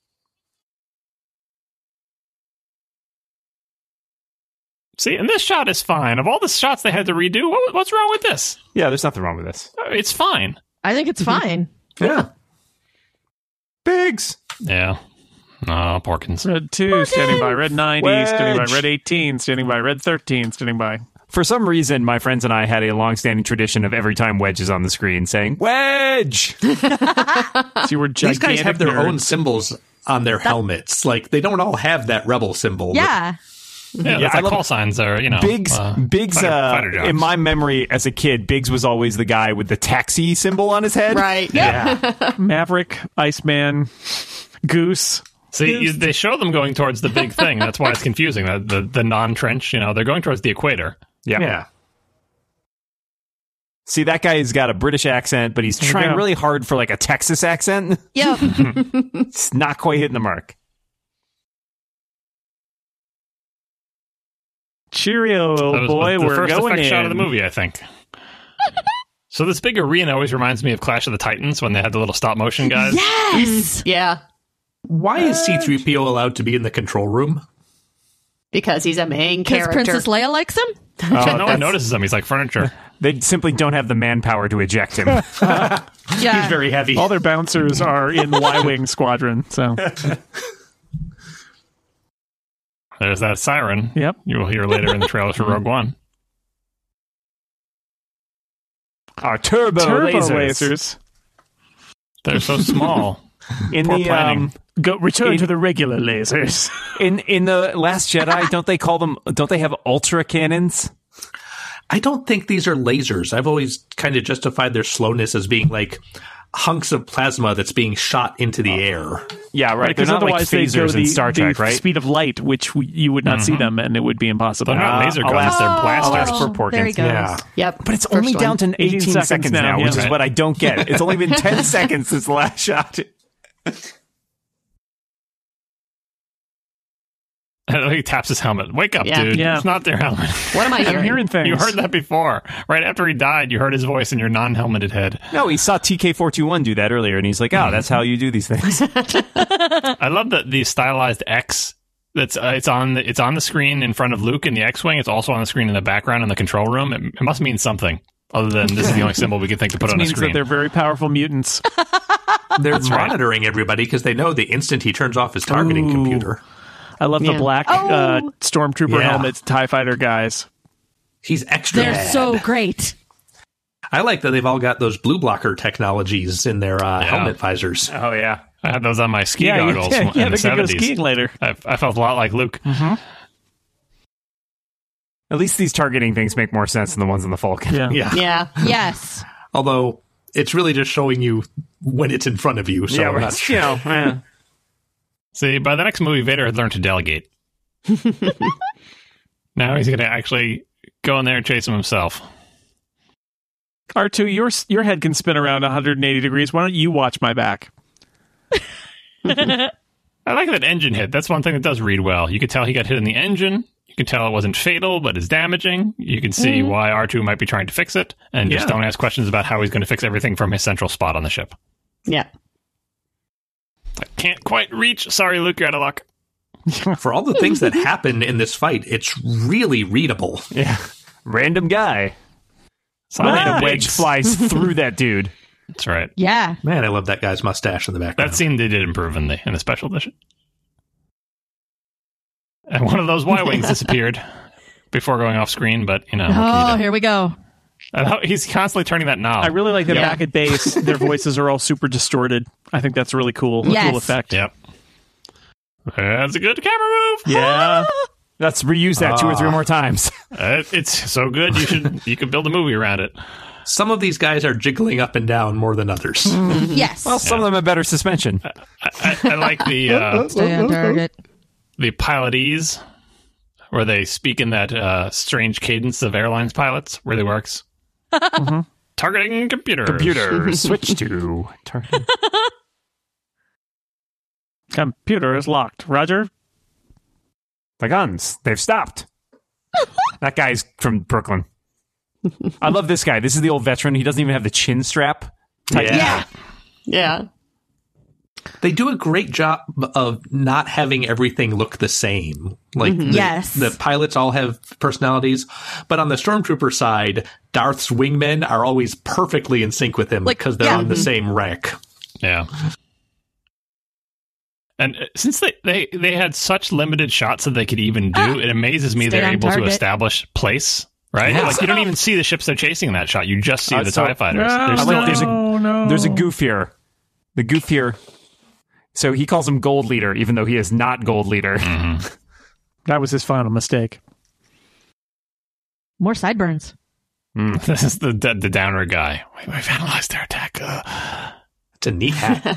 See, and this shot is fine. Of all the shots they had to redo, what's wrong with this? Yeah, there's nothing wrong with this. It's fine. I think it's fine. Yeah. Biggs. Yeah. Oh, Porkins. Red 2, standing by. Red 90, standing by. Wedge. Red 18, standing by. Red 13, standing by. For some reason, my friends and I had a long-standing tradition of every time Wedge is on the screen saying, Wedge! So you were gigantic These guys have their nerds. own symbols on their helmets. Like, they don't all have that rebel symbol. Yeah. Yeah, Yeah, that's I like love- call signs are, Biggs, fighter jobs. in my memory as a kid, Biggs was always the guy with the taxi symbol on his head. Right. Yeah. Maverick, Iceman, Goose. See, they show them going towards the big thing. That's why it's confusing. The non-trench, they're going towards the equator. Yeah. Yeah. See, that guy's got a British accent, but he's you trying go. really hard for like a Texas accent. Yep. It's not quite hitting the mark. Cheerio, That was boy, the we're first going effect in. shot of the movie, I think. So this big arena always reminds me of Clash of the Titans when they had the little stop motion guys. Yes. Yeah, Why is C-3PO allowed to be in the control room? because he's a main Because character. Princess Leia likes him? No one notices him. He's like furniture. They simply don't have the manpower to eject him. Yeah. He's very heavy. All their bouncers are in the Y-Wing squadron, so... There's that siren. Yep. You will hear later in the trailers for Rogue One. Our turbo, Turbo lasers. lasers. They're so small. In Poor the planning. Return to the regular lasers. in the Last Jedi, don't they have ultra cannons? I don't think these are lasers. I've always kind of justified their slowness as being like hunks of plasma that's being shot into the air. Yeah, right. They're Because not like otherwise they go phasers in Star Trek, the right? speed of light, which you would not see them, and it would be impossible. They're not laser I'll guns. ask- They're I'll blasters. ask for Porkins. There he goes. Yeah. Yep. But it's First only one. down to 18 seconds now, yeah. which is Right. what I don't get. It's only been 10 seconds since the last shot. He taps his helmet. Wake up, Yeah. dude. Yeah. It's not their helmet. What am I I'm hearing? hearing things. You heard that before. Right after he died, you heard his voice in your non-helmeted head. No, he saw TK421 do that earlier, and he's like, oh, that's how you do these things. I love that the stylized X that's it's on the screen in front of Luke in the X-wing. It's also on the screen in the background in the control room. It must mean something other than this is the only symbol we can think to put It on a means that screen. they're very powerful mutants. They're right. monitoring everybody because they know the instant he turns off his targeting Ooh. computer. I love the Yeah. black stormtrooper Yeah. helmets, TIE fighter guys. He's extra They're bad. so great. I like that they've all got those blue blocker technologies in their helmet visors. Oh, yeah. I had those on my ski Yeah, goggles yeah, in they're the gonna go 70s. skiing later. I felt a lot like Luke. At least these targeting things make more sense than the ones in the Falcon. Yeah. Yeah. Yeah. Yes. Although it's really just showing you when it's in front of you. So Yeah, I'm right. not sure. You know, eh. See, by the next movie, Vader had learned to delegate. Now he's going to actually go in there and chase him himself. R2, your head can spin around 180 degrees. Why don't you watch my back? I like that engine hit. That's one thing that does read well. You could tell he got hit in the engine. You can tell it wasn't fatal, but is damaging. You can see why R2 might be trying to fix it. And just Yeah. don't ask questions about how he's going to fix everything from his central spot on the ship. Yeah. I can't quite reach. Sorry, Luke, you're out of luck. For all the things that happen in this fight, it's really readable. Yeah. Random guy. Suddenly And a a wedge Biggs. flies through that dude. That's right. Yeah. Man, I love that guy's mustache in the background. That scene they did improve in the special edition. And one of those Y-Wings disappeared before going off screen, but, what can Oh, you do? here we go. He's constantly turning that knob. I really like that back at base, their voices are all super distorted. I think that's really cool. Yes. A cool effect. Yep. That's a good camera move. Yeah. Let's reuse that 2 or 3 more times. It's so good. You could build a movie around it. Some of these guys are jiggling up and down more than others. Yes. Well, some of them have better suspension. I like the Stay on target. the pilotese, where they speak in that strange cadence of airlines pilots. Really works. Targeting computers. Computer, switch to target. Computer is locked. Roger? The guns, they've stopped. That guy's from Brooklyn. I love this guy. This is the old veteran. He doesn't even have the chin strap. Yeah. Yeah. They do a great job of not having everything look the same. Like, Yes. the pilots all have personalities, but on the Stormtrooper side, Darth's wingmen are always perfectly in sync with him Like, because they're yeah. on the same wreck. Yeah. And since they had such limited shots that they could even do, it amazes me Stay they're on able target. to establish place, right? Yes. Like, you don't even see the ships they're chasing in that shot. You just see the so- TIE fighters. No, They're still There's a goofier. The goofier. So he calls him Gold Leader, even though he is not Gold Leader. That was his final mistake. More sideburns. This is the downer guy. We've analyzed their attack. It's a neat hat.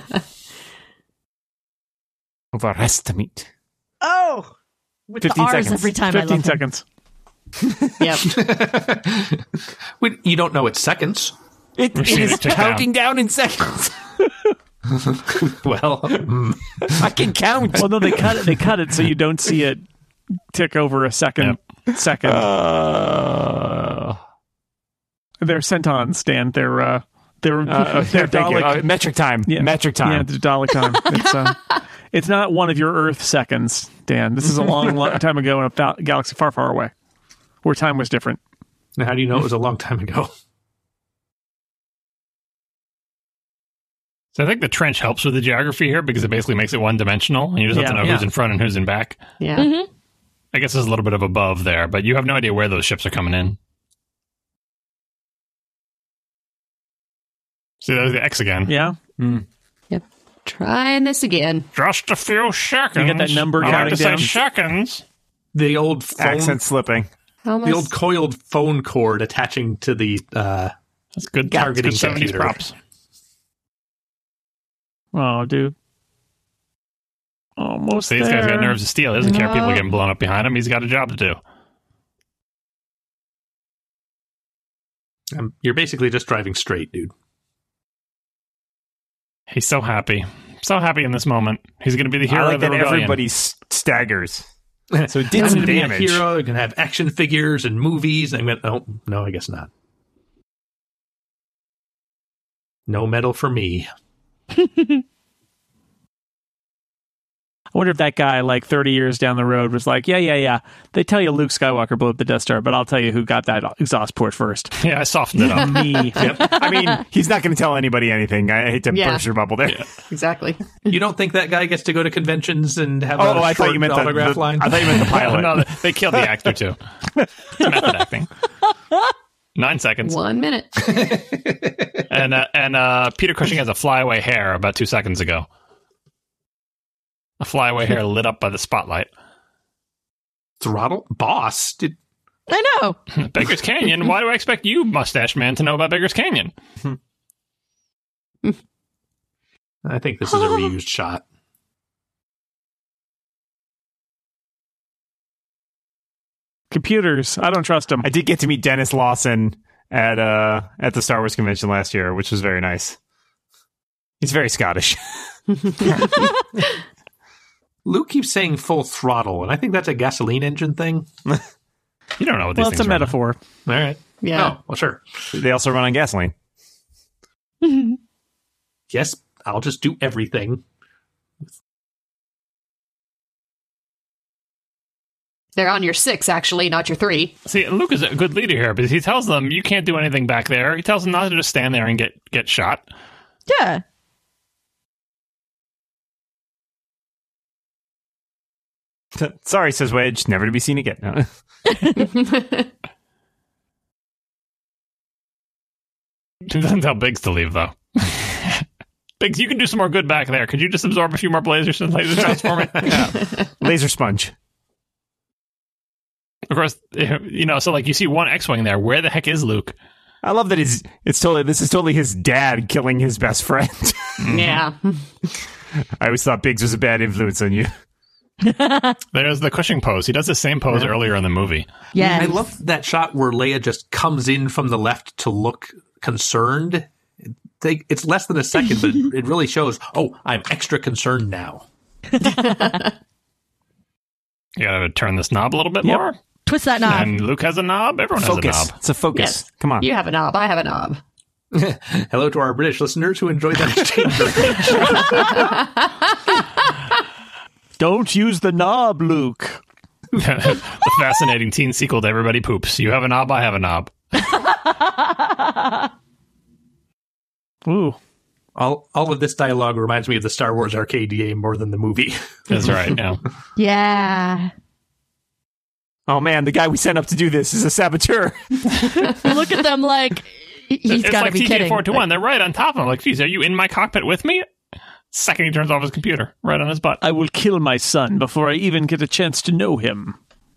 Overestimate. Oh! With the 15 R's seconds. every time I 15 love him. seconds. Yep. You don't know it's seconds. It seeing is it tick counting down in seconds. Well, I can count. Well, no, they cut it so you don't see it tick over a second. Second. They're centons, Dan. They're Thank you. Dalek. Metric time. Yeah. Metric time. Yeah, the Dalek time. It's not one of your Earth seconds, Dan. This is a long, long time ago in a galaxy far, far away, where time was different. how do you know it was a long time ago? So I think the trench helps with the geography here because it basically makes it one-dimensional, and you just have to know who's in front and who's in back. Yeah. I guess there's a little bit of above there, but you have no idea where those ships are coming in. See, there's the X again. Yeah. Yep. Trying this again. Just a few seconds. You get that number I like counting to say down? seconds. The old phone, Accent slipping. Almost. the old coiled phone cord attaching to the That's good. Targeting That's good 70s computer. props. Oh, dude. Almost See, this there. guy's got nerves of steel. He doesn't care if people getting blown up behind him. He's got a job to do. You're basically just driving straight, dude. He's so happy. So happy in this moment. He's going to be the hero I like of the that rebellion. everybody staggers. So it did I'm some going to be a damage. hero. They're going to have action figures and movies. I'm going to, no, I guess not. No medal for me. I wonder if that guy, like 30 years down the road, was like, yeah. They tell you Luke Skywalker blew up the Death Star, but I'll tell you who got that exhaust port first. Yeah, I softened it up. Me. I mean, he's not going to tell anybody anything. I hate to Yeah. burst your bubble there. Exactly. You don't think that guy gets to go to conventions and have Oh, a I thought short you meant autograph the line? I thought you meant the pilot. No, they killed the actor, too. It's method acting. 9 seconds. 1 minute. And Peter Cushing has a flyaway hair about 2 seconds ago. A flyaway hair lit up by the spotlight. Throttle? Boss? I know. Baker's Canyon? Why do I expect you, mustache man, to know about Baker's Canyon? I think this is a reused shot. Computers. I don't trust them. I did get to meet Dennis Lawson at the Star Wars convention last year, which was very nice. He's very Scottish. Luke keeps saying full throttle, and I think that's a gasoline engine thing. You don't know what these Well, it's things a are. metaphor. All right. Yeah. Oh, well, sure. They also run on gasoline. Yes, I'll just do everything. They're on your 6, actually, not your 3. See, Luke is a good leader here because he tells them you can't do anything back there. He tells them not to just stand there and get shot. Yeah. Sorry, says Wedge. Never to be seen again. No. She doesn't tell Biggs to leave, though. Biggs, you can do some more good back there. Could you just absorb a few more laser shots for me? Laser sponge. Of course, so like you see one X-Wing there. Where the heck is Luke? I love that this is totally his dad killing his best friend. Yeah. I always thought Biggs was a bad influence on you. There's the Cushing pose. He does the same pose earlier in the movie. Yeah. I love that shot where Leia just comes in from the left to look concerned. It's less than a second, but it really shows, I'm extra concerned now. You gotta turn this knob a little bit more. Twist that knob. And Luke has a knob. Everyone Focus. has a knob. It's a focus. Yes. Come on. You have a knob. I have a knob. Hello to our British listeners who enjoyed that exchange. Don't use the knob, Luke. The fascinating teen sequel to Everybody Poops. You have a knob. I have a knob. Ooh. All of this dialogue reminds me of the Star Wars arcade game more than the movie. That's right. Yeah. Yeah. Oh man, the guy we sent up to do this is a saboteur. Look at them like, he's It's got to like be kidding. TJ-421. They're right on top of him. Like, geez, are you in my cockpit with me? Second he turns off his computer, right on his butt. I will kill my son before I even get a chance to know him.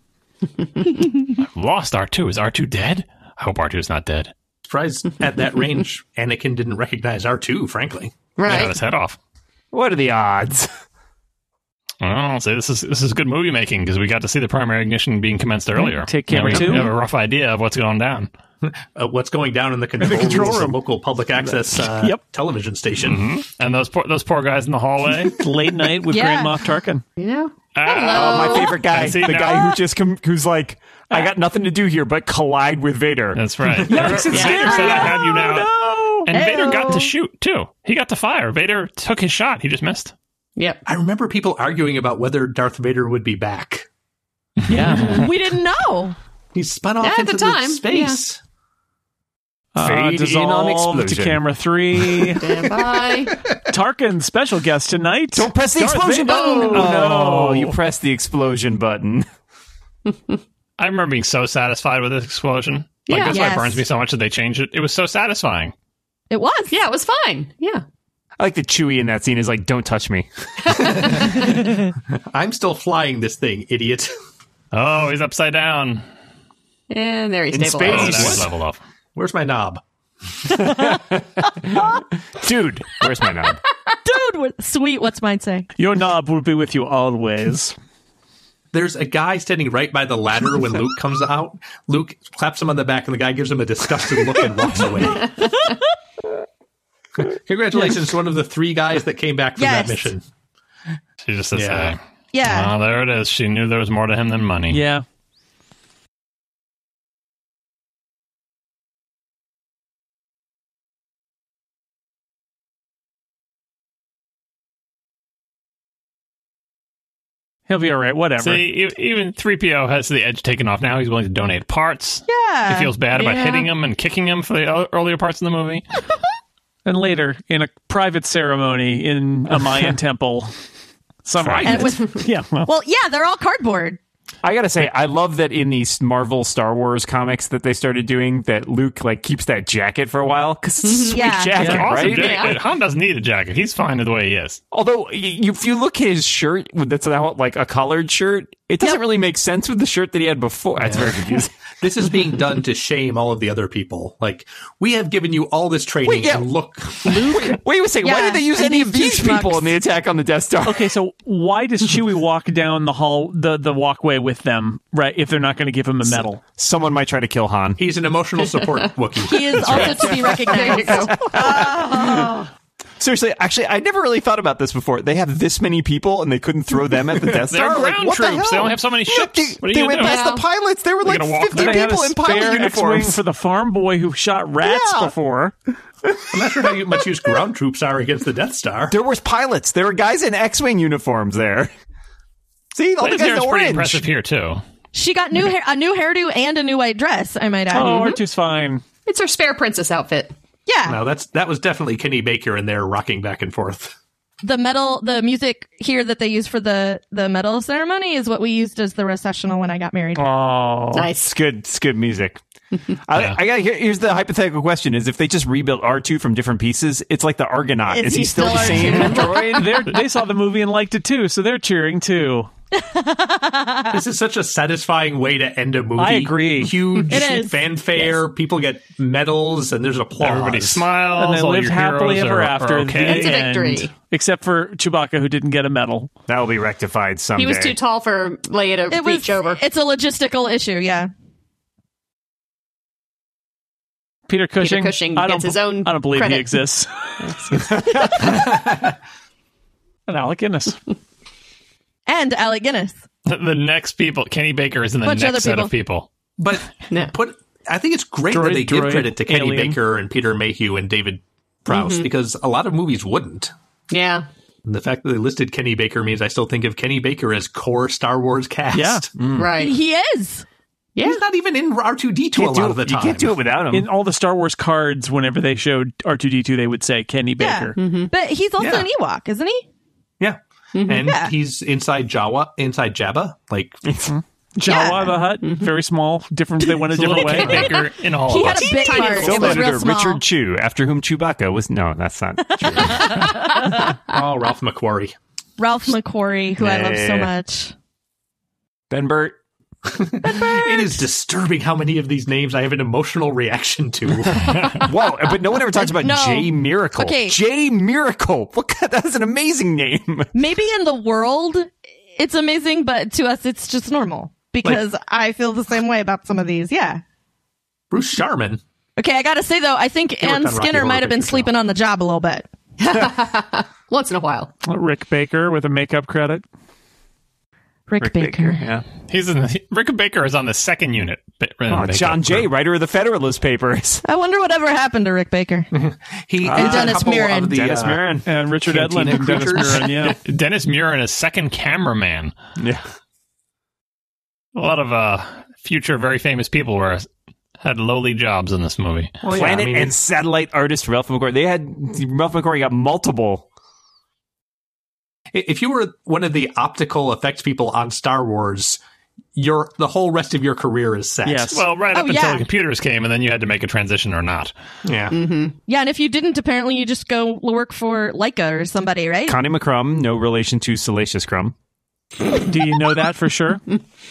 Lost R2. Is R2 dead? I hope R2 is not dead. Surprised at that range, Anakin didn't recognize R2, frankly. Cut Right. his head off. What are the odds? I'll say this is good movie making because we got to see the primary ignition being commenced earlier. Take camera we two. have a rough idea of what's going down. What's going down in the control room, local public access television station. And those poor guys in the hallway. Late night with Yeah. Grand Moff Tarkin. You know? Oh, my favorite guy, See, the now- guy who's like, I got nothing to do here but collide with Vader. That's right. Vader Yes, it's said, scary. I have you now. No! And Vader got Heyo. to shoot, too. He got to fire. Vader took his shot. He just missed. Yep. I remember people arguing about whether Darth Vader would be back. Yeah. We didn't know. He spun off At into the time, space. Fade in Dissolve on to explosion. camera 3. Stand by. Tarkin, special guest tonight. Don't press the Darth explosion Vader. button. Oh, no. You pressed the explosion button. I remember being so satisfied with this explosion. Like, Yeah. that's why Yes. it burns me so much that they changed it. It was so satisfying. It was. Yeah, it was fine. Yeah. I like that Chewie in that scene is like, don't touch me. I'm still flying this thing, idiot. Oh, he's upside down. And there he's In stabilized. Oh, space. now he's leveled off. Where's my knob? Dude, where's my knob? Dude, sweet. What's mine say? Your knob will be with you always. There's a guy standing right by the ladder when Luke comes out. Luke claps him on the back, and the guy gives him a disgusted look and walks away. Congratulations to one of the 3 guys that came back from Yes. that mission. She just says, Yeah. hey. Yeah. Oh, there it is. She knew there was more to him than money. Yeah. He'll be all right. Whatever. See, even 3PO has the edge taken off now. He's willing to donate parts. Yeah. He feels bad about Yeah. hitting him and kicking him for the earlier parts of the movie. And later, in a private ceremony in a Mayan temple. Somewhere. And it was, Yeah. well, yeah, they're all cardboard. I gotta say, I love that in these Marvel Star Wars comics that they started doing, that Luke like keeps that jacket for a while because it's a sweet Yeah. jacket, Awesome right? jacket. Han doesn't need a jacket. He's fine the way he is. Although if you look at his shirt, that's now like a collared shirt, it doesn't really make sense with the shirt that he had before. That's very confusing. This is being done to shame all of the other people. Like, we have given you all this training, Wait, yeah. and look. Wait a second. Why Yeah, did they use and any of these these two people schmucks. in the attack on the Death Star? Okay, so why does Chewie walk down the hall, the walkway with them, right, if they're not going to give him a medal? Someone might try to kill Han. He's an emotional support Wookiee. He is also to be recognized. Seriously, actually, I never really thought about this before. They have this many people, and they couldn't throw them at the Death They're Star? Like, ground what the troops. They hell? only have so many Look, ships. What are you they gonna went do? past Yeah. the pilots. There were like gonna walk 50 them? They had a people in pilot spare X-wing uniforms. for the farm boy who shot rats Yeah. before. I'm not sure how much use ground troops are against the Death Star. There was pilots. There were guys in X-wing uniforms there. See, all the His guys hair is in pretty orange. impressive here, too. She got a new hairdo and a new white dress, I might add. Oh, R2's fine. It's her spare princess outfit. Yeah. No, that was definitely Kenny Baker in there rocking back and forth. The music here that they use for the medal ceremony is what we used as the recessional when I got married. Oh. Nice. It's good music. I got here's the hypothetical question: is if they just rebuilt R2 from different pieces, it's like the Argonaut. Is he still the same droid? They saw the movie and liked it too, so they're cheering too. This is such a satisfying way to end a movie. I agree. Huge It is. fanfare. Yes. People get medals, and there's applause. Everybody smiles. And they all lived your happily heroes ever are after. okay. The It's a end. victory. Except for Chewbacca, who didn't get a medal. That will be rectified someday. He was too tall for Leia to reach over. It's a logistical issue, yeah. Peter Cushing. Gets his own I don't believe credit. he exists. And Alec Guinness. And Alec Guinness. The next people, Kenny Baker is in the Bunch of other next set of people. But No. I think it's great that they give credit to Kenny Alien. Baker and Peter Mayhew and David Prowse because a lot of movies wouldn't. Yeah. And the fact that they listed Kenny Baker means I still think of Kenny Baker as core Star Wars cast. Yeah. Right. He is. Yeah. He's not even in R2-D2 a lot of the time. You can't do it without him. In all the Star Wars cards, whenever they showed R2-D2, they would say Kenny Baker. Yeah. But he's also Yeah. an Ewok, isn't he? Yeah. And Yeah. he's inside Jabba. Like, Jawa Yeah. the Hutt, very small, different. They went a different way. Kenny Baker in all He of had us. a big part. It Film was real editor small. Richard Chew, after whom Chewbacca was. No, that's not true. Ralph McQuarrie. Ralph McQuarrie, who I love so Yeah. much. Ben Burt. It is disturbing how many of these names I have an emotional reaction to. Whoa, but no one ever talks about No. Jay Miracle. Okay. Jay Miracle. What? That's an amazing name. Maybe in the world it's amazing, but to us it's just normal. Because I feel the same way about some of these. Yeah. Bruce Sharman. Okay, I gotta say though, I think worked Ann on Rocky Skinner Horror might have been Picture Show. sleeping on the job a little bit. Once in a while. Rick Baker with a makeup credit. Rick Baker. Yeah. He's in Rick Baker is on the second unit. Oh, John Jay, writer of the Federalist Papers. I wonder whatever happened to Rick Baker. He And is Dennis a couple Muren. of the Dennis Muren. And Richard Edlund Cantina and Dennis creatures. Muren, yeah. Dennis Muren is second cameraman. Yeah. A lot of future very famous people had lowly jobs in this movie. Well, yeah, Planet I mean, and satellite artist Ralph McQuarrie. Ralph McQuarrie got multiple. if you were one of the optical effects people on Star Wars, the whole rest of your career is set. Yes. Well, right up Oh, until yeah. the computers came, and then you had to make a transition or not. Yeah. Yeah, and if you didn't, apparently you just go work for Leica or somebody, right? Connie McCrum, no relation to Salacious Crumb. Do you know that for sure?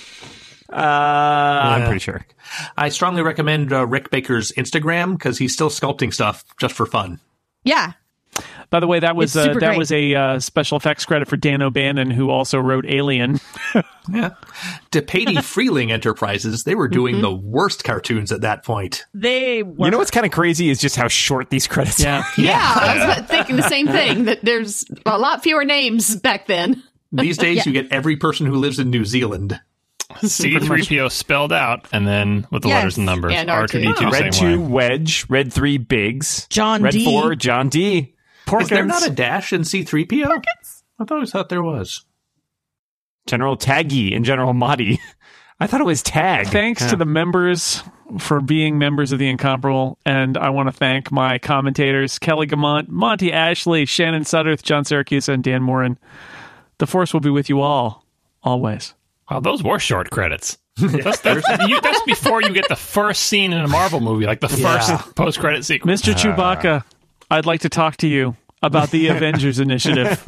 I'm pretty sure. I strongly recommend Rick Baker's Instagram because he's still sculpting stuff just for fun. Yeah. By the way, that was It's super that great. was a special effects credit for Dan O'Bannon, who also wrote Alien. Yeah. DePatie Freeling Enterprises, they were doing the worst cartoons at that point. They were. You know what's kind of crazy is just how short these credits are. Yeah, I was thinking the same thing, that there's a lot fewer names back then. These days, you get every person who lives in New Zealand. C-3PO spelled out, and then with the Yes. letters and numbers. And R2. R2-D2 Red same 2, way. Wedge. Red 3, Biggs. John Red D. 4, John D. Is there Porkins. not a dash in C-3PO? I always thought there was. General Taggy and General Mahdi. I thought it was Tag. Thanks to the members for being members of the Incomparable, and I want to thank my commentators, Kelly Gamont, Monty Ashley, Shannon Sutterth, John Syracuse, and Dan Morin. The Force will be with you all, always. Wow, those were short credits. That's before you get the first scene in a Marvel movie, like the first post-credit sequence. Mr. Chewbacca, I'd like to talk to you about the Avengers Initiative.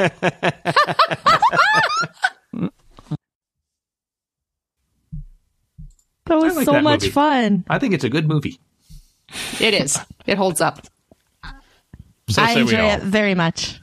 That was like so that much movie. fun. I think it's a good movie. It is. It holds up. So I say we enjoy all. it very much.